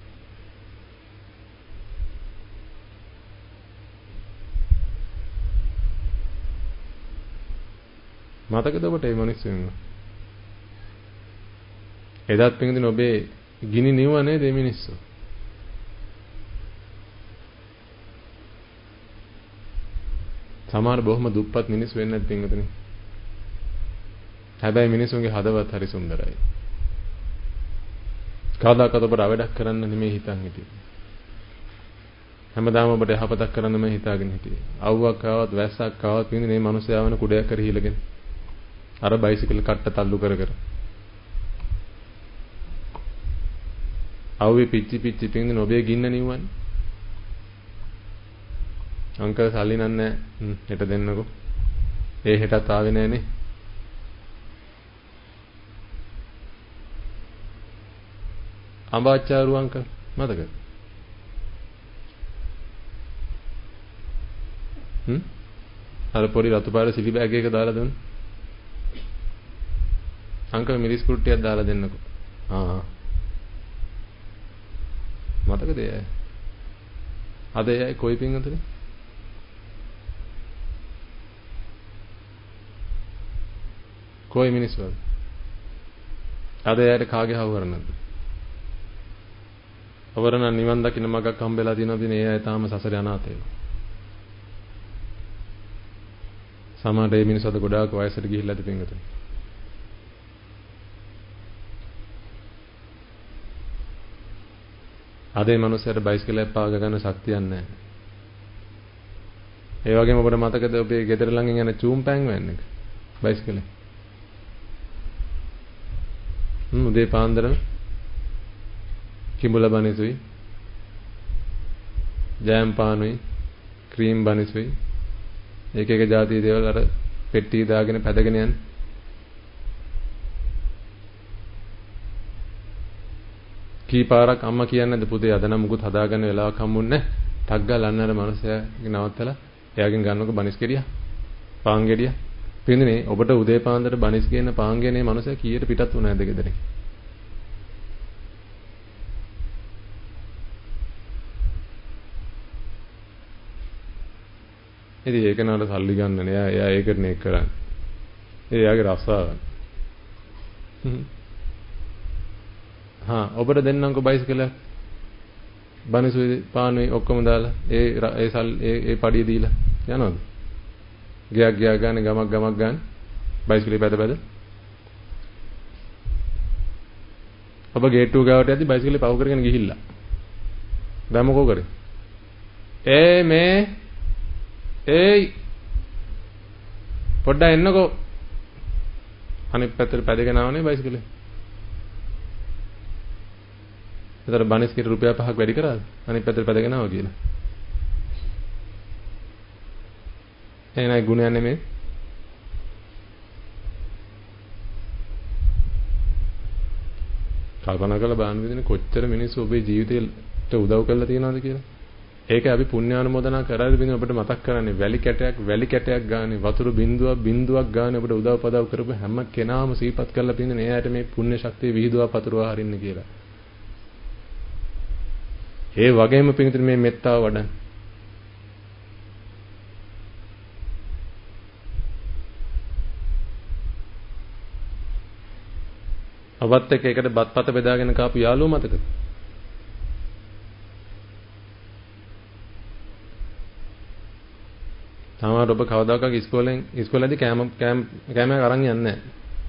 මතකද ඔබට මේ මිනිස්සුන්? එදාත් පිටින් ඔබේ ගිනි නිවුව නේද මේ මිනිස්සු? සමහර බොහොම දුප්පත් මිනිස්සු වෙන්නේ නැත් පිටින්. හැබැයි මිනිස්සුන්ගේ හදවත් හරි සුන්දරයි. කවදාකවත් ඔබට අවඩක් කරන්න නෙමෙයි හිතන් හිටියේ. හැමදාම ඔබට යහපතක් කරන්න මම හිතාගෙන හිටියේ. අවුවක් ආවත් වැස්සක් ආවත් පිටින් මේ මිනිස්සයා වන කුඩයක් කර හීලගෙන අර බයිසිකල් කට්ට තල්ලු කර කර අවුවේ පිච්චි පිටින් ඔබේ ගින්න නිවන්නේ. අංකල් සල්ලි නෑ හෙට දෙන්නකෝ. ඒ හෙටත් ආවේ නෑනේ. අඹාච්චාරු අංකල් මතකද? අර පොඩි රතු පාර සිලි බෑග් එක දාලා දුන්න. අංකල් මිරිස් කුට්ටියක් දාලා දෙන්නකෝ. මතකද ඒ? අද ඒ කොයි පින්වතුනි? කොයි මිනිස්සුද? අද එයාට කාගේ හවුරනද? අවරණ නිවන් දකින්න මගක් හම්බෙලා තියෙනවද? ඒ අය තාම සසරේ අනාථයෝ. සමහර ඒ මිනිස්සුද ගොඩාක් වයසට ගිහිල්ලාද පින්වතුනි. අදේ මිනිස්සුන්ට බයිසිකලයක් පාග ගන්න ශක්තියක් නැහැ. ඒ වගේම ඔබට මතකද ඔබේ ගෙදර ළඟින් යන චූම් පෑන් වෑන් එක? බයිසිකලේ. උදේ පාන්දරම කිඹුල බනිසුයි, ජෑම් පානුයි, ක්‍රීම් බනිසුයි, එක එක જાති දේවල් අර පෙට්ටි දාගෙන පැදගෙන යන්නේ. කී පාරක් අම්මා කියන්නේ නැද්ද පුතේ අද නම් මුකුත් හදාගන්න වෙලාවක් හම්බුන්නේ නැහැ. ටක් ගාලා අන්න අර මනුස්සයාගේ නවත්තලා එයාගෙන් ගන්නකො බනිස් ගෙඩිය, පාන් ගෙඩිය. පින්දනේ ඔබට උදේ පාන්දර බනිස් ගේන පාන් ගේනේ මනුස්සයා කීයට පිටත් වුණාද ගෙදරින්? ඉතින් ඒක නට සල්ලි ගන්න නෑ. එයා ඒකට නේ කරන්නේ. එයාගේ රස්සාව. ඔබට දෙන්නම්කෝ බයිසිකලයක්. බනිසුයි පානුයි ඔක්කොම දාලා ඒ පඩිය දීලා යනවද? ගියක් ගන්න ගමක් ගන්න බයිසිකලේ පැද. ඔබ ගේට්ටුව ගාවට යද්දි බයිසිකලේ පව කරගෙන ගිහිල්ලා. දැන් මොකෝ කරේ? ඒයි පොඩ්ඩක් එන්නකෝ. අනිත් පැත්තට පැදගෙන ආවනේ බයිසිකලේ. ඒතර බනිස්කට රුපියල් 5ක් වැඩි කරාද? අනිත් පැත්තට පැදගෙන ආවා කියලා. එහෙනම් ගුණයක් නෙමෙයි. කල්පනා කරලා බලන්න විදිහේ කොච්චර මිනිස්සු ඔබේ ජීවිතේට උදව් කරලා තියෙනවද කියලා. ඒක අපි පුණ්‍යානුමෝදනා කරාද බින්ද ඔබට මතක් කරන්නේ වැලි කැටයක් ගානේ වතුර බින්දුවක් ගානේ ඔබට උදව් පදව් කරපු හැම කෙනාම සිහිපත් කරලා පින්නේ එයාට මේ පුණ්‍ය ශක්තිය විහිදුවා පතුරවා හරින්න කියලා. ඒ වගේම පින්විතනේ මේ මෙත්තාව වඩන්න. ඔබත් එක්ක එකට බත්පත බෙදාගෙන කාපු යාළුවෝ මතකද? තාම ඔබ කවදාකවත් ඉස්කෝලේදී කෑමක් අරන් යන්නේ නැහැ.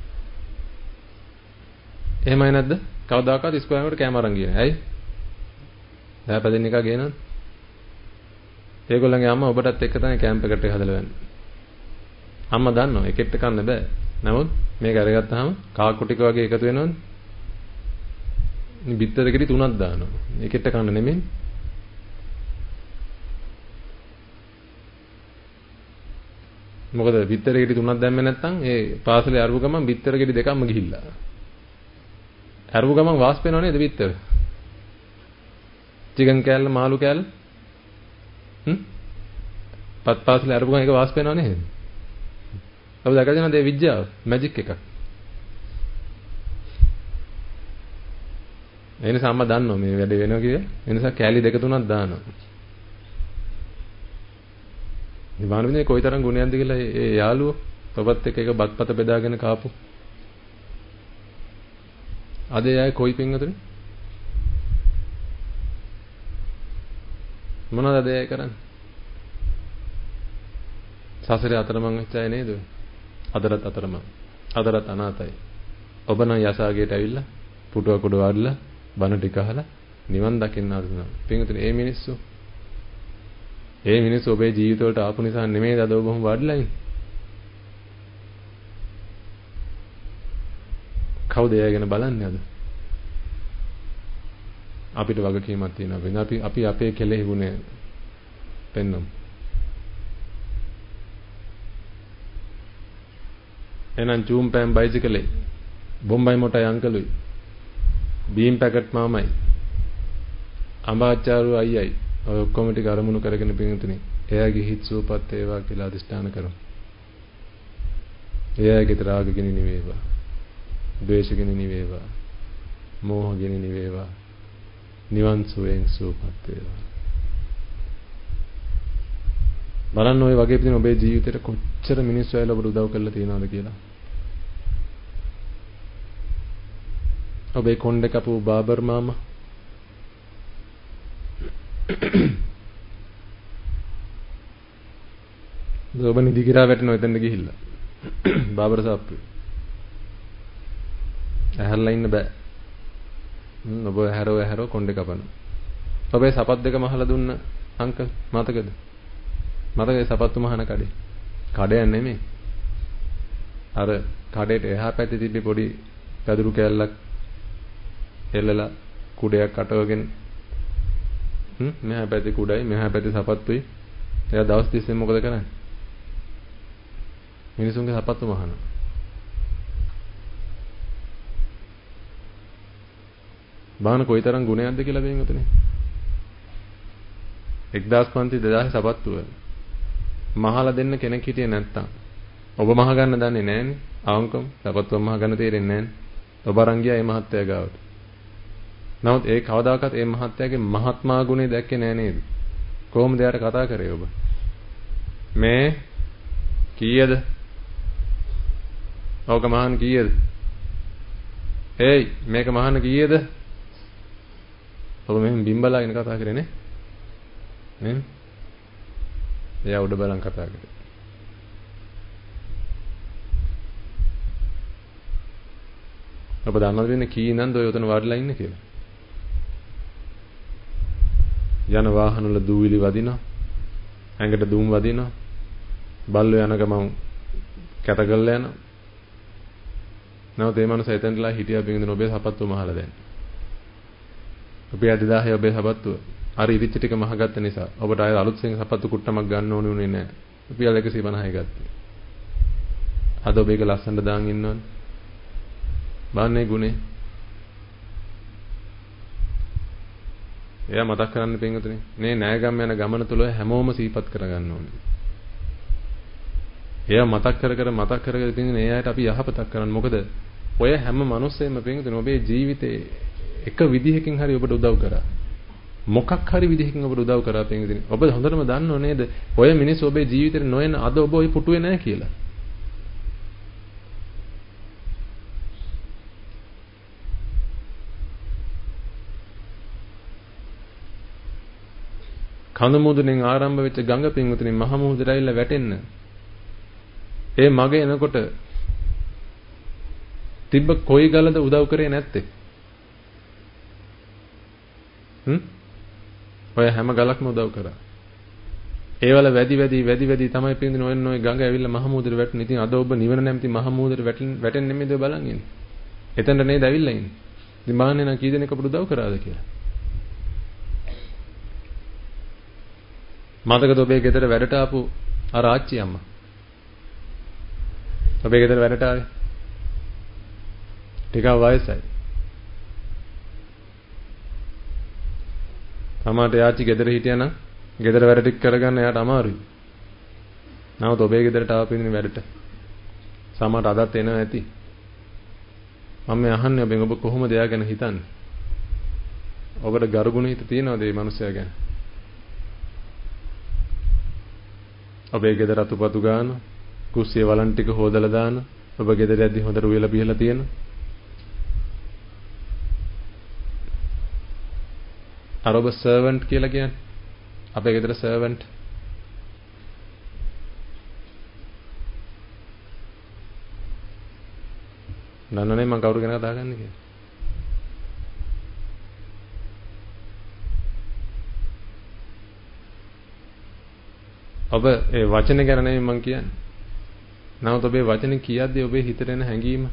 එහෙමයි නැද්ද? කවදාකවත් ඉස්කෝලේකට කෑම අරන් ගියේ නැහැ. ඇයි? දැන් එක ගේනවද? ඒගොල්ලන්ගේ අම්මා ඔබටත් එක්ක තමයි කැම්ප් එකට හදලා යන්නේ. අම්මා දන්නවා එකෙක්ට කන්න බෑ. නමුත් මේක අරගත්තාම කාකු ටික වගේ එකතු වෙනවනේ. බිත්තර ගෙඩි 3ක් දානවා. එකෙක්ට කන්න නෙමෙයි. මොකද බිත්තර ගෙඩි 3ක් දැම්මේ නැත්නම් ඒ පාසලේ අරුව ගමන් බිත්තර ගෙඩි දෙකක්ම ගිහිල්ලා. අරුව ගමන් වාස් වෙනව නේද බිත්තර? චිකන් කෑල්ල මාළු කෑල්ල පාසලේ අරුව ගමන් එක වාස් වෙනව නේද? ඔබ දැකලා තියෙනවද මේ විද්‍යාව මැජික් එකක්? ඒ නිසා අම්මා දන්නවා මේ වැඩේ වෙනවා කියලා. ඒ නිසා කෑලි දෙක තුනක් දානවා. ඉවානුනේ කොයිතරම් ගුණයක්ද කියලා ඒ යාළුවෝ ඔබත් එක්ක එක බත්පත බෙදාගෙන කාපු. අද එයා කොයි පින්වතුනි? මොනවද අද එයා කරන්නේ? සසරේ අතරමං වෙච්ච අය නේද? අදරත් අතරමං. අදරත් අනාතයි. ඔබ නම් යසාගේට ඇවිල්ලා පුටුව කුඩ වඩලා බණ ටික අහලා නිවන් දකින්න ආසනවා. පින්වතුනි ඒ මිනිස්සු ඔබේ ජීවිත වලට ආපු නිසා නෙමෙයි අද ඔබ වාඩිලා ඉන්නේ. කවුද එයා ගැන බලන්නේ අද? අපිට වගකීමක් තියෙනවා. අපි අපේ කෙලෙහි ගුණය පෙන්වමු. එහෙනම් ජූම් පෑන් බයිසිකලේ බොම්බයි මොටයි අංකලුයි බීම් පැකට් මාමයි. අඹාචාරු අයියයි. ඔය ඔක්කොම ටික අරමුණු කරගෙන පින්තුනේ. එයාගේ හිත සුවපත් වේවා කියලා අදිෂ්ඨාන කරමු. එයාගේ තරාග ගිනි නිවේවා. ද්වේෂ ගිනි නිවේවා. මෝහ ගිනි නිවේවා. නිවන් සුවයෙන් සුවපත් වේවා. බලන්න ඔය වගේ පිටින් ඔබේ ජීවිතේට කොච්චර මිනිස්සු ඇවිල්ලා ඔබට උදව් කරලා තියෙනවද කියලා. ඔබේ කොණ්ඩේ කපපු බාබර් මාමා ඔබ නිදි කිරා වැටෙනවා එතනට ගිහිල්ලා. බාබර් සාප්පු. ඇහැරලා ඉන්න බෑ. ඔබ ඇහැරෝ කොණ්ඩේ කපනවා. ඔබේ සපත් දෙක මහලා දුන්න අංකල් මතකද? මතකයි සපත්තු මහන කඩේ. කඩයක් නෙමෙයි. අර කඩේට එහා පැත්තේ තිබ්බ පොඩි පැදුරු කෑල්ලක් එල්ලලා කුඩයක් අටවගෙන මෙහා පැත්තේ කුඩයි මෙහා පැත්තේ සපත්තුයි. එයා දවස් 30 මොකද කරන්නේ? මිනිසුන්ගේ සපත්තු මහනවා. බාන කොයිතරම් ගුණයක්ද කියලා බෙන් උතනේ. 1500 2000 සපත්තුව මහලා දෙන්න කෙනෙක් හිටියේ නැත්තම් ඔබ මහ ගන්න දන්නේ නැහනේ. අවංකම් සපත්තුව මහ ගන්න තේරෙන්නේ නැහනේ. ඔබ අරන් ගියා මේ මහත්තයා ගාවට. නමුත් ඒ කවදාකවත් මේ මහත්තයාගේ මහත්මා ගුණය දැක්කේ නෑ නේද? කොහොමද යාට කතා කරේ ඔබ? මේ කීයද? ඕක මහාන කීයද? ඒයි මේක මහාන කීයද? ඔබ මෙහෙම බිම්බලාගෙන කතා කරේ නේ? නේ? එයා උඩ බලන් කතා කරේ. ඔබ දන්නවද වෙන්නේ කී නන්ද ඔය උතන වාඩිලා ඉන්නේ කියලා? යන වාහන වල දූවිලි වදිනවා. ඇඟට දුම් වදිනවා. බල්ලෝ යන ගමන් කැත කරලා යනවා. නැවත ඒ මනුස්සයා එතනලා හිටියා බින්දින ඔබේ සපත්තුව මහලා දැන්. ඔබේ 2000 ඔබේ සපත්තුව අර ඉරිච්ච ටික මහගත්ත නිසා ඔබට ආයෙ අලුත් සෙන් සපත්තු කුට්ටමක් ගන්න ඕනේ උනේ නැහැ. රුපියල් 150යි ගත්තේ. අද ඔබ ඒක ලස්සනට දාන් ඉන්නවනේ. බාන්නේ ගුණේ. එයා මතක් කරන්න පින්වතුනි. මේ ණයගම් යන ගමන තුල හැමෝම සීපත් කරගන්න ඕනේ. එයා මතක් කර පින්වතුනි එයාට අපි යහපතක් කරන්න. මොකද ඔය හැම මිනිස්සෙම පින්වතුනි ඔබේ ජීවිතේ එක විදිහකින් හරි ඔබට උදව් කරා. මොකක් හරි විදිහකින් ඔබට උදව් කරා පින්වතුනි. ඔබ හොඳටම දන්නව නේද? ඔය මිනිස්සු ඔබේ ජීවිතේ නොයන අද ඔබ ඔය පුටුවේ නැහැ කියලා. කඳ මුදුනෙන් ආරම්භ වෙච්ච ගඟ පින්වතුනි මහ මුහුදට ඇවිල්ලා වැටෙන්න. ඒ මග එනකොට තිබ්බ කොයි ගලද උදව් කරේ නැත්තේ? ඔය හැම ගලක්ම උදව් කරා. ඒවල වැඩි තමයි පින්වතුනි ඔය ගඟ ඇවිල්ලා මහ මුහුදට වැටුනේ. ඉතින් අද ඔබ නිවන නැමැති මහ මුහුදට වැටෙන්නේ නෙමෙයිද බලන් ඉන්නේ. එතනට නේද ඇවිල්ලා ඉන්නේ. ඉතින් මාන්නේ නම් කී දෙනෙක් අපට උදව් කරාද කියලා. මතකද ඔබේ ගෙදර වැඩට ආපු අර ආච්චි අම්මා? ඔබේ ගෙදර වැඩට ආවේ? ටිකක් වයසයි. තමාට යාච්චි ගෙදර හිටියනම් ගෙදර වැඩ ටික කරගන්න එයාට අමාරුයි. නමුත් ඔබේ ගෙදරට ආපු වැඩට සමහරට අදත් එනවා ඇති. මම මේ අහන්නේ ඔබෙන් ඔබ කොහොමද එයා ගැන හිතන්නේ? ඔබට ගරුගුණ හිත තියනවද මේ මිනිස්සයා ගැන? ඔබේ ගෙදර අතුපතු ගන්න, කුස්සිය වලන් ටික හොදලා දාන, ඔබ ගෙදර යද්දි හොඳට උයලා පිහලා තියෙන. අර ඔබ සර්වන්ට් කියලා කියන්නේ. අපේ ගෙදර සර්වන්ට්. නන්නනේ මම කවුරු ගැන කතා කරන්නේ කියලා. ඔබ ඒ වචන ගැන නෙමෙයි මම කියන්නේ. නමුත් ඔබේ වචන කියද්දී ඔබේ හිතට එන හැඟීම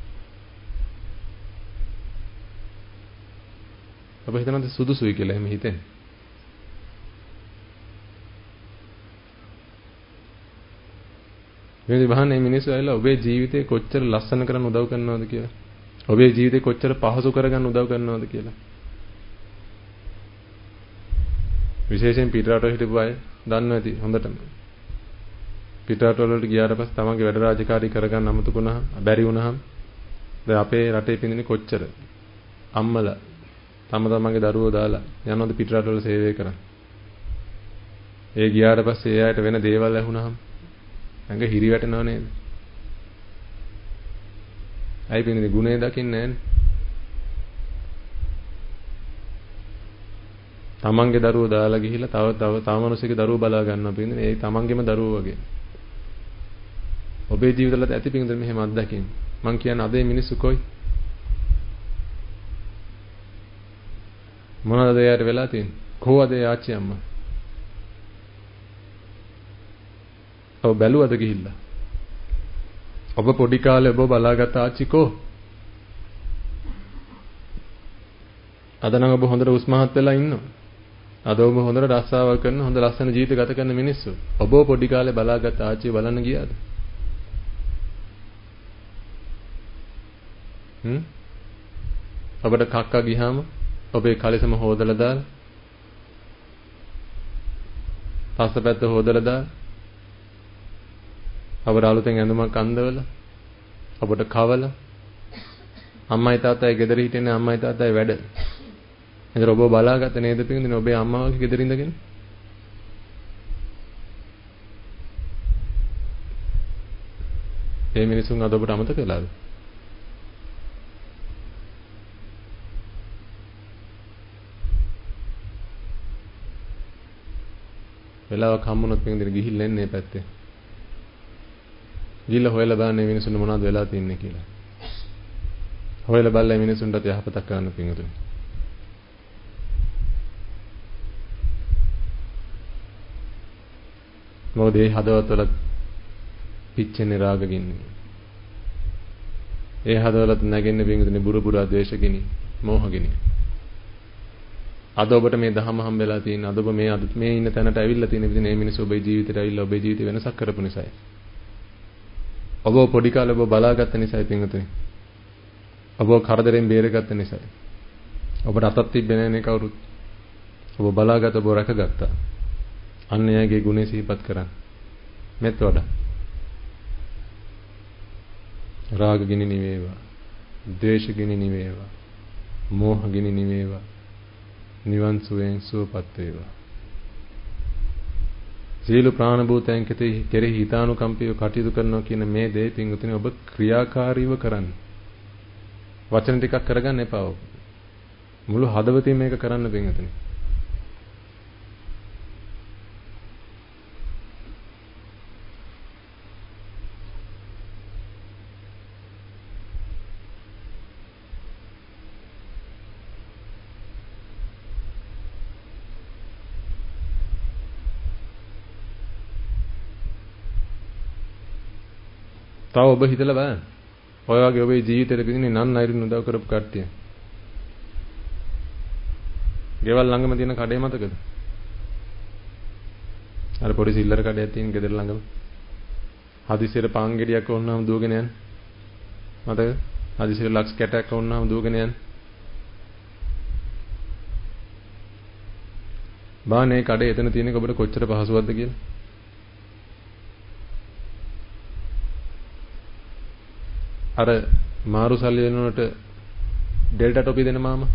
ඔබ හිතනද සුදුසුයි කියලා එහෙම හිතෙන්නේ. මේ විභානයේ මිනිස්සු ඇවිල්ලා ඔබේ ජීවිතේ කොච්චර ලස්සන කරන්න උදව් කරනවද කියලා. ඔබේ ජීවිතේ කොච්චර පහසු කරගන්න උදව් කරනවද කියලා. විශේෂයෙන් පිටරට හිටපු අය දන්නවා ඇති හොඳටම. පිටරට වලට ගියාට පස්සේ තමන්ගේ වැඩ රාජකාරී කරගන්න අමතකුණා බැරි වුණාම දැන් අපේ රටේ පින්දිනේ කොච්චර අම්මලා තමන්ගේ දරුවෝ දාලා යනවද පිටරට වල සේවය කරන්න. ඒ ගියාට පස්සේ ඒ අයට වෙන දේවල් ඇහුණාම ඇඟ හිරි වැටෙනව නේද? අයි පින්දිනේ ගුණේ දකින්නේ නැන්නේ. තමන්ගේ දරුවෝ දාලා ගිහිල්ලා තව මිනිස්සුගේ දරුවෝ බලා ගන්නවා පින්දිනේ. ඒ තමන්ගේම දරුවෝ වගේ. ඔබේ ජීවිතවලත් ඇති පින්දිනේ මෙහෙම අත්දැකීම්. මං කියන්නේ අද මිනිස්සු කොයි මොනවද එයාට වෙලා තියෙන්නේ? කොහොමද ඒ ආච්චි අම්මා? ඔබ බැලුවද ගිහිල්ලා? ඔබ පොඩි කාලේ ඔබ බලාගත් ආච්චි කෝ? අද නම් ඔබ හොඳට උස්මහත් වෙලා ඉන්නවා. අද ඔබ හොඳට රස්සාවල් කරන හොඳ ලස්සන ජීවිත ගත කරන මිනිස්සු. ඔබ පොඩි කාලේ බලාගත් ආච්චි බලන්න ගියාද? ඔබට කක්කා ගියාම ඔබේ කලිසම හොදලා දාලා පස්සපැත්ත හොදලා දාලා ඔබට අලුතෙන් ඇඳුමක් අඳවලා ඔබට කවලා අම්මයි තාත්තයි ගෙදර හිටින්නේ අම්මයි තාත්තයි වැඩ. එතන ඔබ බලාගත්ත නේද පින්දිනේ ඔබේ අම්මා වගේ ගෙදර ඉඳගෙන? ඒ මිනිසුන් අද ඔබට අමතක වෙලාද? වෙලාවක් හම්බුනොත් පින්දිනේ ගිහිල්ලා එන්නේ පැත්තේ. ගිහිල්ලා හොයලා බලන්න මේ මිනිසුන්ට මොනවද වෙලා තින්නේ කියලා. හොයලා බලලා මිනිසුන්ට යහපතක් කරන්න පින්දුනේ. මොකද ඒ හදවතවල පිච්චෙන්නේ රාගගින්නේ. ඒ හදවලත් නැගෙන්නේ පින්දුනේ බුරුබුරා ද්වේෂගිනි, මෝහගිනි. අද ඔබට මේ දහම හම්බෙලා තියෙන අද ඔබ මේ ඉන්න තැනට ඇවිල්ලා තියෙන විදිහ මේ මිනිස්සු ඔබේ ජීවිතේට ඇවිල්ලා ඔබේ ජීවිතේ වෙනසක් කරපු නිසායි. ඔබ පොඩි කාලේ ඔබ බලාගත්ත නිසායි පින්වතුනි. ඔබ කරදරෙන් බේරගත්ත නිසායි. ඔබට අතක් තිබ්බේ නැහැ කවුරුත්. ඔබ බලාගත්ත ඔබ රැකගත්තා. අන්න එයාගේ ගුණේ සිහිපත් කරන්න. මෙත් වඩා. රාග ගිනි නිවේවා. ද්වේෂ ගිනි නිවේවා. මෝහ ගිනි නිවේවා. නිවන් සුවයෙන් සුවපත් වේවා. සීල ප්‍රාණ භූතයන් කෙරෙහි හිතානුකම්පීව කටයුතු කරනවා කියන මේ දේ පින්වතුනි ඔබ ක්‍රියාකාරීව කරන්න. වචන ටිකක් කරගන්න එපා. මුළු හදවතින් මේක කරන්න පින්වතුනි. තව ඔබ හිතලා බලන්න. ඔය වගේ ඔබේ ජීවිතේට පිටින්නේ නන් අයිරින් උදව් කරපු කට්ටිය. ගෙවල් ළඟම තියෙන කඩේ මතකද? අර පොඩි සිල්ලර කඩයක් තියෙන ගෙදර ළඟම. හදිසියට පාන් ගෙඩියක් වුණාම දුවගෙන යන. මතකද? හදිසියට ලක්ස් කැටයක් වුණාම දුවගෙන යන. බානේ කඩේ එතන තියෙනක ඔබට කොච්චර පහසුවක්ද කියලා. අර මාරු සල්ලි වෙනකොට ඩෙල්ටා ටොපි දෙන මාමා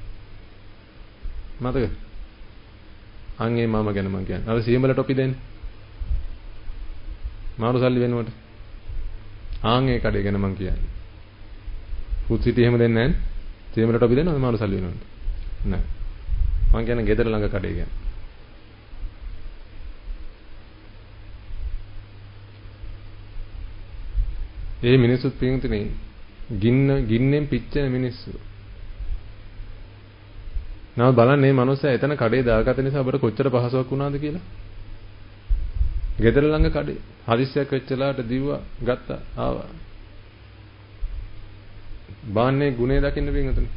මතකද? අංගේ මාමා ගැන මම කියන්නේ. අර සීමල ටොපි දෙන්නේ. මාරු සල්ලි වෙනකොට. ආන්ගේ කඩේ ගැන මම කියන්නේ. ෆුඩ් සිටි එහෙම දෙන්නේ නැහැ. සීමල ටොපි දෙනවා මාරු සල්ලි වෙනකොට. නෑ. මම කියන්නේ ගෙදර ළඟ කඩේ ගැන. ඒ මිනිස්සුත් පින්තුනේ ගින්නෙන් පිච්චෙන මිනිස්සු. නම බලන්න මේ මනුස්සයා එතන කඩේ දාගත්ත නිසා අපට කොච්චර පහසුවක් වුණාද කියලා. ගෙදර ළඟ කඩේ හදිස්සියක් වෙච්චලාට දිව්වා ගත්තා ආවා. බාන්නේ ගුණේ දකින්න පින්තුනේ.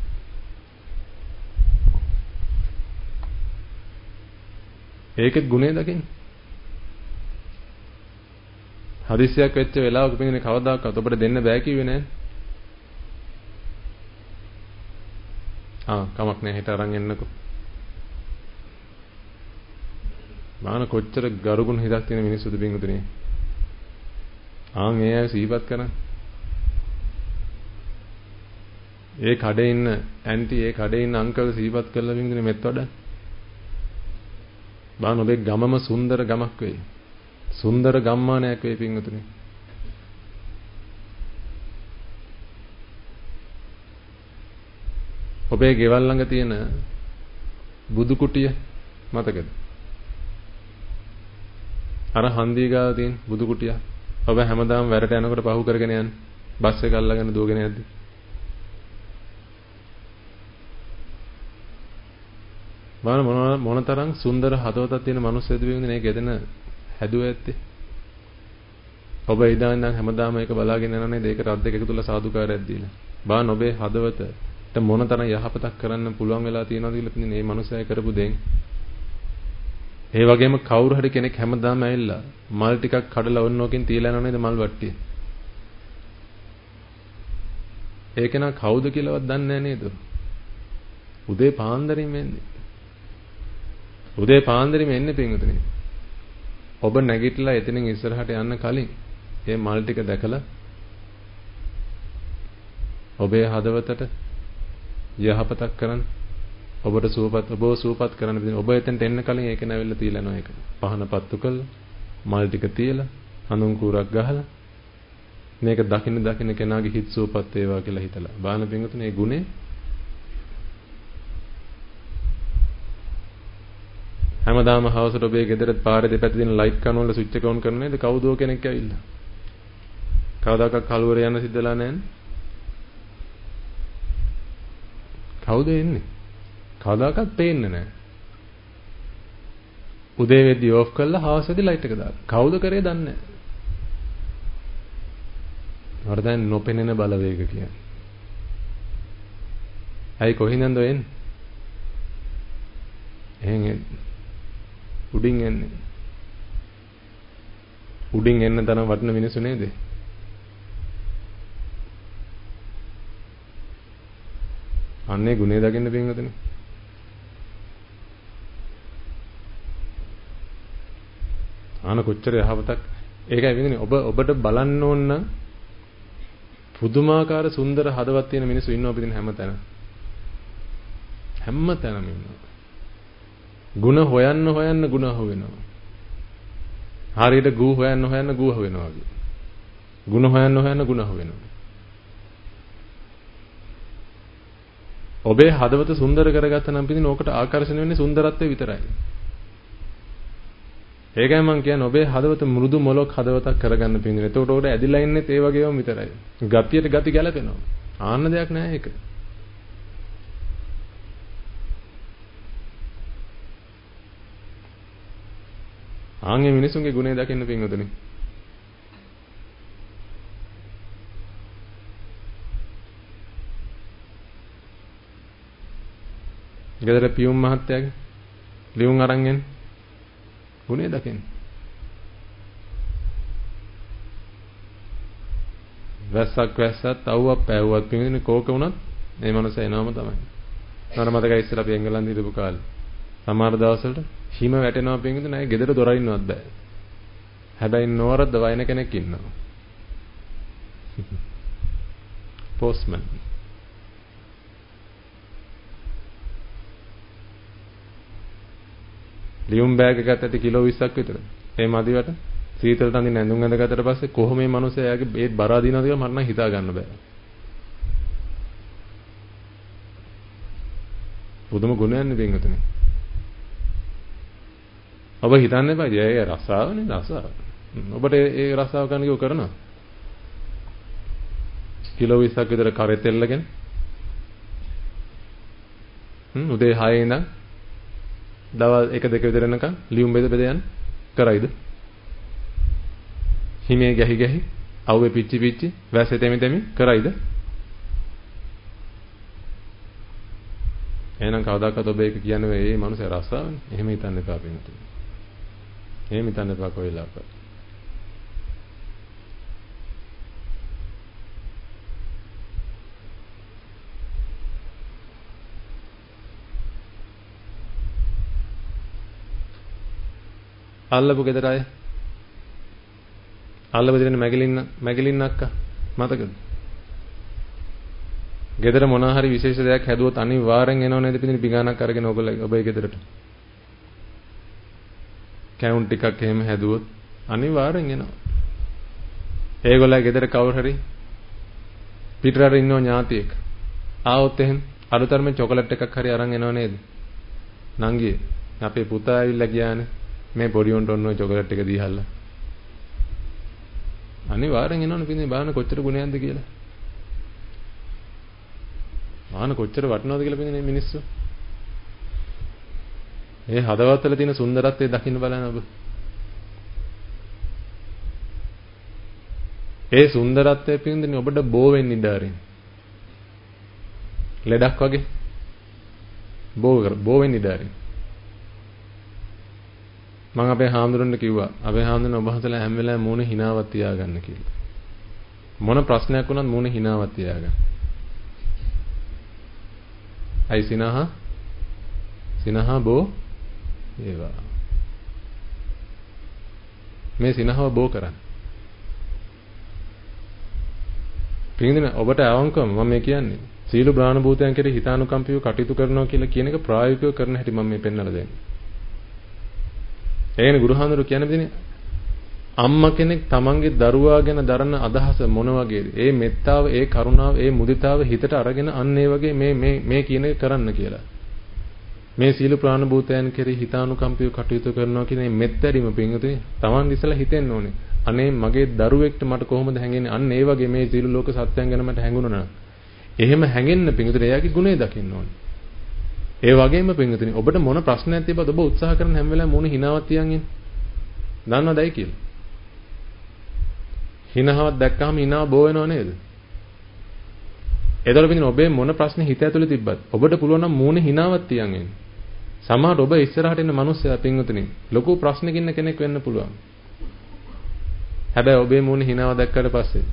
ඒකෙත් ගුණේ දකින්න. හදිස්සියක් වෙච්ච වෙලාවක පින්නේ කවදාකවත් ඔබට දෙන්න බෑ කිව්වේ නෑ. කමක් නැහැ හිට අරන් එන්නකෝ. මාන කොච්චර ගරුගුණ හිතක් තියෙන මිනිස්සුද පින්වතුනි. ඒ අය සිහිපත් කරන්. ඒ කඩේ ඉන්න ඇන්ටි ඒ කඩේ ඉන්න අංකල් සිහිපත් කරලා පින්වතුනි මෙත් වඩා. බාන ඔබේ ගමම සුන්දර ගමක් වෙයි. සුන්දර ගම්මානයක් වෙයි පින්වතුනි. ඔබේ ගෙවල් ළඟ තියෙන බුදු කුටිය මතකද? අර හන්දිය ගාව තියෙන බුදු කුටිය. ඔබ හැමදාම වැඩට යනකොට පහු කරගෙන යන්නේ. බස් එක අල්ලගෙන දුවගෙන යද්දි. මොනතරම් සුන්දර හදවතක් තියෙන මිනිස්සුද වෙන්නේ මේ ගෙදෙන හැදුවේ ඇත්තේ. ඔබ ඉඳන් ඉඳන් හැමදාම ඒක බලාගෙන යනවා නේද? ඒකට අත් දෙක එකතුලා සාදුකාරයක් දීලා. බාන ඔබේ හදවතට මොනතරම් යහපතක් කරන්න පුළුවන් වෙලා තියෙනවද කියලා පිටින් මේ මිනිස්සයා කරපු දෙයින්. ඒ වගේම කවුරු හරි කෙනෙක් හැමදාම ඇවිල්ලා මල් ටිකක් කඩලා වන්නෝකින් තියලා යනවා නේද මල් වට්ටිය. ඒක නා කවුද කියලාවත් දන්නේ නැහැ නේද? උදේ පාන්දරින් වෙන්නේ. උදේ පාන්දරින් එන්නේ පින්වතුනි. ඔබ නැගිටලා එතනින් ඉස්සරහට යන්න කලින් මේ මල් ටික දැකලා ඔබේ හදවතට යහපතක් කරන්න ඔබට සුවපත් කරන්න දෙන්න. ඔබ එතනට එන්න කලින් ඒක නැවිල්ලා තියලා යනවා ඒක. පහන පත්තු කළා, මල් ටික තියලා, හඳුන් කූරක් ගහලා මේක දකින්න කෙනාගේ හිත සුවපත් වේවා කියලා හිතලා. බාන පින්වතුනි මේ ගුණේ හැමදාම හවසට ඔබේ ගෙදර පාරේ දෙපැත්තේ තියෙන ලයිට් කන වල ස්විච් එක ඔන් කරන නේද? කවුදෝ කෙනෙක් ඇවිල්ලා. කවදාකවත් කලවර යන්න සිද්ධලා නැහැ. කවුද එන්නේ? කවදාකවත් පේන්නේ නැහැ. උදේ වෙද්දි ඕෆ් කරලා හවස වෙද්දි ලයිට් එක දාලා. කවුද කරේ දන්නේ නැහැ. වරදෙන් නොපෙනෙන බලවේග කියන්නේ. ඇයි කොහින්ද එන්නේ? එහෙන් උඩින් එන්නේ. උඩින් එන්න තරම් වටින මිනිස්සු නේද? අන්නේ ගුණේ දකින්න පින්වතුනි. කොච්චර යහපතක්. ඒකයි වෙන්නේ ඔබට බලන්න ඕන නම් පුදුමාකාර සුන්දර හදවත් තියෙන මිනිස්සු ඉන්නවා අපිට හැමතැනම. හැමතැනම ඉන්නවා. ಗುಣ හොයන්න ಗುಣ හොවෙනවා. හරියට ගූ හොයන්න ගූ හොවෙනවා වගේ. ಗುಣ හොයන්න ಗುಣ හොවෙනවා. ඔබේ හදවත සුන්දර කරගත්ත නම් පිටින් ඕකට ආකර්ෂණය වෙන්නේ සුන්දරත්වය විතරයි. ඒකයි මම කියන්නේ ඔබේ හදවත මෘදු මොලොක් හදවතක් කරගන්න පිටින්. එතකොට උඩ ඇදිලා ඉන්නේ ඒ වගේම විතරයි. ගතියට ගති ගැලපෙනවා. ආන්න දෙයක් නෑ ඒක. ආන්ගේ මිනිසුන්ගේ ගුණය දකින්න පින්වතුනි. ගෙදර පියුම් මහත්තයාගේ ලියුම් අරන් එන්න. ගුණය දකින්න. වැස්සත් අවුවක් පෑවුවක් පින්වතුනි කෝක වුණත් මේ මනස එනවම තමයි. මම මතකයි ඉස්සර අපි එංගලන්තේ ඉඳපු කාලේ. සමහර දවස්වලට හිම වැටෙනවා පින්වතුනි නෑ ගෙදර දොර අරින්නවත් බෑ. හැබැයි නෝරද්ද වයින් කෙනෙක් ඉන්නවා. පෝස්ට්මන්. ලියුම් බෑග් එකකට ඇති කිලෝ 20ක් විතර. ඒ මදිවට සීතලට අඳින්න ඇඳුම් ඇඳගත්තට පස්සේ කොහොම මේ මිනිස්සයා යාගේ ඒත් බර අදිනවද කියලා මට නම් හිතා ගන්න බෑ. පුදුම ගුණයන්නේ පින්වතුනි. ඔබ හිතන්න එපා ඒ රසාවනේ රසාව. ඔබට ඒ රසාව ගන්න කිව්ව කරනවා. කිලෝ 20ක් විතර කරේ තෙල්ලගෙන. උදේ 6 ඉඳන් දවල් 1-2 විතර වෙනකන් ලියුම් බෙද යන කරයිද? හිමේ ගැහි අවුවේ පිච්චි වැස්සේ තෙමි කරයිද? එහෙනම් කවදාකවත් ඔබ ඒක කියන්නේ මේ මනුස්සය රස්සාවනේ. එහෙම හිතන්න එපා පින්තුනි. එහෙම හිතන්න එපා කොහෙලාවත්. අල්ලපු ගෙදර අය. අල්ලපු දෙන්නේ මැගලින්න අක්කා. මතකද? ගෙදර මොනවා හරි විශේෂ දෙයක් හැදුවොත් අනිවාර්යෙන් එනව නේද පිටින් පිඟානක් අරගෙන ඔබේ ගෙදරට. කැවුන් ටිකක් එහෙම හැදුවොත් අනිවාර්යෙන් එනවා. ඒගොල්ලෝ ගෙදර කවුරු හරි පිටරට ඉන්නව ඥාතියෙක් ආවොත් එහෙම අලුතරම චොකලට් එකක් හරි අරන් එනව නේද? නංගියේ අපේ පුතා ඇවිල්ලා ගියානේ මේ පොඩි උන්ට ඔන්න ඔය චොකලට් එක දීහල්ලා. අනිවාර්යෙන් එනවනේ පිටින් බාන කොච්චර ගුණයක්ද කියලා. බාන කොච්චර වටිනවද කියලා පිටින් මේ මිනිස්සු. මේ හදවතවල තියෙන සුන්දරත්වය දකින්න බලන්න ඔබ. ඒ සුන්දරත්වය පිටින් ඔබට බෝ වෙන්න ඉඩ ආරින්. ලෙඩක් වගේ බෝ වෙන්න ඉඩ ආරින්. මම අපේ හාමුදුරන්ට කිව්වා අපේ හාමුදුරන් ඔබ හතලා හැම වෙලාවෙම මූණ හිනාවක් තියාගන්න කියලා. මොන ප්‍රශ්නයක් වුණත් මූණ හිනාවක් තියාගන්න. අයි සිනහ බෝ ඒවා. මේ සිනහව බෝ කරන්න. පිටින් ඔබට අවංකවම මම මේ කියන්නේ සීල බ්‍රාහ්මණ භූතයන් කෙරෙහි හිතානුකම්පිතව කටයුතු කරනවා කියලා කියන එක ප්‍රායෝගිකව කරන හැටි මම මේ පෙන්වලා දෙන්නේ. ඒකනේ ගුරුහාඳුරු කියන්නේ දෙන්නේ අම්මා කෙනෙක් තමන්ගේ දරුවා ගැන දරන අදහස මොන වගේද? ඒ මෙත්තාව, ඒ කරුණාව, ඒ මුදිතාව හිතට අරගෙන අන්න ඒ වගේ මේ කියන එක කරන්න කියලා. මේ සීල ප්‍රාණ භූතයන් කෙරෙහි හිතානුකම්පිතව කටයුතු කරනවා කියන මේ මෙත්තරීම පින්වතුනි තමන් ඉස්සලා හිතෙන්න ඕනේ. අනේ මගේ දරුවෙක්ට මට කොහොමද හැංගෙන්නේ? අන්න ඒ වගේ මේ සීල ලෝක සත්‍යයන් ගැන මට හැඟුණා නම්. එහෙම හැඟෙන්න පින්වතුනි එයාගේ ගුණය දකින්න ඕනේ. ඒ වගේම පින්වතුනි ඔබට මොන ප්‍රශ්නයක් තිබ්බද ඔබ උත්සාහ කරන හැම වෙලාවෙම මොන හිනාවක් තියන් ඉන්නේ. දන්නවදයි කියලා. හිනාවක් දැක්කම හිනාව බෝ වෙනව නේද? ඒතර පින්වතුනි ඔබේ මොන ප්‍රශ්නේ හිත ඇතුලේ තිබ්බත් ඔබට පුළුවන් නම් මූණේ හිනාවක් තියන් ඉන්න. සමහරට ඔබ ඉස්සරහට එන මිනිස්සයා පින්වතුනි ලොකු ප්‍රශ්නකින් ඉන්න කෙනෙක් වෙන්න පුළුවන්. හැබැයි ඔබේ මූණේ හිනාව දැක්කට පස්සේ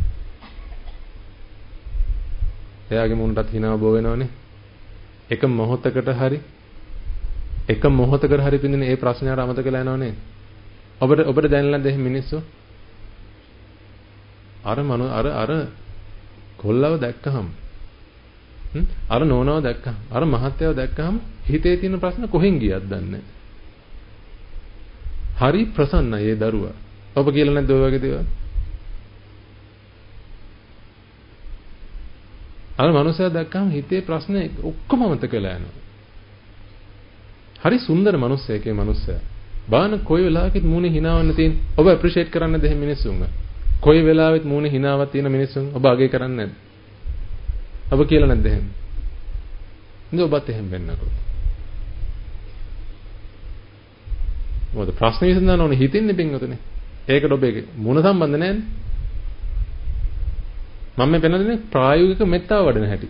එයාගේ මූණටත් හිනාව බෝ වෙනවනේ. එක මොහොතකට හරි පින්දින ඒ ප්‍රශ්නයට අමතකලා යනවනේ. ඔබට දැනලා දෙහි මිනිස්සු අර කොල්ලව දැක්කහම අර නෝනාව දැක්කහම අර මහත්තයව දැක්කහම හිතේ තියෙන ප්‍රශ්න කොහෙන් ගියත් දන්නේ හරි ප්‍රසන්නයි ඒ දරුවා. ඔබ කියලා නැද්ද ඔය වගේ දේවල්? අර මනුස්සයා දැක්කම හිතේ ප්‍රශ්න ඔක්කොම අමතකලා යනවා. හරි සුන්දර මනුස්සයෙක් ඒ මනුස්සයා. බාන කොයි වෙලාවකත් මූණේ හිනාවන්න තියෙන. ඔබ ඇප්‍රීෂিয়েට් කරන්නේ නැද එහෙම මිනිස්සුන්ව? කොයි වෙලාවෙත් මූණේ හිනාවක් තියෙන මිනිස්සුන් ඔබ අගය කරන්නේ නැද්ද? ඔබ කියලා නැද්ද එහෙම? ඉතින් ඔබත් එහෙම වෙන්නකෝ. මොකද ප්‍රශ්න විසඳන්න ඕනේ හිතින්නේ පින්වතුනේ. ඒකට ඔබේ මොන සම්බන්ධ නැන්නේ? මම මේ පෙන්නන්නේ ප්‍රායෝගික මෙත්තාව වඩන හැටි.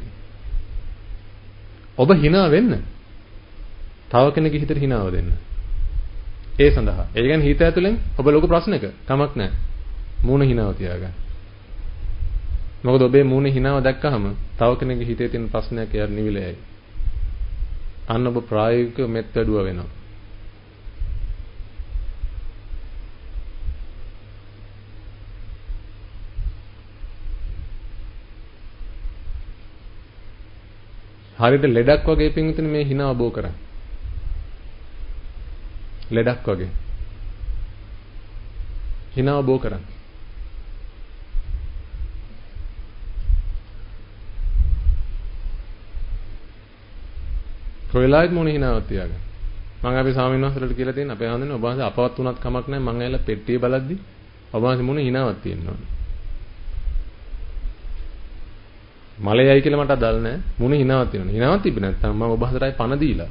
ඔබ hina වෙන්න. තව කෙනෙකුගේ හිතට hinaව දෙන්න. ඒ සඳහා. ඒ කියන්නේ හිත ඇතුලෙන් ඔබ ලොකු ප්‍රශ්නයක කමක් නැහැ. මූණ hinaව තියාගන්න. මොකද ඔබේ මූණේ hinaව දැක්කහම තව කෙනෙකුගේ හිතේ තියෙන ප්‍රශ්නයක් එයාට නිවිලයි. අන්න ඔබ ප්‍රායෝගික මෙත් වැඩුවා වෙනවා. හරියට ලෙඩක් වගේ පින්විතනේ මේ hinaව බෝ කරන්නේ. ලෙඩක් වගේ. hinaව බෝ කරන්නේ. කොයිලායිත් මොන hinaවක් තියාගන්න. මම අපේ ස්වාමීන් වහන්සේලාට කියලා තියෙන අපේ හඳුනන ඔබ වහන්සේ අපවත් වුණත් කමක් නැහැ මම ඇවිල්ලා පෙට්ටිය බලද්දි ඔබ වහන්සේ මොන hinaවක් තියෙනවද? මලයයි කියලා මට අදාළ නැහැ. මොන hinaවක් තියෙනවද? hinaවක් තිබ්බ නැත්නම් මම ඔබ හතරයි පණ දීලා.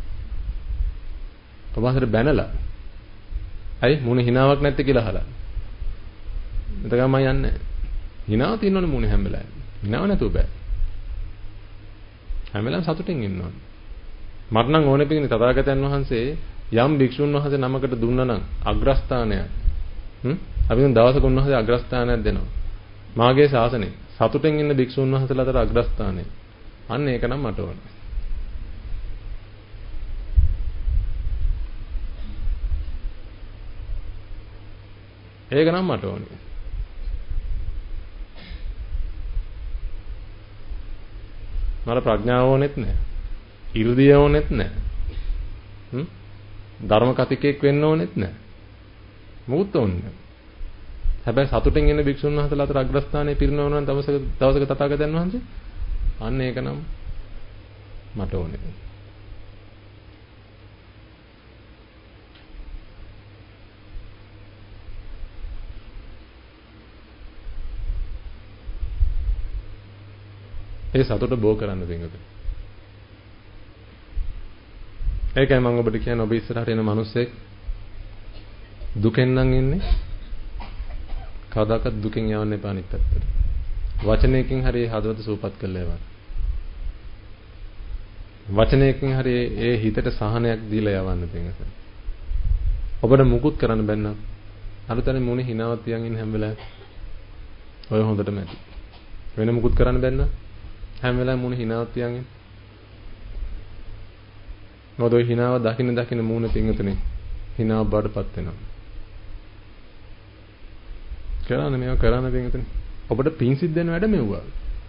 ඔබ හතර බැනලා. ඇයි මොන hinaවක් නැත්තේ කියලා අහලා. එතකම මම යන්නේ. hinaව තියෙනවනේ මොනේ හැම වෙලාවෙම. hinaව නැතුව බෑ. හැම වෙලාවෙම සතුටින් ඉන්න ඕනේ. මට නම් ඕනේ පිටින් තථාගතයන් වහන්සේ යම් භික්ෂුන් වහන්සේ නමකට දුන්නා නම් අග්‍රස්ථානයක්. අපි දැන් දවසක උන්වහන්සේ අග්‍රස්ථානයක් දෙනවා. මාගේ ශාසනය සතුටෙන් ඉන්න භික්ෂුන් වහන්සේලා අතර අග්‍රස්ථානය. අන්න ඒක නම් මට ඕනේ. ඒක නම් මට ඕනේ. මට ප්‍රඥාව ඕනෙත් නැහැ. 이르දිය ඕනෙත් නැහැ. ධර්ම කතිකෙක් වෙන්න ඕනෙත් නැහැ. මොකුත් ඕනේ නැහැ. හැබැයි සතුටෙන් ඉන්න භික්ෂුන් වහන්සේලා අතර අග්‍රස්ථානයේ පිරිනවනවා නම් දවසක තථාගතයන් වහන්සේ අන්න ඒක නම් මට ඕනේ. ඒ සතුට බෝ කරන්න දෙන්නද? ඒකයි මම ඔබට කියන්නේ ඔබ ඉස්සරහට එන මිනිස්සෙක් දුකෙන් නම් ඉන්නේ. කවදාකවත් දුකෙන් යවන්න එපා අනිත් පැත්තට. වචනයකින් හරි හදවත සූපත් කරලා යවන්න. වචනයකින් හරි ඒ හිතට සහනයක් දීලා යවන්න දෙන්නද? ඔබට මුකුත් කරන්න බැන්න. අලුතෙන් මොනේ හිනාවක් තියන් ඉන්න හැම වෙලාවෙම ඔය හොඳටම ඇති. වෙන මුකුත් කරන්න බැන්න. හැම වෙලාවෙම මොනේ හිනාවක් තියන් ඉන්න. මොකද ඔය හිනාව දකින්න මූණ තින්ගතනේ හිනාව බඩපත් වෙනවා. කරන්න මේවා කරන්න තින්ගතනේ. ඔබට පින් සිද්ධ වෙන වැඩ මෙව්වා.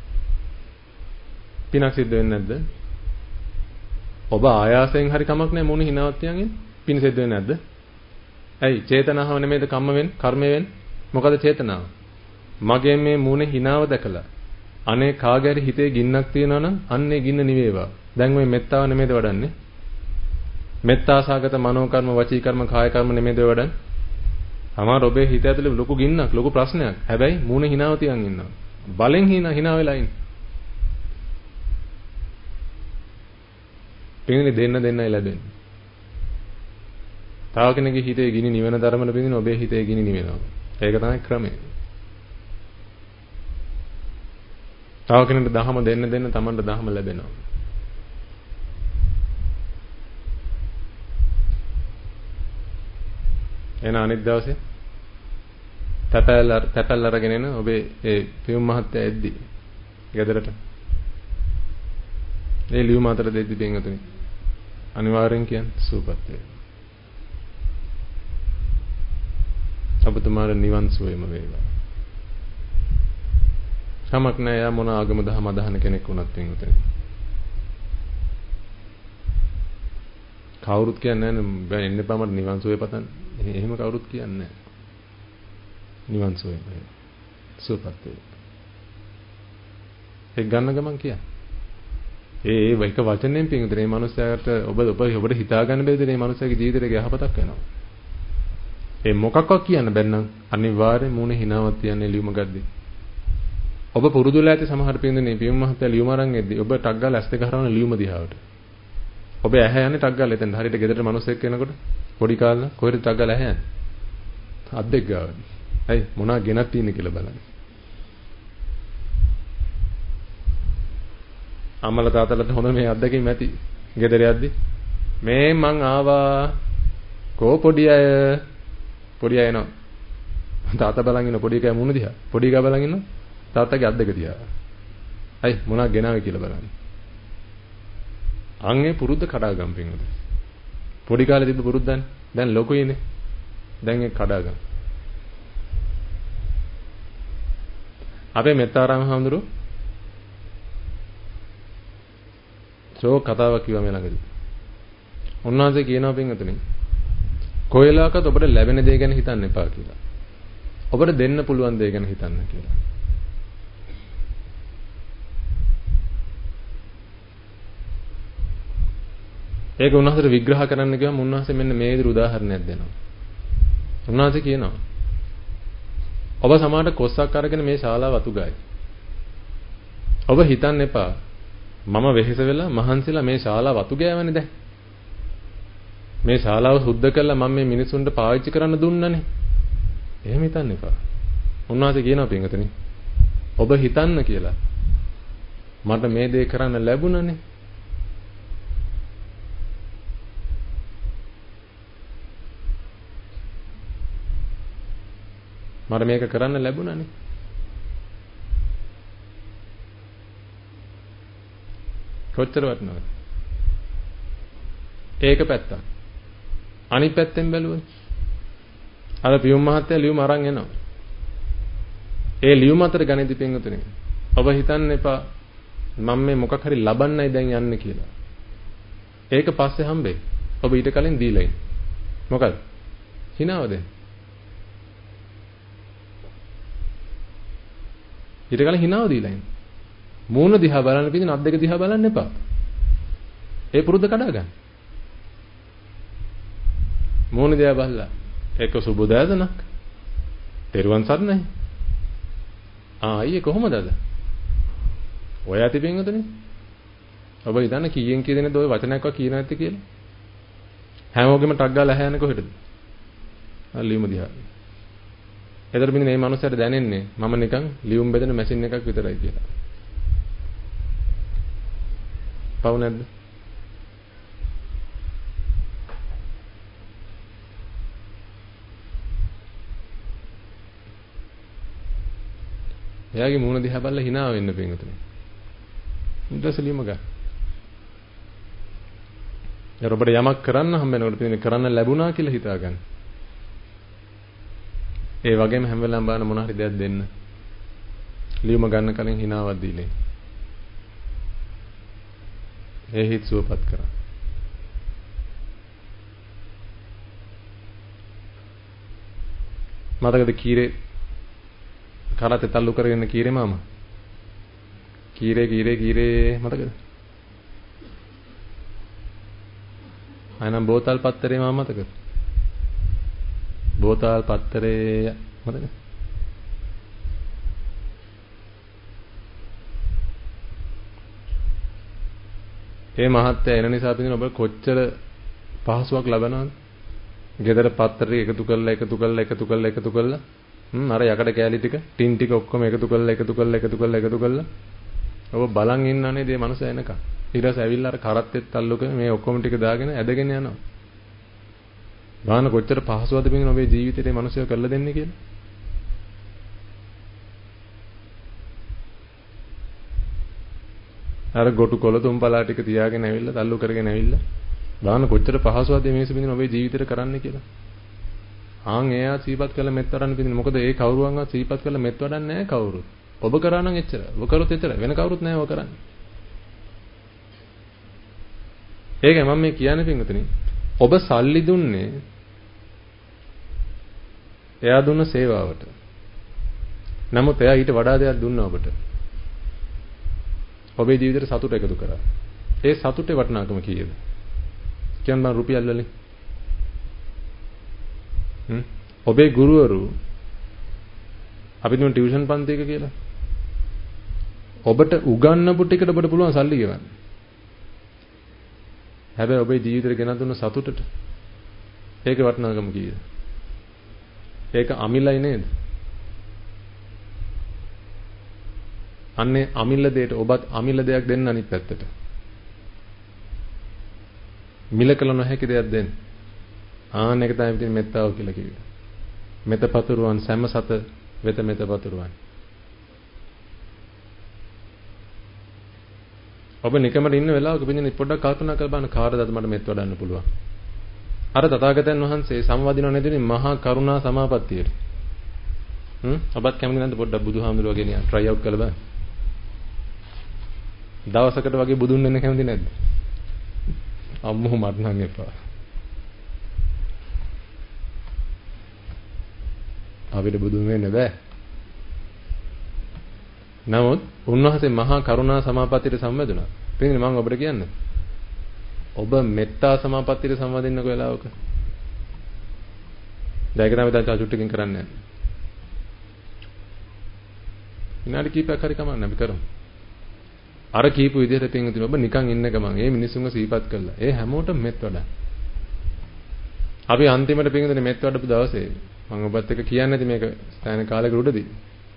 පිනක් සිද්ධ වෙන්නේ නැද්ද? ඔබ ආයාසයෙන් හරි කමක් නැහැ මොනේ හිනාවක් තියන් ඉන්න. පින් සිද්ධ වෙන්නේ නැද්ද? ඇයි චේතනාව නෙමෙයිද කර්මය වෙන්නේ? මොකද චේතනාව? මගේ මේ මූණේ හිනාව දැකලා අනේ කාගේ හරි හිතේ ගින්නක් තියෙනවා නම් අන්නේ ගින්න නිවේවා. දැන් මේ මෙත්තාව නෙමෙයිද වඩන්නේ? මෙත්තාසගත මනෝ කර්ම වචී කර්ම කාය කර්ම නෙමෙයිද වඩන්නේ? අමාර ඔබේ හිත ඇතුලේ ලොකු ගින්නක් ලොකු ප්‍රශ්නයක්. හැබැයි මූණේ හිනාව තියන් ඉන්නවා. බලෙන් හිනා වෙලා ඉන්න. පින්නේ දෙන්නයි ලැබෙන්නේ. තව කෙනෙකුගේ හිතේ ගිනි නිවන ධර්මවල බින්දින ඔබේ හිතේ ගිනි නිවෙනවා. ඒක තමයි ක්‍රමය. තව කෙනෙකුට දහම දෙන්න තමන්ට දහම ලැබෙනවා. එන අනිත් දවසේ තැපැල් අරගෙන එන ඔබේ ඒ පියුම් මහත්තයා එද්දි ගෙදරට ඒ ලියුම අතර දෙද්දි පින්වතුනි අනිවාර්යෙන් කියන්නේ සූපත් වේ. ඔබතුමාට නිවන් සුවයම වේවා. කමක් නැහැ යා මොන ආගම දහම අදහන කෙනෙක් වුණත් පින්වතුනි. කවුරුත් කියන්නේ නැහැ බෑ එන්න එපා මට නිවන් සුවය පතන්න. එහෙම කවුරුත් කියන්නේ නැහැ. නිවන් සුවය වේවා. සුවපත් වේවා. ඒක ගන්න ගමන් කියන්නේ. ඒ එක වචනෙන් පින්වතුනි මේ මනුස්සයාට ඔබට හිතා ගන්න බැරිද මේ මනුස්සයාගේ ජීවිතේට යහපතක් වෙනවා. ඒ මොකක්වත් කියන්න බැන්නම් අනිවාර්යෙන් මූණේ හිනාවක් තියන්නේ ලියුම ගද්දී. ඔබ පුරුදුලා ඇති සමහර පින්දුනේ පියුම් මහත්තයා ලියුම අරන් එද්දී ඔබ ටක් ගාලා ඇස් දෙක හරවන ලියුම දිහාවට. ඔබ ඇහැ යන්නේ ටක් ගාලා එතෙන් හරියට ගෙදරට මිනිස්සෙක් එනකොට පොඩි කාලේ කොහෙද ටක් ගාලා ඇහැ යන්නේ? අත් දෙක ගාවනේ. ඇයි මොනවා ගෙනත් තියෙන්නේ කියලා බලන්න. අම්මලා තාත්තලාට හොඳ මේ අත්දැකීම් ඇති. ගෙදර යද්දි මේ මං ආවා කෝ පොඩි අය එනවා. තාත්තා බලන් ඉන්න පොඩි එකා මුණ දිහා. පොඩි එකා බලන් ඉන්න තාත්තගේ අත් දෙක දිහා. ඇයි මොනවා ගෙනාවේ කියලා බලන්න. අංගේ පුරුද්ද කඩාගම් පින්වද. පොඩි කාලේ තිබ්බ පුරුද්දන්නේ. දැන් ලොකුයිනේ. දැන් ඒක කඩාගම්. අපේ මෙත්තාරාම හඳුරු කතාවක් කිව්වා මේ ළඟදී. උන්වහන්සේ කියනවා පින්වතුනි කොයිලාකත් ඔබට ලැබෙන දේ ගැන හිතන්න එපා කියලා. ඔබට දෙන්න පුළුවන් දේ ගැන හිතන්න කියලා. ඒක උන්වහන්සේට විග්‍රහ කරන්න ගියාම උන්වහන්සේ මෙන්න මේ විදිහට උදාහරණයක් දෙනවා. උන්වහන්සේ කියනවා ඔබ සමාජයට කොස්සක් අරගෙන මේ ශාලාව අතුගායි. ඔබ හිතන්න එපා මම වෙහෙස වෙලා මහන්සිලා මේ ශාලාව වතු ගෑවනේ දැන්. මේ ශාලාව සුද්ධ කළා මම මේ මිනිසුන්ට පාවිච්චි කරන්න දුන්නනේ. එහෙම හිතන්න එපා. උන්වහන්සේ කියනවා පින්වතුනි ඔබ හිතන්න කියලා. මට මේ දේ කරන්න ලැබුණනේ. මට මේක කරන්න ලැබුණනේ. කොච්චර වටනවද? ඒක පැත්තක්. අනිත් පැත්තෙන් බැලුවොත් අර පියුම් මහත්තයා ලියුම අරන් එනවා. ඒ ලියුම අතර ගණිතී පින්වතුනි. ඔබ හිතන්න එපා මම මේ මොකක් හරි ලබන්නයි දැන් යන්නේ කියලා. ඒක පස්සේ හම්බෙයි. ඔබ ඊට කලින් දීලා ඉන්න. මොකද? හිනාවද? ඊට කලින් හිනාව දීලා ඉන්න. මූණ දිහා බලන්න පිටින් අත් දෙක දිහා බලන්න එපා. ඒ පුරුද්ද කඩා ගන්න. මූණ දිහා බලලා ඒක සුබෝදෑසනක්. තෙරුවන් සරණයි. අයියේ කොහොමද අද? ඔය ඇති පින්වතුනි. ඔබ හිතන්න කීයෙන් කී දෙනෙක්ද ඔය වචනයක්වත් කියන නැත්තේ කියලා? හැමෝගෙම ටක් ගාලා ඇහැ යන්නේ කොහෙටද? ලියුම දිහා. එතකොට මිනිහ මේ මනුස්සයාට දැනෙන්නේ මම නිකන් ලියුම් බෙදෙන මැෂින් එකක් විතරයි කියලා. පව් නැද්ද? එයාගේ මූණ දිහා බලලා hina වෙන්න පින්වතුනි. ඊටසලියම ගන්න. ඔබට යමක් කරන්න හම්බ වෙනකොට පිටින් කරන්න ලැබුණා කියලා හිතා ගන්න. ඒ වගේම හැම වෙලාවෙම බලන්න මොන හරි දෙයක් දෙන්න. ලියුම ගන්න කලින් hinaවක් දීලා. ඒ හිත සුවපත් කරා. මතකද කීරේ කරත් තල්ලු කරගෙන කීරේ මාමා කීරේ මතකද? අයනම් බෝතල් පත්තරේ මාමා මතකද? බෝතල් පත්තරේ මතකද? ඒ මහත්තයා එන නිසා පිටින් ඔබ කොච්චර පහසුවක් ලබනවද? ගෙදර පත්තරේ එකතු කරලා අර යකඩ කෑලි ටික ටින් ටික ඔක්කොම එකතු කරලා ඔබ බලන් ඉන්නනේ මේ මනුස්සයා එනකම්. ඊට පස්සේ ඇවිල්ලා අර කරත්තෙත් තල්ලු කරගෙන මේ ඔක්කොම ටික දාගෙන ඇදගෙන යනවා. ගාන කොච්චර පහසුවද පිටින් ඔබේ ජීවිතේ මේ මනුස්සයා කරලා දෙන්නේ කියලා. අර ගොටු කොළ තුම්පලා ටික තියාගෙන ඇවිල්ලා තල්ලු කරගෙන ඇවිල්ලා ගාන කොච්චර පහසුවද මේ මිනිස්සු පිටින් ඔබේ ජීවිතේට කරන්නේ කියලා. ආන් එයා සීපත් කළ මෙත් වඩන්න පිටින් මොකද ඒ කවුරුවන්වත් සීපත් කළ මෙත් වඩන්නේ නැහැ කවුරුත්. ඔබ කරා නම් එච්චර. ඔබ කරොත් එච්චර. වෙන කවුරුත් නැහැ ඔබ කරන්නේ. ඒකයි මම මේ කියන්නේ පින්වතුනි. ඔබ සල්ලි දුන්නේ එයා දුන්න සේවාවට. නමුත් එයා ඊට වඩා දෙයක් දුන්නා ඔබට. ඔබේ ජීවිතේට සතුට එකතු කරා. ඒ සතුටේ වටිනාකම කීයද? කියන්නේ මම රුපියල් වලින්. ඔබේ ගුරුවරු අපි දුන්න ටියුෂන් පන්තියක කියලා. ඔබට උගන්වපු ටිකට ඔබට පුළුවන් සල්ලි ගෙවන්න. හැබැයි ඔබේ ජීවිතේට ගෙනත් දුන්න සතුටට ඒකේ වටිනාකම කීයද? ඒක අමිලයි නේද? අන්නේ අමිල දෙයට ඔබත් අමිල දෙයක් දෙන්න අනිත් පැත්තට. මිල කළ නොහැකි දෙයක් දෙන්න. ආන එක තමයි ඉතින් මෙත්තාව කියලා කිව්වේ. මෙත පතුරුවන් සෑම සත වෙත මෙත පතුරුවන්. ඔබ නිකමට ඉන්න වෙලාවක පිටින් පොඩ්ඩක් කල්පනා කරලා බලන්න කාටද මට මෙත් වඩන්න පුළුවන්. අර තථාගතයන් වහන්සේ සම්වදිනව නේද මහා කරුණා සමාපත්තියට. ඔබත් කැමති නැද්ද පොඩ්ඩක් බුදුහාමුදුරුවෝ ගෙනියන්න try out කරලා බලන්න. දවසකට වගේ බුදුන් වෙන්න කැමති නැද්ද? අම්මෝ මට නම් එපා. අපිට බුදුන් වෙන්න බෑ. නමුත් උන්වහන්සේ මහා කරුණා සමාපත්තියට සම්බන්ධුණා. පිටින් මම ඔබට කියන්නේ. ඔබ මෙත්තා සමාපත්තියට සම්බන්ධින්න කොහෙලාවක. දැන් ඒක තමයි දැන් චුට්ටකින් කරන්නේ. විනාඩි කිහිපයක් හරි කමන්නේ අපි කරමු. අර කීපු විදිහට පිටින් ඔබ නිකන් ඉන්න ගමන් මේ මිනිස්සුන්ව සීපත් කළා. ඒ හැමෝටම මෙත් වඩා. අපි අන්තිමට පිටින් මෙත් වඩපු දවසේ මම ඔබත් එක්ක කියන්නේ නැති මේක ස්ථාන කාලයක උඩදී.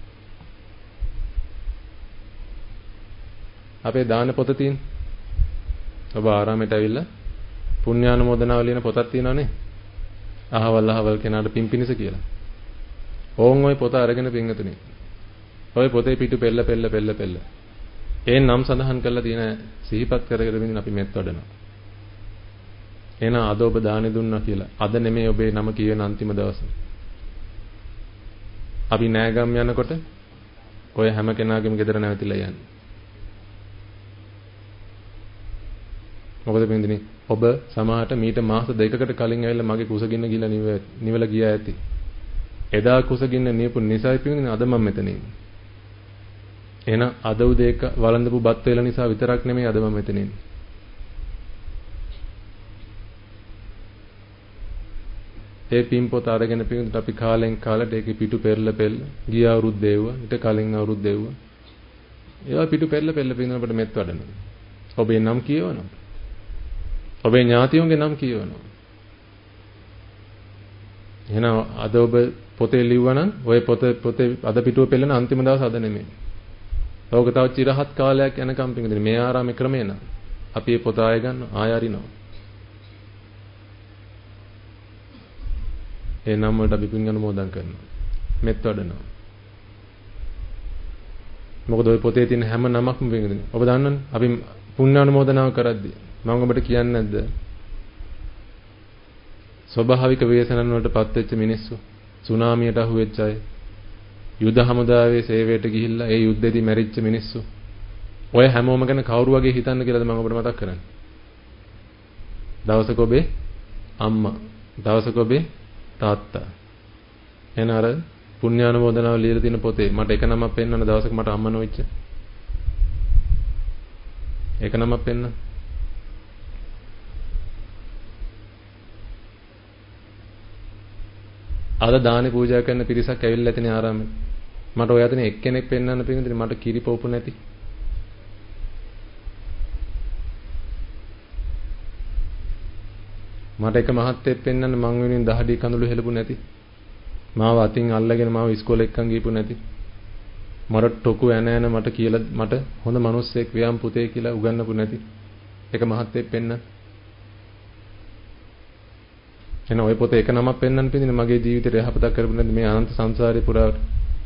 අපේ දාන පොත තියෙන. ඔබ ආරාමයට ඇවිල්ලා පුණ්‍යානුමෝදනාව ලියන පොතක් තියෙනවනේ. අහවල් කෙනාට පිම්පිනිස කියලා. ඕන් ওই පොත අරගෙන පින්වතුනි. ওই පොතේ පිටු පෙළ. ඒ නම් සඳහන් කරලා තියෙන සිහිපත් කරගෙන අපි මෙත් වඩනවා. එහෙනම් අද ඔබ දානෙ දුන්නා කියලා. අද නෙමෙයි ඔබේ නම කියවෙන අන්තිම දවස. අපි නෑගම් යනකොට ඔය හැම කෙනාගේම ගෙදර නැවතිලා යන්නේ. මොකද පින්දිනේ ඔබ සමහරට මීට මාස 2කට කලින් ඇවිල්ලා මගේ කුසගින්න ගිහලා නිවලා ගියා ඇති. එදා කුසගින්න නියපු නිසායි පින්දිනේ අද මම මෙතන ඉන්නේ. එහෙනම් අද උදේ වළඳපු බත් වේල නිසා විතරක් නෙමෙයි අද මම මෙතන ඉන්නේ. ඒ පින් පොත අරගෙන පින්දුත් අපි කාලෙන් කාලට ඒකේ පිටු පෙරල ගිය අවුරුද්ද දෙව්වා ඊට කලින් අවුරුද්ද දෙව්වා ඒවා පිටු පෙරල පින්දුන අපිට මෙත් වඩනවා. ඔබේ නම් කියවනවා. ඔබේ ඥාතියෝගේ නම් කියවනවා. එහෙනම් අද ඔබ පොතේ ලිව්වනම් ওই පොතේ අද පිටුව පෙළන අන්තිම දවස් අද නෙමෙයි. ඕක තව চিරහත් කාලයක් යනකම් පින්දුනේ මේ ආරාමේ ක්‍රමේ නා. අපි මේ පොත ආය ගන්න ආය අරිනවා. ඒ නම් වලට අපි පින් අනුමෝදන් කරනවා. මෙත් වඩනවා. මොකද ওই පොතේ තියෙන හැම නමක්ම පින්දුනේ. ඔබ දන්නවනේ අපි පුණ්‍ය අනුමෝදනාව කරද්දී මම ඔබට කියන්නේ නැද්ද? ස්වභාවික වේසනන් වලට පත් වෙච්ච මිනිස්සු, සුනාමියට අහු වෙච්ච අය, යුද හමුදාවේ සේවයට ගිහිල්ලා ඒ යුද්ධෙදී මැරිච්ච මිනිස්සු. ඔය හැමෝම ගැන කවුරු වගේ හිතන්න කියලාද මම ඔබට මතක් කරන්නේ? දවසක ඔබේ අම්මා, දවසක ඔබේ තාත්තා. එන අර පුණ්‍යානුමෝදනාව ලියලා තියෙන පොතේ මට එක නමක් පෙන්වන්න දවසක මට අම්මා නොවෙච්ච. එක නමක් පෙන්වන්න. අද දානේ පූජා කරන පිරිසක් ඇවිල්ලා තියෙන ආරාමෙට. මට ඔය අතරින් එක්කෙනෙක් පෙන්වන්න පිළිඳින මට කිරි පොපු නැති. මට එක මහත්තයෙක් පෙන්වන්න මං වෙනුවෙන් දහඩිය කඳුළු හෙලපු නැති. මාව අතින් අල්ලගෙන මාව ඉස්කෝලේ එක්කන් ගිහපු නැති. මට ටොකු ඇන මට කියලා මට හොඳ මිනිස්සෙක් වියම් පුතේ කියලා උගන්වපු නැති. එක මහත්තයෙක් පෙන්වන්න. එන ඔය පොතේ එක නමක් පෙන්වන්න පිළිඳින මගේ ජීවිතේ යහපතක් කරපු නැද්ද මේ අනන්ත සංසාරේ පුරාවට.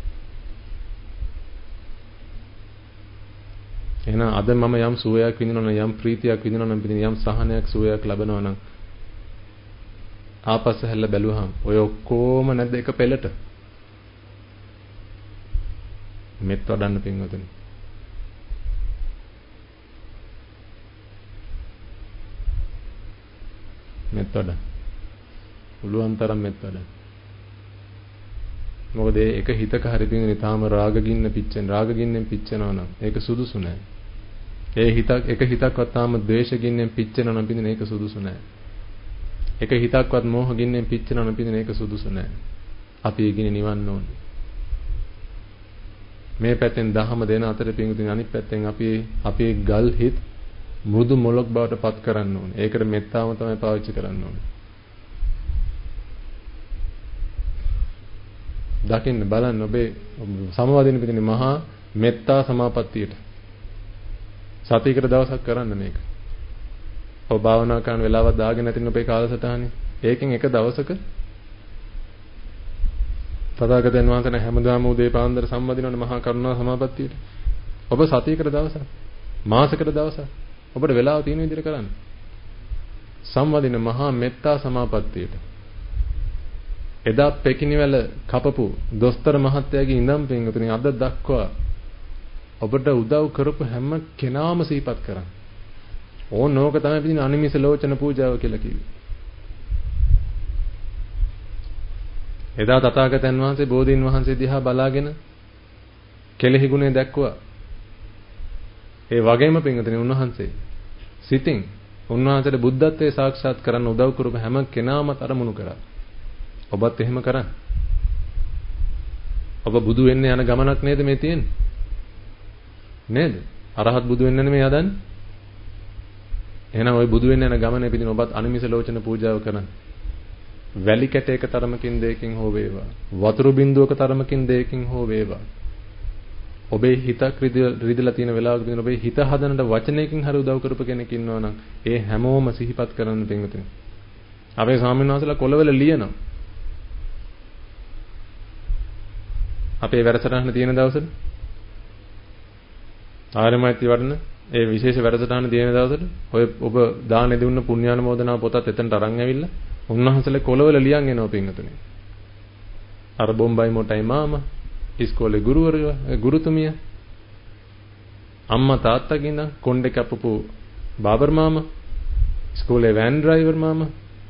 එහෙනම් අද මම යම් සුවයක් විඳිනවා නම් යම් ප්‍රීතියක් විඳිනවා නම් පිළිඳින යම් සහනයක් සුවයක් ලබනවා නම් ආපස්ස හැල්ල බැලුවහම ඔය ඔක්කොම නැද්ද එක පෙළට මෙත් වඩන්න පින්වතුනි. මෙත් වඩන්න. පුළුවන් තරම් මෙත් වඩන්න. මොකද ඒක හිතක හරි පින්වතුනි තාම රාගගින්න රාගගින්නෙන් පිච්චෙනවා නම් ඒක සුදුසු නෑ. ඒ එක හිතක්වත් තාම ද්වේෂගින්නෙන් පිච්චෙනවා නම් පින්වතුනි ඒක සුදුසු නෑ. එක හිතක්වත් මෝහගින්නෙන් පිච්චෙනවා නම් පින්වතුනි ඒක සුදුසු නෑ. අපි ඊගින නිවන්න ඕනේ. මේ පැත්තෙන් දහම දෙන අතර පින්වතුනි අනිත් පැත්තෙන් අපි ගල් හිත් මෘදු මොලොක් බවට පත් කරන්න ඕනේ. ඒකට මෙත්තාව තමයි පාවිච්චි කරන්න ඕනේ. දකින්න බලන්න ඔබේ සමවදින පිටින් මහා මෙත්තා සමාපත්තියට සතියකට දවසක් කරන්න මේක. ඔබ භාවනා කරන වෙලාවක් දාගෙන නැතිනම් ඔබේ කාලසටහනේ ඒකෙන් එක දවසක තථාගතයන් වහන්සේ හැමදාම උදේ පාන්දර සම්වදිනවනේ මහා කරුණා සමාපත්තියට. ඔබ සතියකට දවසක් මාසයකට දවසක් ඔබට වෙලාව තියෙන විදිහට කරන්න. සම්වදින මහා මෙත්තා සමාපත්තියට. එදා පෙකිනිවැල කපපු දොස්තර මහත්තයාගේ ඉඳන් පින්වතුනි අද දක්වා ඔබට උදව් කරපු හැම කෙනාම සිහිපත් කරන්න. ඕනෝක තමයි පිටින් අනිමිස ලෝචන පූජාව කියලා කිව්වේ. එදා තථාගතයන් වහන්සේ බෝධීන් වහන්සේ දිහා බලාගෙන කෙලෙහි ගුණය දැක්කුවා. ඒ වගේම පින්වතුනි උන්වහන්සේ සිතින් උන්වහන්සේට බුද්ධත්වයේ සාක්ෂාත් කරන්න උදව් කරපු හැම කෙනාම අරමුණු කරා. ඔබත් එහෙම කරන්න. ඔබ බුදු වෙන්න යන ගමනක් නේද මේ තියෙන්නේ? නේද? අරහත් බුදු වෙන්න නෙමෙයි හදන්නේ. එහෙනම් ওই බුදු වෙන්න යන ගමනේ පිටින් ඔබත් අනිමිස ලෝචන පූජාව කරන්න. වැලි කැටයක තරමකින් දෙයකින් හෝ වේවා. වතුරු බින්දුවක තරමකින් දෙයකින් හෝ වේවා. ඔබේ හිතක් රිදලා තියෙන වෙලාවක පිටින් ඔබේ හිත හදනට වචනයකින් හරි උදව් කරපු කෙනෙක් ඉන්නවා නම් ඒ හැමෝම සිහිපත් කරන්න පිටුතුනි. අපේ ස්වාමීන් වහන්සේලා කොළවල ලියනවා. අපේ වැඩසටහන තියෙන දවසට ආරමයිති වඩන ඒ විශේෂ වැඩසටහන තියෙන දවසට ඔය ඔබ දාන දුන්න පුණ්‍යානුමෝදනා පොතත් එතනට අරන් ඇවිල්ලා උන්වහන්සේලා කොළවල ලියන් එනවා පින්වතුනි. අර බොම්බයි මොටයි මාමා, ඉස්කෝලේ ගුරුතුමිය, අම්මා තාත්තගේ ඉඳන් කොණ්ඩේ කපපු බාබර් මාමා, ඉස්කෝලේ වෑන් ඩ්‍රයිවර් මාමා.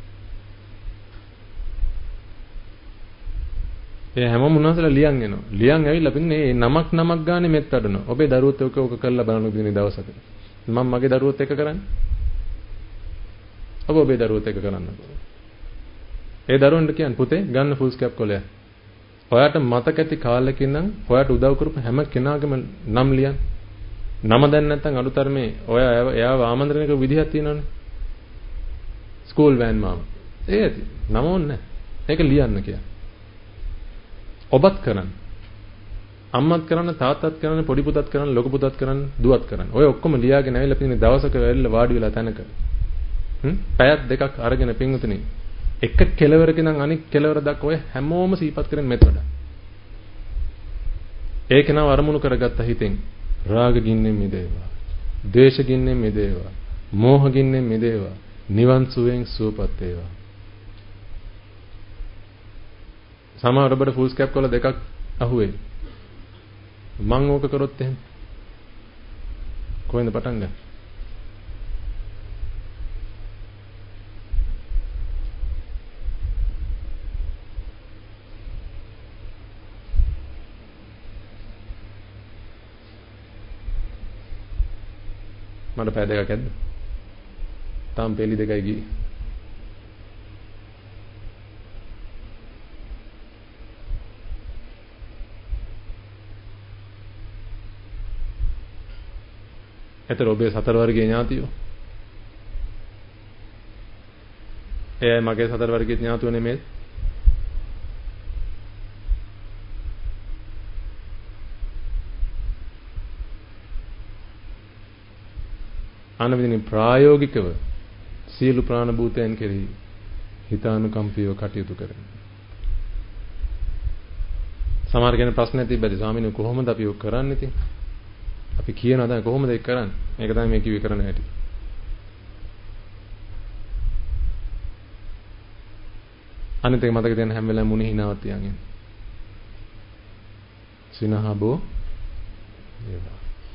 ඒ හැමෝම උන්වහන්සේලා ලියන් එනවා. ලියන් ඇවිල්ලා පින්නේ නමක් ගානේ මෙත් වඩනවා. ඔබේ දරුවොත් ඔක කරලා බලන්න දිනේ දවසක. මම මගේ දරුවොත් එක කරන්නේ. ඔබේ දරුවොත් එක කරන්නකෝ. ඒ දරුවන්ට කියන්න පුතේ ගන්න ෆුල් ස්කැප් කොලයක්. ඔයාට මතක ඇති කාලෙක ඉඳන් ඔයාට උදව් කරපු හැම කෙනාගේම නම් ලියන්න. නම දැන් නැත්නම් අලුතරමේ එයාව ආමන්ත්‍රණය කරපු විදිහක් තියෙනවනේ. ස්කූල් වෑන් මාමා. ඒ ඇති. නම ඕනේ නැහැ. ඒක ලියන්න කියලා. ඔබත් කරන්න. අම්මත් කරන්න, තාත්තත් කරන්න, පොඩි පුතත් කරන්න, ලොකු පුතත් කරන්න, දුවත් කරන්න. ඔය ඔක්කොම ලියාගෙන ඇවිල්ලා පින්නේ දවසක වෙල්ල වාඩි වෙලා තැනක. පැයක් දෙකක් අරගෙන පින්වතුනි එක කෙලවරක ඉඳන් අනිත් කෙලවර දක්වා ඔය හැමෝම සීපත් කරගෙන මෙත් වඩා. ඒක නව අරමුණු කරගත්ත හිතෙන් රාග ගින්නෙන් මිදේවා, ද්වේෂ ගින්නෙන් මිදේවා, මෝහ ගින්නෙන් මිදේවා, නිවන් සුවෙන් සුවපත් වේවා. සමහර ඔබට ෆුල් ස්කැප් කොල දෙකක් අහුවේ. මං ඕක කරොත් එහෙම කොහෙන්ද පටන් ගන්නේ? මට පැය දෙකක් ඇද්ද? තාම පෙළි දෙකයි ගියේ. එතන ඔබේ සතර වර්ගයේ ඥාතියෝ. එයයි මගේ සතර වර්ගයේ ඥාතියෝ නෙමෙයි. අනවිදින ප්‍රායෝගිකව සියලු ප්‍රාණ භූතයන් කෙරෙහි හිතානුකම්පීව කටයුතු කරන්න. සමහර කෙනෙක් ප්‍රශ්න තිබ්බද ස්වාමීනි කොහොමද අපි ඔක් කරන්නේ ඉතින්? අපි කියනවා දැන් කොහොමද ඒක කරන්නේ? මේක තමයි මේ කිව්වේ කරන්න හැටි. අනිත් එක මතක තියාගන්න හැම වෙලාවෙම මුණි හිනාවක් තියාගෙන. සිනහබෝ වේවා.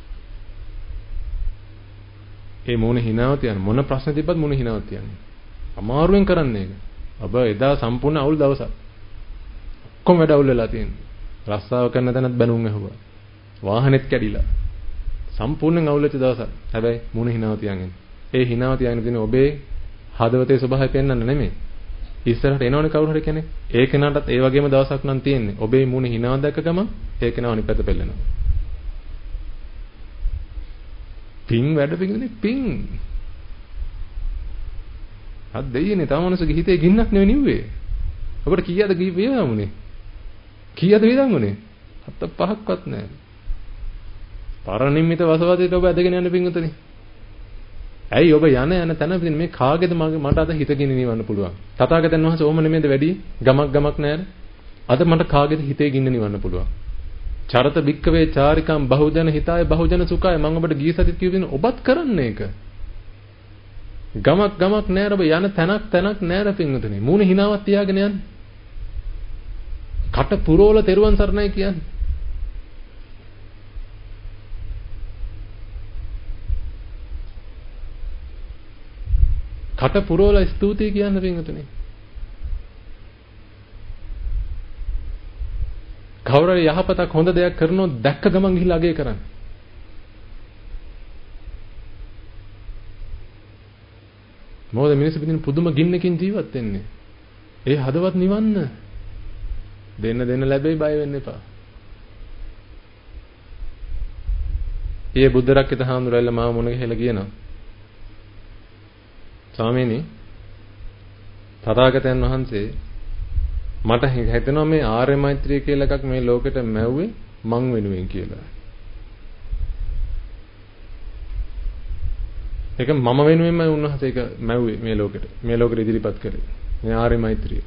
ඒ මුණ හිනාව තියන්න මොන ප්‍රශ්න තිබ්බත් මුණ හිනාව තියන්නේ. අමාරුවෙන් කරන්නේ ඒක. ඔබ එදා සම්පූර්ණ අවුල් දවසක්. ඔක්කොම වැඩ අවුල් වෙලා තියෙනවා. රස්සාව කරන තැනත් බැනුම් ඇහුවා. වාහනේත් කැඩිලා. සම්පූර්ණයෙන් අවුල් වෙච්ච දවසක්. හැබැයි මුණ හිනාව තියන්නේ. ඒ හිනාව තියන්නේ තියෙන ඔබේ හදවතේ ස්වභාවය පෙන්වන්න නෙමෙයි. ඉස්සරහට එනවනේ කවුරු හරි කෙනෙක්. ඒ කෙනාටත් ඒ වගේම දවසක් නම් තියෙන්නේ. ඔබේ මුණ හිනාව දැක්ක ගමන් ඒ කෙනාව අනිත් පැත්ත පෙළෙනවා. පිං වැඩ පිංගුනේ පිං. අද දෙයියනේ තමනුසගේ හිතේ ගින්නක් නෙවෙයි නිව්වේ. ඔබට කීයද වේවමුනේ? කීයද වේදන්ගුනේ? 7-5ක්වත් නැහැ. පරණිම්මිත වසවදේට ඔබ ඇදගෙන යන පිංගුතනේ. ඇයි ඔබ යන තැන මේ කාගේද මට අද හිතගෙන නිවන්න පුළුවන්. තථාගතයන් වහන්සේ ඕම නෙමෙයිද වැඩි ගමක් නැහැ. අද මට කාගේද හිතේ ගින්න නිවන්න පුළුවන්. චරත භික්කවේ චාරිකම් බහුජන හිතාය බහුජන සුඛාය මම ඔබට ගිය සතිත් කිව්වෙන ඔබත් කරන්නේ ඒක. ගමක් නෑර ඔබ යන තැනක් නෑර පින්වතුනි. මූණ හිනාවක් තියාගෙන යන්න. කට පුරෝල තෙරුවන් සරණයි කියන්නේ. කට පුරෝල ස්තුතියි කියන්න පින්වතුනි. කවුරුහරි යහපතක් හොඳ දෙයක් කරනොත් දැක්ක ගමන් ගිහිල්ලා අගය කරන්න. මොකද මිනිස්සු පිටින් පුදුම ගින්නකින් ජීවත් වෙන්නේ. ඒ හදවත් නිවන්න. දෙන්න ලැබෙයි බය වෙන්න එපා. ඊයේ බුද්ධ රක්කිත හාමුදුරුවෝ මාව මොන ගහලා කියනවා. ස්වාමීනි තථාගතයන් වහන්සේ මට හිතෙනවා මේ ආර්ය මෛත්‍රිය කියලා එකක් මේ ලෝකෙට මැව්වේ මං වෙනුවෙන් කියලා. ඒක මම වෙනුවෙන්ම උන්වහන්සේ ඒක මැව්වේ මේ ලෝකෙට. මේ ලෝකෙට ඉදිරිපත් කරේ. මේ ආර්ය මෛත්‍රිය.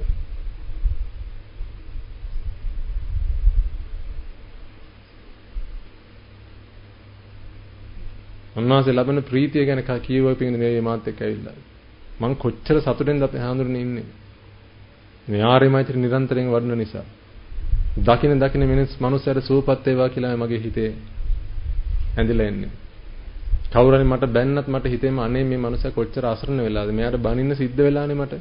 උන්වහන්සේ ලබන ප්‍රීතිය ගැන කියවුවා පිටින් මේ මාත් එක්ක ඇවිල්ලා. මං කොච්චර සතුටෙන්ද අපේ හාමුදුරනේ ඉන්නේ. මේ ආර්ය මෛත්‍රිය නිරන්තරයෙන් වඩන නිසා. දකින මිනිස්සුන්ට සුවපත් වේවා කියලා මගේ හිතේ ඇඳිලා එන්නේ. කවුරුහරි මට බැන්නත් මට හිතේම අනේ මේ මනුස්සයා කොච්චර අසරණ වෙලාද මෙයාට බනින්න සිද්ධ වෙලානේ මට.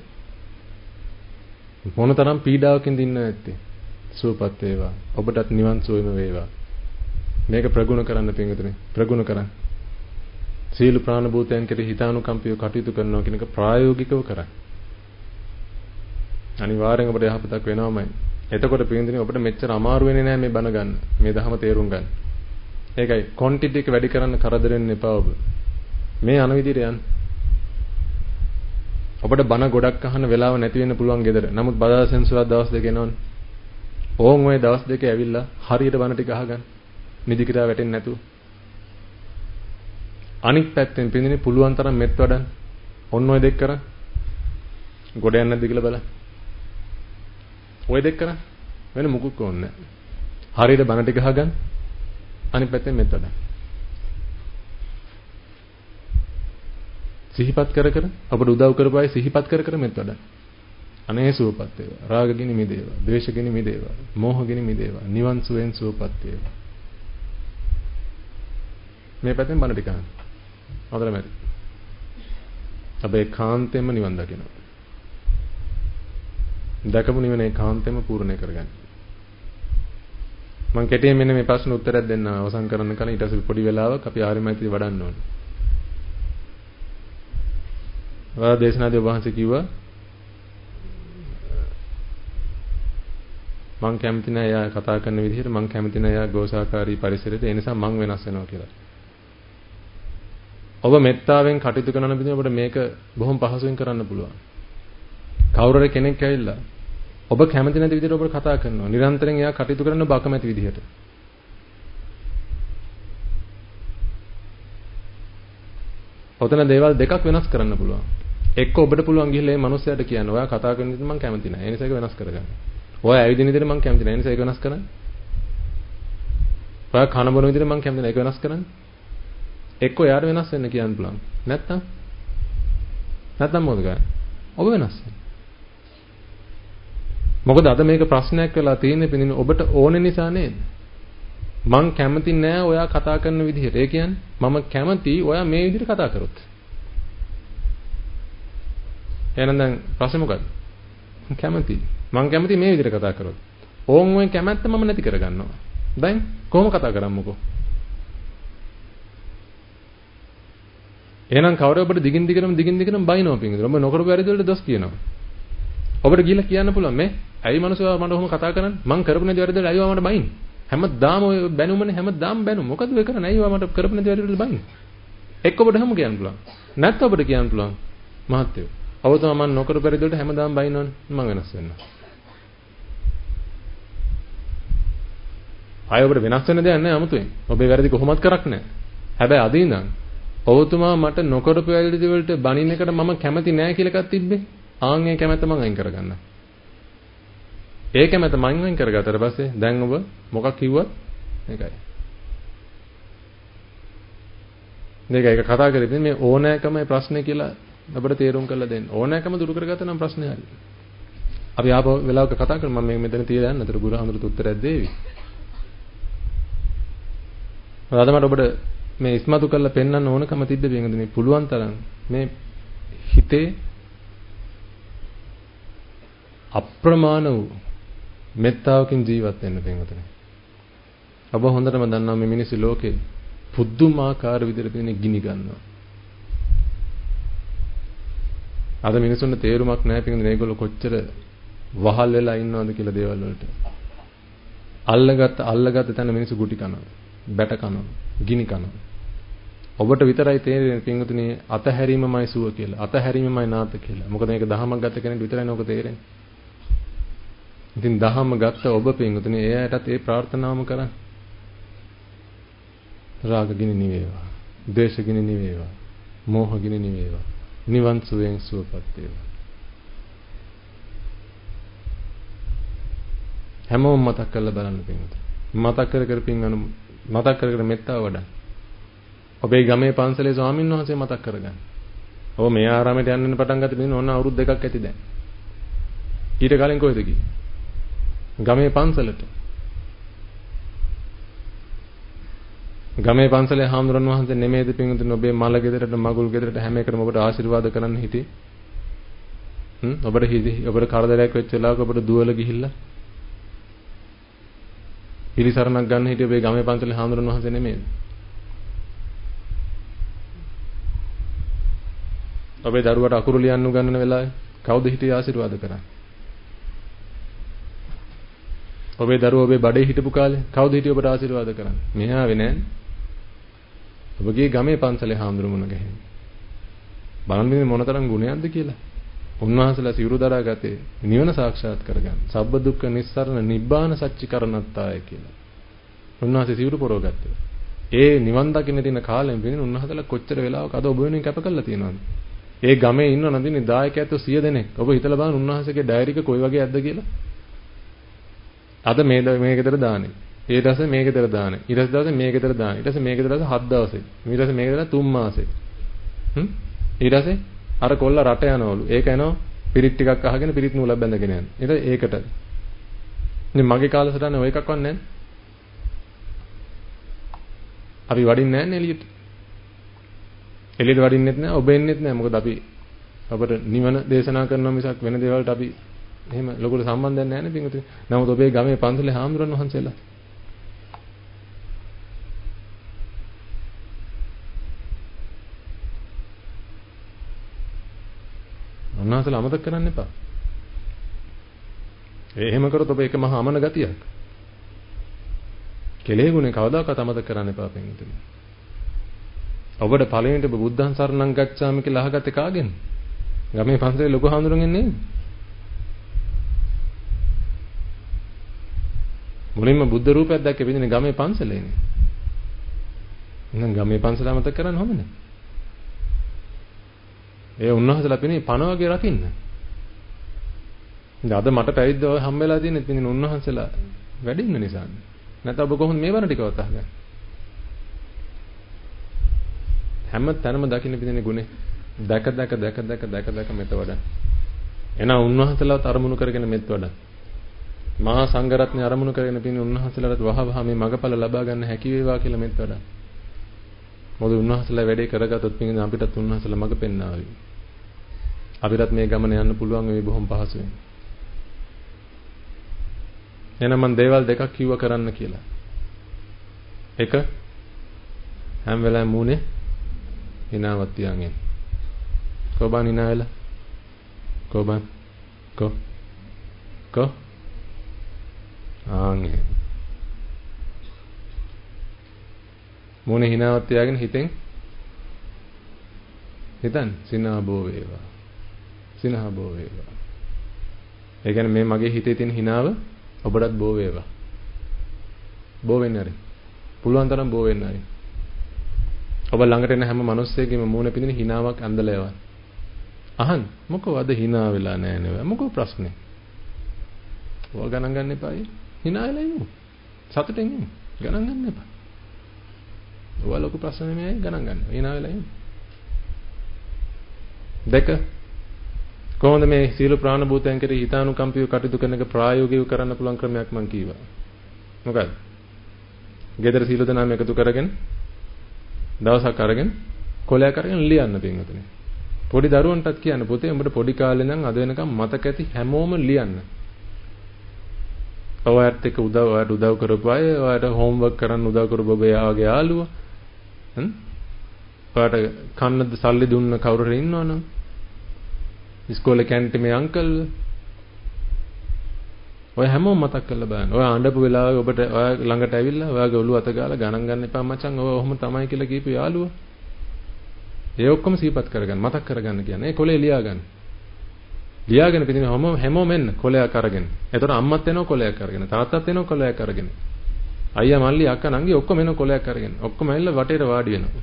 මොනතරම් පීඩාවකින්ද ඉන්න නැත්තේ. සුවපත් වේවා. ඔබටත් නිවන් සුවම වේවා. මේක ප්‍රගුණ කරන්න පින්විතනේ. ප්‍රගුණ කරන්න. සීල ප්‍රාණ භූතයන් කෙරෙහි හිතානුකම්පිතව කටයුතු කරනවා කියන එක ප්‍රායෝගිකව කරන්න. අනිවාර්යෙන් ඔබට යහපතක් වෙනවමයි. එතකොට පින්විතනේ ඔබට මෙච්චර අමාරු වෙන්නේ නැහැ මේ බණ ගන්න. මේ ධහම තේරුම් ගන්න. ඒකයි ක්වොන්ටිටි එක වැඩි කරන්න කරදර වෙන්න එපා ඔබ. මේ අන විදිහට යන්න. ඔබට බණ ගොඩක් අහන්න වෙලාව නැති වෙන්න පුළුවන් ගෙදර. නමුත් බදාදා සෙන්සුරාදා දවස් දෙක එනවනේ. ඕන් ওই දවස් දෙක ඇවිල්ලා හරියට බණ ටික අහගන්න. නිදි කිරා වැටෙන්නේ නැතුව. අනික් පැත්තෙන් පින්දිනේ පුළුවන් තරම් මෙත් වඩන්න. ඔන්න ඔය දෙක කරන්. ගොඩ යන්නේ නැද්ද කියලා බලන්න. ඔය දෙක කරන්. වෙන මුකුත් ඕනේ නැහැ. හරියට බණ ටික අහගන්න. අනිත් පැත්තෙන් මෙත් වඩන්න. සිහිපත් කර කර අපට උදව් කරපුවායි සිහිපත් කර කර මෙත් වඩන්න. අනේ සුවපත් වේවා. රාගගිනි මිදේවා. ද්වේෂගිනි මිදේවා. මෝහගිනි මිදේවා. නිවන් සුවෙන් සුවපත් වේවා. මේ පැත්තෙන් බණ ටික අහන්න. හොඳට මැරි. අපේ කාන්තෙම නිවන් දකිනවා. දැකපු නිවන ඒකාන්තෙම පූර්ණේ කරගන්න. මම කෙටියෙන් මෙන්න මේ ප්‍රශ්න උත්තරයක් දෙන්න අවසන් කරන්න කලින් ඊට පස්සේ පොඩි වෙලාවක් අපි ආර්යමෛත්‍රී වඩන්න ඕනේ. වා දේශනාදී ඔබ වහන්සේ කිව්වා මං කැමති නෑ එයා කතා කරන විදිහට මං කැමති නෑ එයා ගෝසාකාරී පරිසරයට ඒ නිසා මං වෙනස් වෙනවා කියලා. ඔබ මෙත්තාවෙන් කටයුතු කරන විදිහ ඔබට මේක බොහොම පහසුවෙන් කරන්න පුළුවන්. කවුරුරේ කෙනෙක් ඇවිල්ලා ඔබ කැමති නැති විදිහට ඔබට කතා කරනවා. නිරන්තරයෙන් එයා කටයුතු කරන ඔබ අකමැති විදිහට. ඔතන දේවල් දෙකක් වෙනස් කරන්න පුළුවන්. එක්ක ඔබට පුළුවන් ගිහිල්ලා මේ මිනිස්සයාට කියන්න ඔයා කතා කරන විදිහට මම කැමති නැහැ. ඒ නිසා ඒක වෙනස් කරගන්න. ඔයා ඇවිදින විදිහට මම කැමති නැහැ. ඒ නිසා ඒක වෙනස් කරන්න. ඔයා කන බොන විදිහට මම කැමති නැහැ. ඒක වෙනස් කරන්න. එක්ක ඔයාට වෙනස් වෙන්න කියන්න පුළුවන්. නැත්තම් මොකද කරන්නේ? ඔබ වෙනස් වෙන්න. මොකද අද මේක ප්‍රශ්නයක් වෙලා තියෙන්නේ පිටින් ඔබට ඕනේ නිසා නේද? මං කැමති නෑ ඔයා කතා කරන විදිහට. ඒ කියන්නේ මම කැමති ඔයා මේ විදිහට කතා කරොත්. එහෙනම් දැන් ප්‍රශ්නේ මොකද්ද? කැමති. මං කැමති මේ විදිහට කතා කරොත්. ඕන් ඔය කැමැත්ත මම නැති කරගන්නවා. දැන් කොහොම කතා කරමුකෝ? එහෙනම් කවුරු ඔබට දිගින් දිගටම බයිනවා පිටින්. ඔබ නොකරපු වැරදි වලට දොස් කියනවා. ඔබට ගිහිල්ලා කියන්න පුළුවන් මේ ඇයි මනුස්සයා මට ඔහොම කතා කරන්නේ? මං කරපු නැති වැරදි වලට ඇයිවා මට බයින්නේ? හැමදාම ඔය බැනුමනේ හැමදාම බැනු. මොකද ඔය කරන්නේ? ඇයිවා මට කරපු නැති වැරදි වලට බයින්නේ? එක්ක ඔබට හැම කියන්න පුළුවන්. නැත්නම් ඔබට කියන්න පුළුවන් මහත්තයෝ. ඔබ තමයි මම නොකරපු වැරදි වලට හැමදාම බයිනවනේ. මං වෙනස් වෙන්න. ආයෙ ඔබට වෙනස් වෙන්න දෙයක් නැහැ 아무තෙන්. ඔබේ වැරදි කොහොමත් කරක් නැහැ. හැබැයි අද ඉඳන් ඔබතුමා මට නොකරපු වැරදි වලට බනින්න එකට මම කැමති නැහැ කියලා එකක් තිබ්බේ. ආන් ඒ කැමැත්ත මං අයින් කරගන්න. ඒ කැමැත්ත මං අයින් කරගත්තට පස්සේ දැන් ඔබ මොකක් කිව්වත් මේකයි. මේක කතා කරේ මේ ඕනෑකමයි ප්‍රශ්නේ කියලා අපිට තේරුම් කරලා දෙන්න. ඕනෑකම දුරු කරගත්තා නම් ප්‍රශ්නේ හරි. අපි ආපහු වෙලාවක කතා කරමු. මම මෙතන තියලා යන්න. අතර ගුරුහඳුරට උත්තරයක් දෙවි. අද මට ඔබට මේ ඉස්මතු කරලා පෙන්වන්න ඕනකම තිබ්බ බින්දුනේ පුළුවන් තරම් මේ හිතේ අප්‍රමාණ වූ මෙත්තාවකින් ජීවත් වෙන්න පින්වතුනි. ඔබ හොඳටම දන්නවා මේ මිනිස්සු ලෝකේ පුදුමාකාර විදිහට තියෙන ගිනි ගන්නවා. අද මිනිස්සුන්ට තේරුමක් නැහැ පින්වතුනි මේගොල්ලෝ කොච්චර වහල් වෙලා ඉන්නවද කියලා දේවල් වලට. අල්ලගත්ත තැන මිනිස්සු ගුටි කනවා, බැට කනවා, ගිනි කනවා. ඔබට විතරයි තේරෙන්නේ පින්වතුනි අතහැරීමමයි සුව කියලා. අතහැරීමමයි නාත කියලා. මොකද මේක දහමක් ගත කෙනෙක් විතරයි නෝක තේරෙන්නේ. ඉතින් දහම ගත්ත ඔබ පින්වතුනි එයාටත් ඒ ප්‍රාර්ථනාවම කරන්න. රාගගිනි නිවේවා, ද්වේෂගිනි නිවේවා, මෝහගිනි නිවේවා. නිවන් සුවයෙන් සුවපත් වේවා. හැමෝම මතක් කරලා බලන්න පින්වතුනි. මතක් කර මෙත්තාව වඩා. ඔබේ ගමේ පන්සලේ ස්වාමීන් වහන්සේ මතක් කරගන්න. ඔබ මේ ආරාමයට යන්න පටන් ගත්තේ පිටින් ඕන අවුරුදු 2ක් ඇති දැන්. ඊට කලින් කොහෙද ගියේ? ගමේ පන්සලට. ගමේ පන්සලේ හාමුදුරන් වහන්සේ නෙමෙයිද පින්වතුනි ඔබේ මල ගෙදරට මගුල් ගෙදරට හැම එකටම ඔබට ආශිර්වාද කරන්න හිටියේ. ඔබට කරදරයක් වෙච්ච වෙලාවක ඔබට දුවල ගිහිල්ලා පිළිසරණක් ගන්න හිටියේ ඔබේ ගමේ පන්සලේ හාමුදුරන් වහන්සේ නෙමෙයිද? ඔබේ දරුවට අකුරු ලියන්න උගන්වන වෙලාවේ කවුද හිටියේ ආශිර්වාද කරන්නේ? ඔබේ දරුවෝ ඔබේ බඩේ හිටපු කාලේ කවුද හිටියේ ඔබට ආශිර්වාද කරන්නේ? මෙහා ආවේ නෑනේ. ඔබගේ ගමේ පන්සලේ හාමුදුරු මුණ ගැහෙන්නේ. බලන්න මේ මොනතරම් ගුණයක්ද කියලා. උන්වහන්සේලා සිවුරු දරාගත්තේ නිවන සාක්ෂාත් කරගන්න. සබ්බ දුක්ඛ නිස්සරණ නිබ්බාන සච්චිකරණත්තාය කියලා. උන්වහන්සේ සිවුරු පොරවගත්තා. ඒ නිවන් දකින්න තියෙන කාලෙම වෙන උන්වහන්සේලා කොච්චර වෙලාවක අද ඔබ වෙනුවෙන් කැප කළා තියෙනවද? ඒ ගමේ ඉන්න නදිනේ දායකයන්ට 100 දෙනෙක්. ඔබ හිතලා බලන්න උන්වහන්සේගේ ඩයරි එක කොයි වගේ ඇද්ද කියලා. අද මේ ගෙදර දාන්නේ. ඊට පස්සේ මේ ගෙදර දාන්නේ. ඊට පස්සේ දවසේ මේ ගෙදර දාන්නේ. ඊට පස්සේ මේ ගෙදර 7 දවසේ. ඊට පස්සේ මේ ගෙදර 3 මාසේ. ඊට පස්සේ අර කොල්ල රට යනවලු. ඒක යනවා පිරිත් ටිකක් අහගෙන පිරිත් නූලක් බැඳගෙන යන. ඊට ඒකට. ඉතින් මගේ කාලසටහනේ ඔය එකක්වත් නැහැ. අපි වඩින්නේ නැහැ නේ එළියට. එළියට වඩින්නෙත් නැහැ, ඔබ එන්නෙත් නැහැ. මොකද අපි අපට නිවන දේශනා කරනවා මිසක් වෙන දේවල්ට අපි එහෙම ලොකුට සම්බන්ධයක් නැහැ නේ පිටුතුනි. නමුත් ඔබේ ගමේ පන්සලේ හාමුදුරන් වහන්සේලා උන්වහන්සේලා අමතක කරන්න එපා. එහෙම කරොත් ඔබ ඒක මහා අමන ගතියක්. කෙලෙහි ගුණේ කවදාකවත් අමතක කරන්න එපා පිටුතුනි. ඔබට පළවෙනිට බුද්ධං සරණං ගච්ඡාමි කියලා අහගත්තේ කාගෙන්? ගමේ පන්සලේ ලොකු හාමුදුරන්ගෙන් නෙවෙයි. මුලින්ම බුද්ධ රූපයක් දැක්කේ පිටින් ගමේ පන්සලේනේ. එහෙනම් ගමේ පන්සල අමතක කරන්න ඕනේ. ඒ උන්වහන්සේලා පිනේ පණ වගේ රකින්න. ඉතින් අද මට පැවිද්ද ඔය හම්බෙලා තියෙන්නේ පිටින් උන්වහන්සේලා වැඩි ඉන්න නිසා. නැත්නම් ඔබ කොහොමද මේ වර ටිකවත් අහගන්නේ? හැම තැනම දකින්න පිටින් ගුණේ දැක මෙත වඩා. එන උන්වහන්සේලාවත් අරමුණු කරගෙන මෙත් වඩා. මහා සංඝරත්නය අරමුණු කරගෙන පිටින් උන්වහන්සේලාට වහවහ මේ මගපල ලබා ගන්න හැකි වේවා කියලා මෙත් වඩා. මොකද උන්වහන්සේලා වැඩේ කරගත්තොත් පිටින් අපිටත් උන්වහන්සේලා මග පෙන්නාවි. අපිටත් මේ ගමන යන්න පුළුවන් වෙයි බොහොම පහසුවෙන්. එහෙනම් මම දේවල් දෙකක් කිව්ව කරන්න කියලා. එක හැම වෙලාවෙම මූණේ හිනාවක් තියන්. කොබන් හිනා වෙලා. කොබන්. කො. ආන්ගේ. මූණේ හිනාවක් තියාගෙන හිතෙන් හිතන්න සිනහ බෝ වේවා. සිනහ බෝ වේවා. ඒ කියන්නේ මේ මගේ හිතේ තියෙන හිනාව ඔබටත් බෝ වේවා. බෝ වෙන්න හරි. පුළුවන් තරම් බෝ වෙන්න හරි. ඔබ ළඟට එන හැම මිනිස්සෙකම මූණ පිටින් හිනාවක් ඇඳලා යවන්න. අහන්න මොකවද හිනා වෙලා නැහැ නේ. මොකෝ ප්‍රශ්නේ? ඔය ගණන් ගන්න එපායි. හිනා වෙලා ඉමු. සතුටෙන් ඉමු. ගණන් ගන්න එපා. ඔය ලොකු ප්‍රශ්න නෙමෙයි ගණන් ගන්න. හිනා වෙලා ඉමු. දෙක කොහොමද මේ සීල ප්‍රාණ භූතයන් කෙරෙහි හිතානුකම්පිතව කටයුතු කරන එක ප්‍රායෝගිකව කරන්න පුළුවන් ක්‍රමයක් මම කීවා. මොකද? ගෙදර සීල දනාම එකතු කරගෙන දවසක් අරගෙන කොලයක් අරගෙන ලියන්න පින්වතුනි. පොඩි දරුවන්ටත් කියන්න පුතේ උඹට පොඩි කාලේ ඉඳන් අද වෙනකම් මතක ඇති හැමෝම ලියන්න. ඔයාලට එක ඔයාලට උදව් කරපු අය, ඔයාලට හෝම්වර්ක් කරන්න උදව් කරපු ඔබ යාගේ යාළුවා. ඔයාලට කන්න සල්ලි දුන්න කවුරු හරි ඉන්නවනම් ඉස්කෝලේ කැන්ටිමේ අංකල් ඔය හැමෝම මතක් කරලා බලන්න. ඔය අඬපු වෙලාවේ ඔබට ඔය ළඟට ඇවිල්ලා ඔයාගේ ඔළුව අත ගාලා ගණන් ගන්න එපා මචං. ඔය ඔහොම තමයි කියලා කියපු යාළුවා. ඒ ඔක්කොම සිහිපත් කරගන්න, මතක් කරගන්න කියන්නේ. ඒ කොලේ ලියා ගන්න. ලියාගෙන පිටින් හැමෝම එන්න කොලයක් අරගෙන. එතකොට අම්මත් එනවා කොලයක් අරගෙන. තාත්තත් එනවා කොලයක් අරගෙන. අයියා මල්ලි අක්කා නංගි ඔක්කොම එනවා කොලයක් අරගෙන. ඔක්කොම ඇවිල්ලා වටේට වාඩි වෙනවා.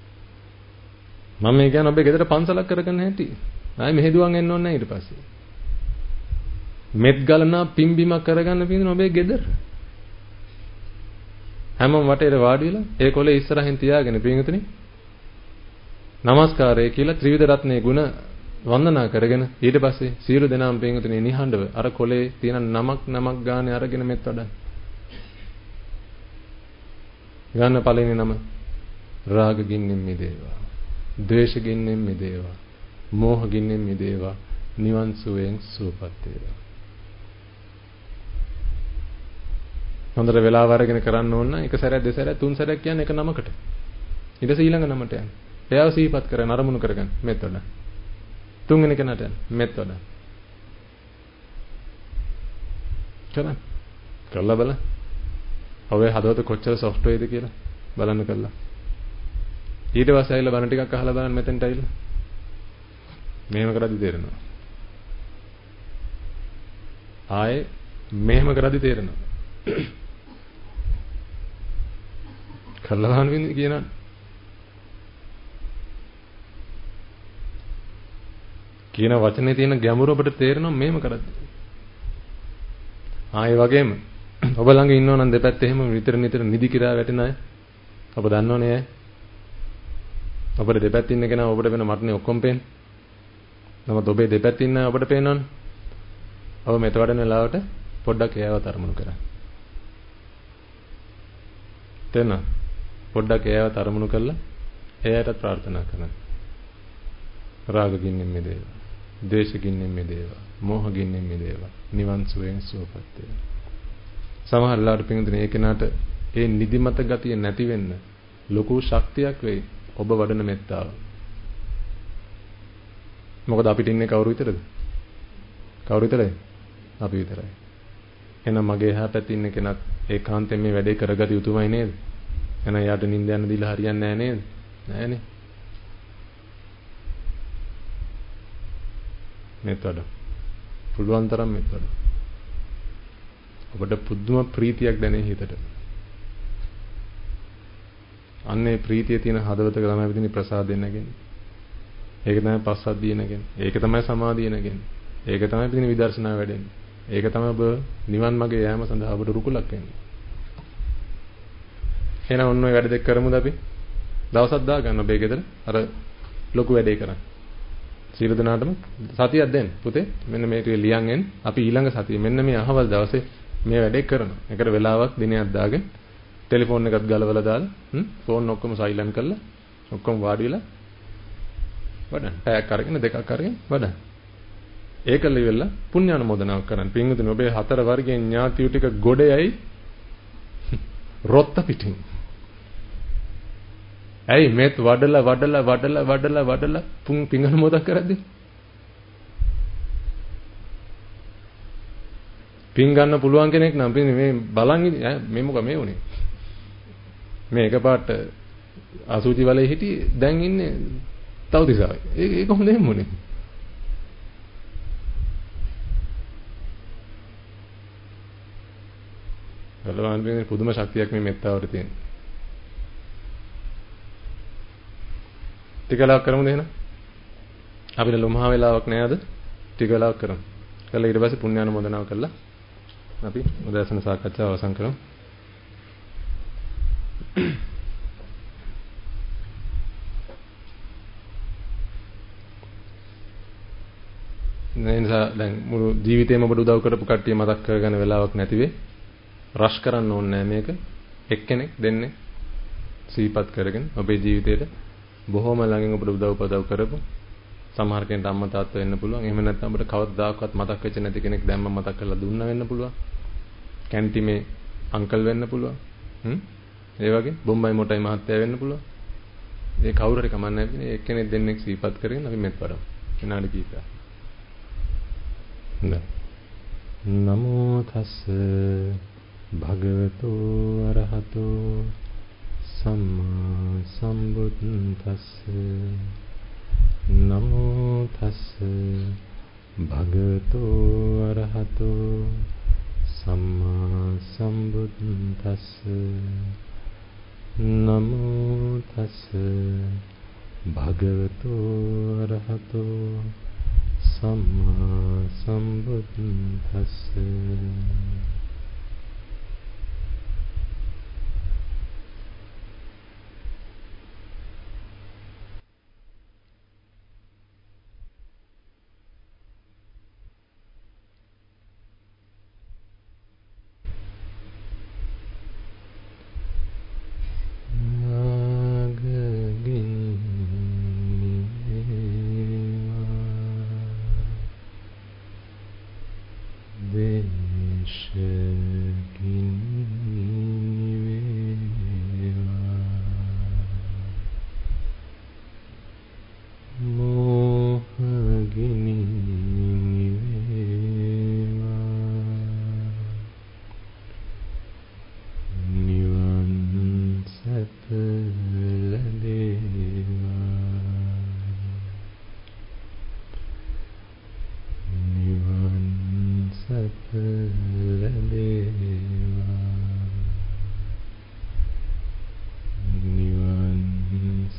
මම මේ කියන්නේ ඔබේ ගෙදර පන්සලක් කරගන්න හැටි. ආයි මෙහෙදුවන් එන්න ඕනේ නැහැ ඊට පස්සේ. මෙත් ගලනා පිම්බිමක් කරගන්න පිටින් ඔබේ ගෙදර. හැමෝම වටේට වාඩි වෙලා ඒ කොලේ ඉස්සරහින් තියාගෙන පිටින් නමස්කාරය කියලා ත්‍රිවිධ රත්නයේ ගුණ වන්දනා කරගෙන ඊට පස්සේ සියලු දෙනාම පිටින් නිහඬව අර කොලේ තියෙන නමක් ගානේ අරගෙන මෙත් වඩන්න. ගන්න පළවෙනි නම රාග ගින්නෙන් මිදේවා. ද්වේෂ ගින්නෙන් මිදේවා. මෝහ ගින්නෙන් මිදේවා. නිවන් සුවයෙන් සුවපත් වේවා. හොඳට වෙලාව අරගෙන කරන්න ඕන නම් එක සැරයක් දෙසැරයක් තුන් සැරයක් කියන්නේ එක නමකට. ඊට පස්සේ ඊළඟ නමට යන්න. එයාව සිහිපත් කරගෙන අරමුණු කරගන්න. මෙත් වඩා. තුන්වෙනි කෙනාට යන්න. මෙත් වඩා. කරන්න. කළා බලන්න. ඔය හදවත කොච්චර සොෆ්ට් වේද කියලා බලන්න කළා. ඊට පස්සේ ඇවිල්ලා බණ ටිකක් අහලා බලන්න මෙතෙන්ට ඇවිල්ලා. මෙහෙම කරද්දි තේරෙනවා. ආයේ මෙහෙම කරද්දි තේරෙනවා. කළා බලන්න වෙන්නේ කියනවා. කියන වචනේ තියෙන ගැඹුර ඔබට තේරෙනවා මෙහෙම කරද්දි. ආයේ වගේම ඔබ ළඟ ඉන්නව නම් දෙපැත්තේ එහෙම නිතර නිදි කිරා වැටෙන අය. ඔබ දන්නවනේ අය. ඔබට දෙපැත්තේ ඉන්න කෙනා ඔබට වෙන මටනේ ඔක්කොම පේන්නේ. නමුත් ඔබේ දෙපැත්තේ ඉන්න අය ඔබට පේනවනේ. ඔබ මෙත වඩන වෙලාවට පොඩ්ඩක් එයාව තරමුණු කරන්න. තේන පොඩ්ඩක් එයාව තරමුණු කරලා එයාටත් ප්‍රාර්ථනා කරන්න. රාග ගින්නෙන් මිදේවා. ද්වේෂ ගින්නෙන් මිදේවා. මෝහ ගින්නෙන් මිදේවා. නිවන් සුවයෙන් සුවපත් වේවා. සමහර ලාට පින්දුනේ ඒ කෙනාට ඒ නිදිමත ගතිය නැති වෙන්න ලොකු ශක්තියක් වෙයි ඔබ වඩන මෙත්තාව. මොකද අපිට ඉන්නේ කවුරු විතරද? කවුරු විතරයි? අපි විතරයි. එහෙනම් මගේ එහා පැත්තේ ඉන්න කෙනත් ඒකාන්තයෙන් මේ වැඩේ කරගත යුතුමයි නේද? එහෙනම් යාට නිින්ද යන්න දීලා හරියන්නේ නැහැ නේද? නෑනේ. මෙත් වඩ. පුළුවන් තරම් මෙත් වඩ. ඔබට පුදුම ප්‍රීතියක් දැනේ හිතට. අන්නේ ප්‍රීතිය තියෙන හදවතක තමයි විදිහේ ප්‍රසාදෙන් නැගෙන්නේ. ඒක තමයි පස්සද්ධිය නැගෙන්නේ. ඒක තමයි සමාධිය නැගෙන්නේ. ඒක තමයි විදිහේ විදර්ශනා වැඩෙන්නේ. ඒක තමයි ඔබ නිවන් මාගේ යෑම සඳහා ඔබට රුකුලක් වෙන්නේ. එහෙනම් ඔන්න ඔය වැඩ දෙක කරමුද අපි? දවසක් දාගන්න ඔබේ ගෙදර අර ලොකු වැඩේ කරන්න. සීල දනාටම සතියක් දෙන්න පුතේ. මෙන්න මේක ලියන් එන්න. අපි ඊළඟ සතියේ මෙන්න මේ අහවල් දවසේ මේ වැඩේ කරනවා. ඒකට වෙලාවක් දිනයක් දාගෙන ටෙලිෆෝන් එකත් ගලවලා දාලා ෆෝන් ඔක්කොම සයිලන්ට් කරලා ඔක්කොම වාඩි වෙලා වඩන්න. පැයක් අරගෙන දෙකක් අරගෙන වඩන්න. ඒකල ඉවරලා පුණ්‍යානුමෝදනාවක් කරන්න. පින්වතුනි ඔබේ 4 වර්ගයේ ඥාතියු ටික ගොඩේයි රොත්ත පිටින්. ඇයි මේත් වඩලා පින්නුමෝදක් කරද්දී පින් ගන්න පුළුවන් කෙනෙක් නම් මේ බලන් මේ මොකද මේ උනේ මේ එකපාරට අසුචි වලේ හිටි දැන් ඉන්නේ තවතිසාවේ ඒක කොහොමද එමුනේ බලවන් මේ පුදුම ශක්තියක් මේ මෙත්තාවට තියෙන ටිකලාවක් කරමුද එහෙනම් අපිට ලොමහා වෙලාවක් නෑ අද ටිකලාවක් කරමු කළා ඊට පස්සේ පුණ්‍යානුමෝදනාව කළා අපි උදෑසන සාකච්ඡාව අවසන් කරමු. නේන්සා දැන් මුළු ජීවිතේම ඔබට උදව් කරපු කට්ටිය මතක් කරගන්න වෙලාවක් නැති වෙයි. රෂ් කරන්න ඕනේ නෑ මේක. එක්කෙනෙක් දෙන්නේ සීපත් කරගෙන ඔබේ ජීවිතේට බොහොම ළඟින් ඔබට උදව් කරපු සමහර කෙනෙක්ට අම්මා තාත්තා වෙන්න පුළුවන්. එහෙම නැත්නම් අපිට කවදාකවත් මතක් වෙච්ච නැති කෙනෙක් දැම්ම මතක් කරලා දුන්නා වෙන්න පුළුවන්. කැන්ටිමේ අංකල් වෙන්න පුළුවන්. ඒ වගේ බොම්බයි මොටයි මහත්තයා වෙන්න පුළුවන්. ඒ කවුරු හරි කමන්නේ නැහැ. ඒ එක්කෙනෙක් දෙන්නෙක් සීපත් කරගෙන අපි මෙත් වඩමු. විනාඩි කිහිපයක්. නමෝ තස් භගවතු අරහතෝ සම්මා සම්බුද්දස්ස නමෝ තස් භගවතු අරහතෝ සම්මා සම්බුද්දස්ස නමෝ තස් භගවතු අරහතෝ සම්මා සම්බුද්දස්ස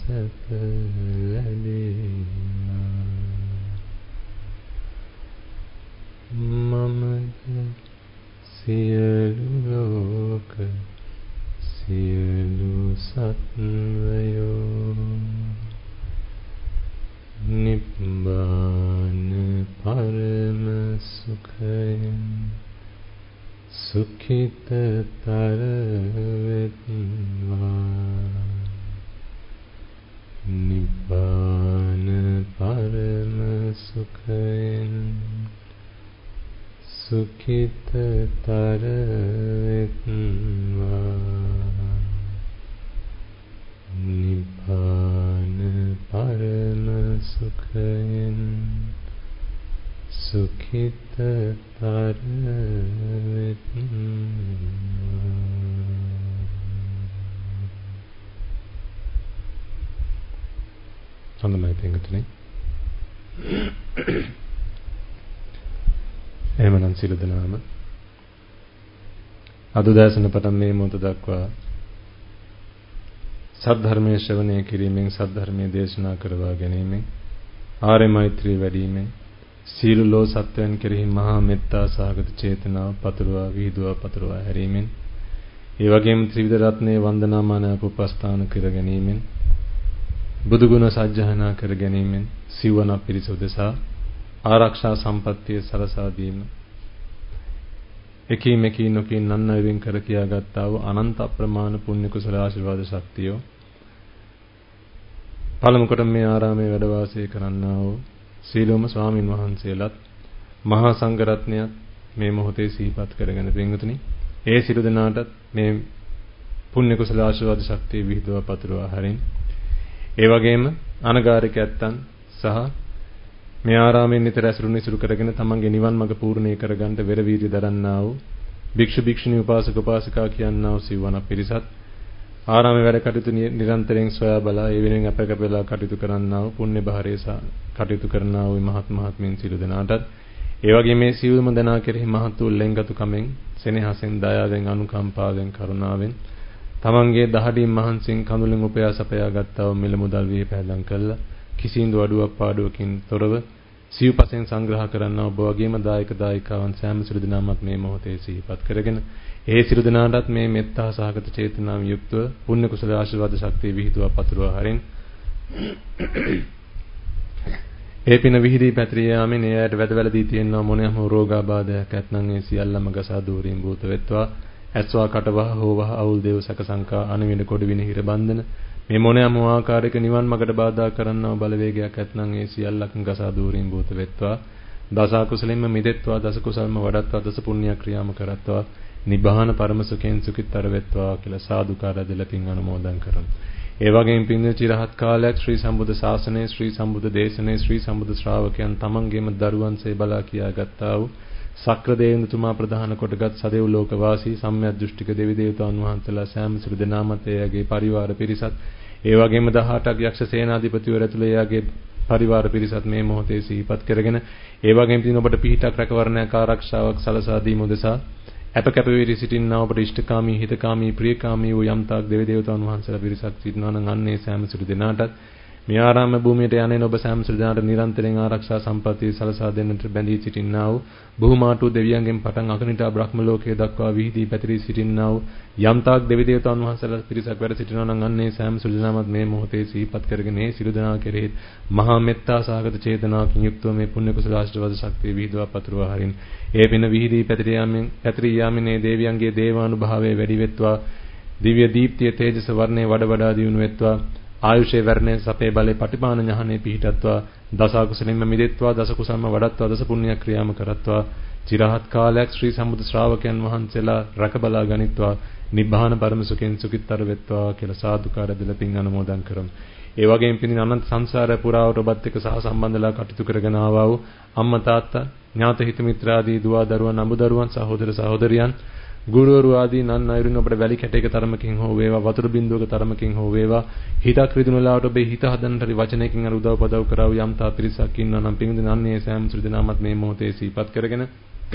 සැප ලැබේවා මමද සියලු ලෝක සියලු සත්වයෝ නිබ්බාන පරම සුඛයෙන් සුඛිතතර වෙත්වා නිබ්බාන පරම සුඛයෙන් සුඛිතතර වෙත්වා නිබ්බාන පරම සුඛයෙන් සුඛිතතර වෙත්වා හොඳයි පින්වත්නි එහෙමනම් සියලු දෙනාම අද දැසන පටන් මේ මොහොත දක්වා සද්ධර්මයේ ශ්‍රවණය කිරීමෙන් සද්ධර්මයේ දේශනා කරවා ගැනීමෙන් ආර්ය මෛත්‍රී වැඩිමෙන් සීල ලෝ සත්වයන් කෙරෙහි මහා මෙත්තා සහගත චේතනාව පතුරවා විහිදුවා පතුරවා හැරීමෙන් ඒ වගේම ත්‍රිවිධ රත්නයේ වන්දනාමාන උපස්ථාන කර ගැනීමෙන් බුදු ගුණ සජ්ජහායනා කර ගැනීමෙන් සිවණ පිරිස උදෙසා ආරක්ෂා සම්පත්තිය සලසා දීම එකී නොකී නන්නයින් කර කියාගත්තා වූ අනන්ත අප්‍රමාණ පුණ්‍ය කුසල ආශිර්වාද ශක්තිය පළමු කොට මේ ආරාමයේ වැඩ වාසය කරන්නා වූ සීලොම ස්වාමින් වහන්සේලාත් මහා සංඝ රත්නයත් මේ මොහොතේ සිහිපත් කරගෙන පින්වතුනි ඒ සිළු දෙනාටත් මේ පුණ්‍ය කුසල ආශිර්වාද ශක්තිය විහිදුවා පතුරවා හරින් ඒ වගේම අනගාരിക ඇත්තන් සහ මේ ආරාමයෙන් නිතර ඇසුරු කරගෙන තමන්ගේ නිවන් මඟ පූර්ණේ කරගන්න වෙර වීර්ය දරන්නා වූ භික්ෂු භික්ෂුණී උපාසක උපාසිකා කියන්නා වූ සිවණ පිරිසත් ආරාමයේ වැඩ කටයුතු නිරන්තරයෙන් සොයා බලා ඒ වෙනුවෙන් අප කැපලා කටයුතු කරන්නා වූ පුණ්‍ය භාරයේ කටයුතු කරන්නා වූ මහත් මහත්මීන් සියලු දෙනාටත් ඒ වගේ මේ සියලුම දෙනා කෙරෙහි මහත් වූ ලෙන්ගතු කමෙන් සෙනෙහසෙන් දයාවෙන් අනුකම්පාවෙන් කරුණාවෙන් තමන්ගේ දහඩින් මහන්සියෙන් කඳුලෙන් උපයා සපයා ගත්තා වූ මිල මුදල් විහි පැහැදම් කළා කිසිඳු අඩුවක් පාඩුවකින් තොරව සිව්පසෙන් සංග්‍රහ කරන්නා ඔබ වගේම දායක දායිකාවන් සෑම සිළු දිනාමත් මේ මොහොතේ සිහිපත් කරගෙන ඒ සිළු දිනාටත් මේ මෙත්තා සහගත චේතනාවෙන් යුක්තව පුණ්‍ය කුසල ආශිර්වාද ශක්තිය විහිදුවා පතුරවා හරින් ඒ පින විහිදී පැතිරිය යාමෙන් ඒ ඇයට වැදවැළදී තියෙනවා මොනියම් රෝගාබාධයක් ඇත්නම් ඒ සියල්ලම ගසා දූරින් භූත වෙත්වා ඇස්වා කටවහ හෝවහ අවුල් දේව සක සංකා අනවින කොට විනහිර බන්ධන මේ මොනියම් ආකාරයක නිවන් මඟට බාධා කරන්නා බලවේගයක් ඇත්නම් ඒ සියල්ලක්ම ගසා දූරින් භූත වෙත්වා දස කුසලින්ම මිදෙත්වා දස කුසල්ම වඩත්වා දස පුණ්‍ය ක්‍රියාම කරත්වා නිබ්බාන පරම සුඛෙන් සුඛිතර වෙත්වා කියලා සාදුකාර දෙල පින් අනුමෝදන් කරමු. ඒ වගේම පින් චිරහත් කාලයක් ශ්‍රී සම්බුද්ධ ශාසනයේ ශ්‍රී සම්බුද්ධ දේශනයේ ශ්‍රී සම්බුද්ධ ශ්‍රාවකයන් තමන්ගේම දරුවන්සේ බලා කියාගත්තා වූ සක්‍ර දේවතුමා ප්‍රධාන කොටගත් සදෙව් ලෝක වාසී සම්‍යක් දෘෂ්ටික දෙවි දේවතාවුන් වහන්සේලා සෑම සිළු දෙනාමත් එයාගේ පරිවාර පිරිසත් ඒ වගේම 18ක් යක්ෂ සේනාධිපතිවරු ඇතුළු එයාගේ පරිවාර පිරිසත් මේ මොහොතේ සිහිපත් කරගෙන ඒ වගේම තින ඔබට පිහිටක් රැකවරණයක් ආරක්ෂාවක් සලසා දීම උදෙසා අප කැපවීරි සිටින්නා ඔබට ඉෂ්ඨකාමී හිතකාමී ප්‍රියකාමී වූ යම්තාක් දෙවි දේවතාවුන් වහන්සේලා පිරිසක් සිටිනවා නම් අන්නේ සෑම සිළු දෙනාටත් මේ ආරාම භූමියට යන්නේ ඔබ සෑම සිළු දෙනාට නිරන්තරයෙන් ආරක්ෂා සම්පත්තිය සලසා දෙන්නට බැඳී සිටින්නා වූ බුහුමාටු දෙවියන්ගෙන් පටන් අගනිටා බ්‍රහ්ම ලෝකයේ දක්වා විහිදී පැතිරී සිටින්නා වූ යම්තාක් දෙවි දේවතාවුන් වහන්සේලා පිරිසක් වැඩ සිටිනවා නම් අන්නේ සෑම සිළු දෙනාමත් මේ මොහොතේ සිහිපත් කරගෙන මේ සිළු දෙනා කෙරෙහි මහා මෙත්තා සහගත චේතනාවකින් යුක්තව මේ පුණ්‍ය කුසල ආශිර්වාද ශක්තිය විහිදුවා පතුරවා හරින් ඒ පින විහිදී පැතිරී යාමෙන් මේ දේවියන්ගේ දේවානුභාවය වැඩි වෙත්වා දිව්‍ය දීප්තිය තේජස වර්ණේ වඩ වඩා දියුණු වෙත්වා ආයුෂේ වර්ණේ සපේ බලේ පටිපාන ඥානෙ පිහිටත්වා දස කුසලින්ම මිදෙත්වා දස කුසල්ම වඩත්වා දස පුණ්‍ය ක්‍රියාම කරත්වා චිරහත් කාලයක් ශ්‍රී සම්බුද්ධ ශ්‍රාවකයන් වහන්සේලා රැකබලා ගනිත්වා නිබ්බාන පරම සුඛෙන් සුඛිතර වෙත්වා කියලා සාදුකාර දෙල පින් අනුමෝදන් කරමු. ඒ වගේම පින් අනන්ත සංසාරය පුරාවට ඔබත් එක්ක සහ සම්බන්ධලා කටයුතු කරගෙන ආවා වූ අම්මා තාත්තා ඥාත හිත මිත්‍රාදී දුව දරුවන් අඹ දරුවන් සහෝදර සහෝදරියන් ගුරුවරු ආදී නන් අයුරින් ඔබට වැලි කැටයක තරමකින් හෝ වේවා වතුර බින්දුවක තරමකින් හෝ වේවා හිතක් රිදුන වෙලාවට ඔබේ හිත හදන්නට වචනයකින් අර උදව් පදව් කරව යම්තා පිරිසක් ඉන්නවා නම් පින්විත නන්නේ සෑම සිළු දෙනාමත් මේ මොහොතේ සිහිපත් කරගෙන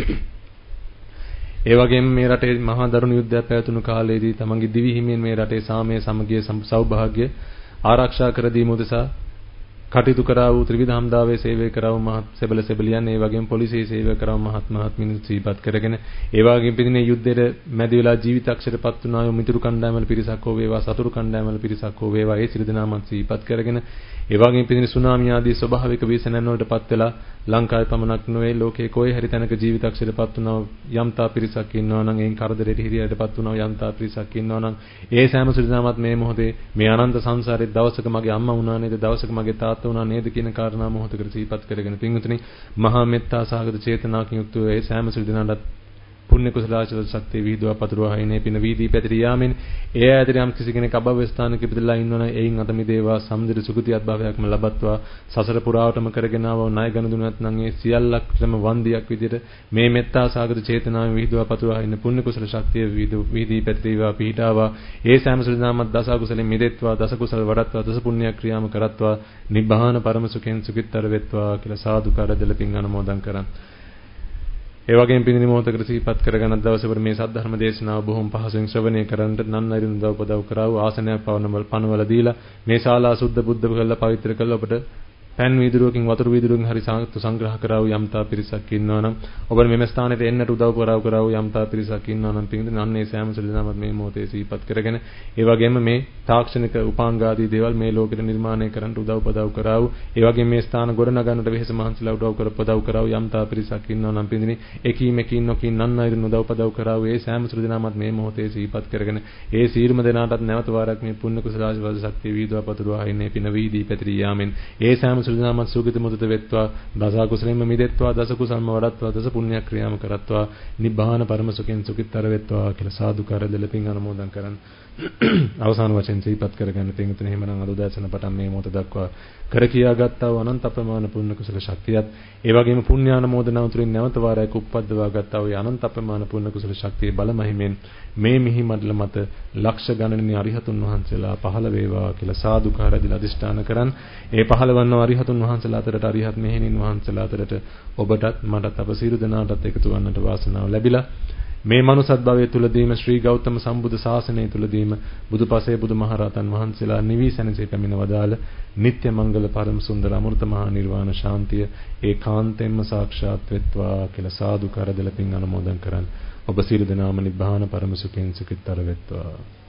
ඒ වගේම මේ රටේ මහා දරුණු යුද්ධයක් පැවතුණු කාලයේදී තමන්ගේ දිවි හිමියෙන් මේ රටේ සාමය සමගිය සෞභාග්‍ය ආරක්ෂා කර දීම උදෙසා කටයුතු කරා වූ ත්‍රිවිධ හමුදාවේ සේවය කරා වූ මහත් සෙබළ සෙබළියන් ඒ වගේම පොලිසියේ සේවය කරා වූ මහත් මිනිස්සු සිහිපත් කරගෙන ඒ වගේම පිටිනේ යුද්ධයේ මැදි වෙලා ජීවිතක්ෂරපත් වුණා වූ මිතුරු කණ්ඩායම්වල පිරිසක් හෝ වේවා සතුරු කණ්ඩායම්වල පිරිසක් හෝ වේවා ඒ සියලු දෙනාමත් සිහිපත් කරගෙන ඒ වගේම පිටිනේ සුනාමි ආදී ස්වභාවික වීසනන් වලටපත් වෙලා ලංකාවේ පමණක් නොවේ ලෝකයේ කොයි හරි තැනක ජීවිතක්ෂරපත් වුණා යම්තා පිරිසක් ඉන්නවා නම් ඒන් කරදරයට හිරියටපත් වුණා යම්තා පිරිසක් ඉන්නවා නම් ඒ සෑම සිරිනාමත් මේ මොහොතේ මේ අනන්ත සංසාරේ දවසක මගේ අම්මා වුණා නේද දවසක මගේ තාත්තා වුණා නේද කියන කාරණා මොහොතකට සිහිපත් කරගෙන පින්විතනි මහා මෙත්තා සහගත චේතනාවකින් යුක්තව ඒ සෑම සිරිනාමත් පුණ්‍ය කුසලාචර ශක්තිය විහිදුවා පතුරවා හිනේ පින වීදී පැතිරී යාමෙන් ඒ ඇතර යම් කිසි කෙනෙක් අභව ස්ථානක ඉපදලා ඉන්නවනම් එයින් අත මිදේවා සම්දිර සුගතියත් භාවයක්ම ලබත්වා සසර පුරාවටම කරගෙන ආව ණය ගණු දුන්නත් නම් ඒ සියල්ලක්ම වන්දියක් විදිහට මේ මෙත්තා සාගත චේතනාවෙන් විහිදුවා පතුරවා හින පුණ්‍ය කුසල ශක්තිය වීදී පැතිරීවා පිහිටාවා ඒ සෑම සුරිනාමත් දස කුසලෙන් මිදෙත්වා දස කුසල වඩත්වා දස පුණ්‍ය ක්‍රියාම කරත්වා නිබ්බාන පරම සුඛෙන් සුඛිතතර වෙත්වා කියලා සාදුකාර දෙල පින් අනුමෝදන් කරන් ඒ වගේම පින්දින මොහොතකට සිහිපත් කරගන්න දවසේපර මේ සද්ධර්ම දේශනාව බොහොම පහසුවෙන් ශ්‍රවණය කරන්නට නන්නරින් උදව් පදව් ආසනයක් පනවල දීලා මේ ශාලා සුද්ධ බුද්ධ කරලා පවිත්‍ර කරලා ඔබට පෑන් වීදුරුවකින් වතුර වීදුරුවකින් හරි සංග්‍රහ කරා වූ යම්තා පිරිසක් ඉන්නවා නම් ඔබට මෙම ස්ථානෙට එන්නට උදව් කරා වූ යම්තා පිරිසක් ඉන්නවා නම් පින්දින අන්නේ සෑම සුලිනමත් මේ මොහොතේ සිහිපත් කරගෙන ඒ වගේම මේ තාක්ෂණික උපාංගාදී දේවල් මේ ලෝකෙට නිර්මාණය කරන්න උදව් පදව් කරා වූ ඒ වගේම මේ ස්ථාන ගොඩනගන්නට වෙහෙස මහන්සිලා උදව් කරා වූ යම්තා පිරිසක් ඉන්නවා නම් පින්දින එකීමකින් නොකින් නන්නයිරු උදව් පදව් කරා වූ ඒ සෑම සුලිනමත් මේ මොහොතේ සිහිපත් කරගෙන ඒ සීලම දෙනාටත් නැවත වාරයක් මේ පුණ්‍ය කුසලාශිර්වාද ශක්තිය වීදුවා පතුරවා හිනේ පින වීදී පැතිරී යාමෙන් ඒ සෑම සුලිනාමත් සුගති මුදිත වෙත්වා දස කුසලෙන්ම මිදෙත්වා දස කුසල්ම වඩත්වා දස පුණ්‍ය ක්‍රියාම කරත්වා නිබ්බාන පරම සුඛෙන් සුඛිතතර වෙත්වා කියලා සාදුකාර දෙල පින් අනුමෝදන් කරන් අවසාන වශයෙන් සිහිපත් කරගන්න පින්තුනේ එහෙමනම් අද උදෑසන පටන් මේ මොහොත දක්වා කර කියාගත්තා වූ අනන්ත අප්‍රමාණ පුණ්‍ය කුසල ශක්තියත් ඒ වගේම පුණ්‍යානුමෝදනාව තුළින් නැවත වාරයක් උප්පද්දවා ගත්තා වූ අනන්ත අප්‍රමාණ පුණ්‍ය කුසල ශක්තිය බලමහිමෙන් මේ මිහි මඩල මත ලක්ෂ ගණනින් අරිහතුන් වහන්සේලා පහළ වේවා කියලා සාදුකාර දෙල අදිෂ්ඨාන කරන් ඒ පහළවන්නව අරිහතුන් වහන්සේලා අතරට අරිහත් මෙහෙණින් වහන්සේලා අතරට ඔබටත් මටත් අප සියලු දෙනාටත් එකතු වන්නට වාසනාව ලැබිලා මේ මනුසත් භවයේ තුලදීම ශ්‍රී ගෞතම සම්බුදු ශාසනය තුලදීම බුදුපසේ බුදුමහරහතන් වහන්සේලා නිවි සැනසී පැමිණ වදාළ නිත්‍ය මංගල පරම සුන්දර අමෘත මහා නිර්වාණ ශාන්තිය ඒකාන්තයෙන්ම සාක්ෂාත් වෙත්වා කියලා සාදු කරදල පින් අනුමෝදන් කරන් ඔබ සියලු දෙනාම නිබ්බාන පරම සුඛෙන් සුඛිතතර වෙත්වා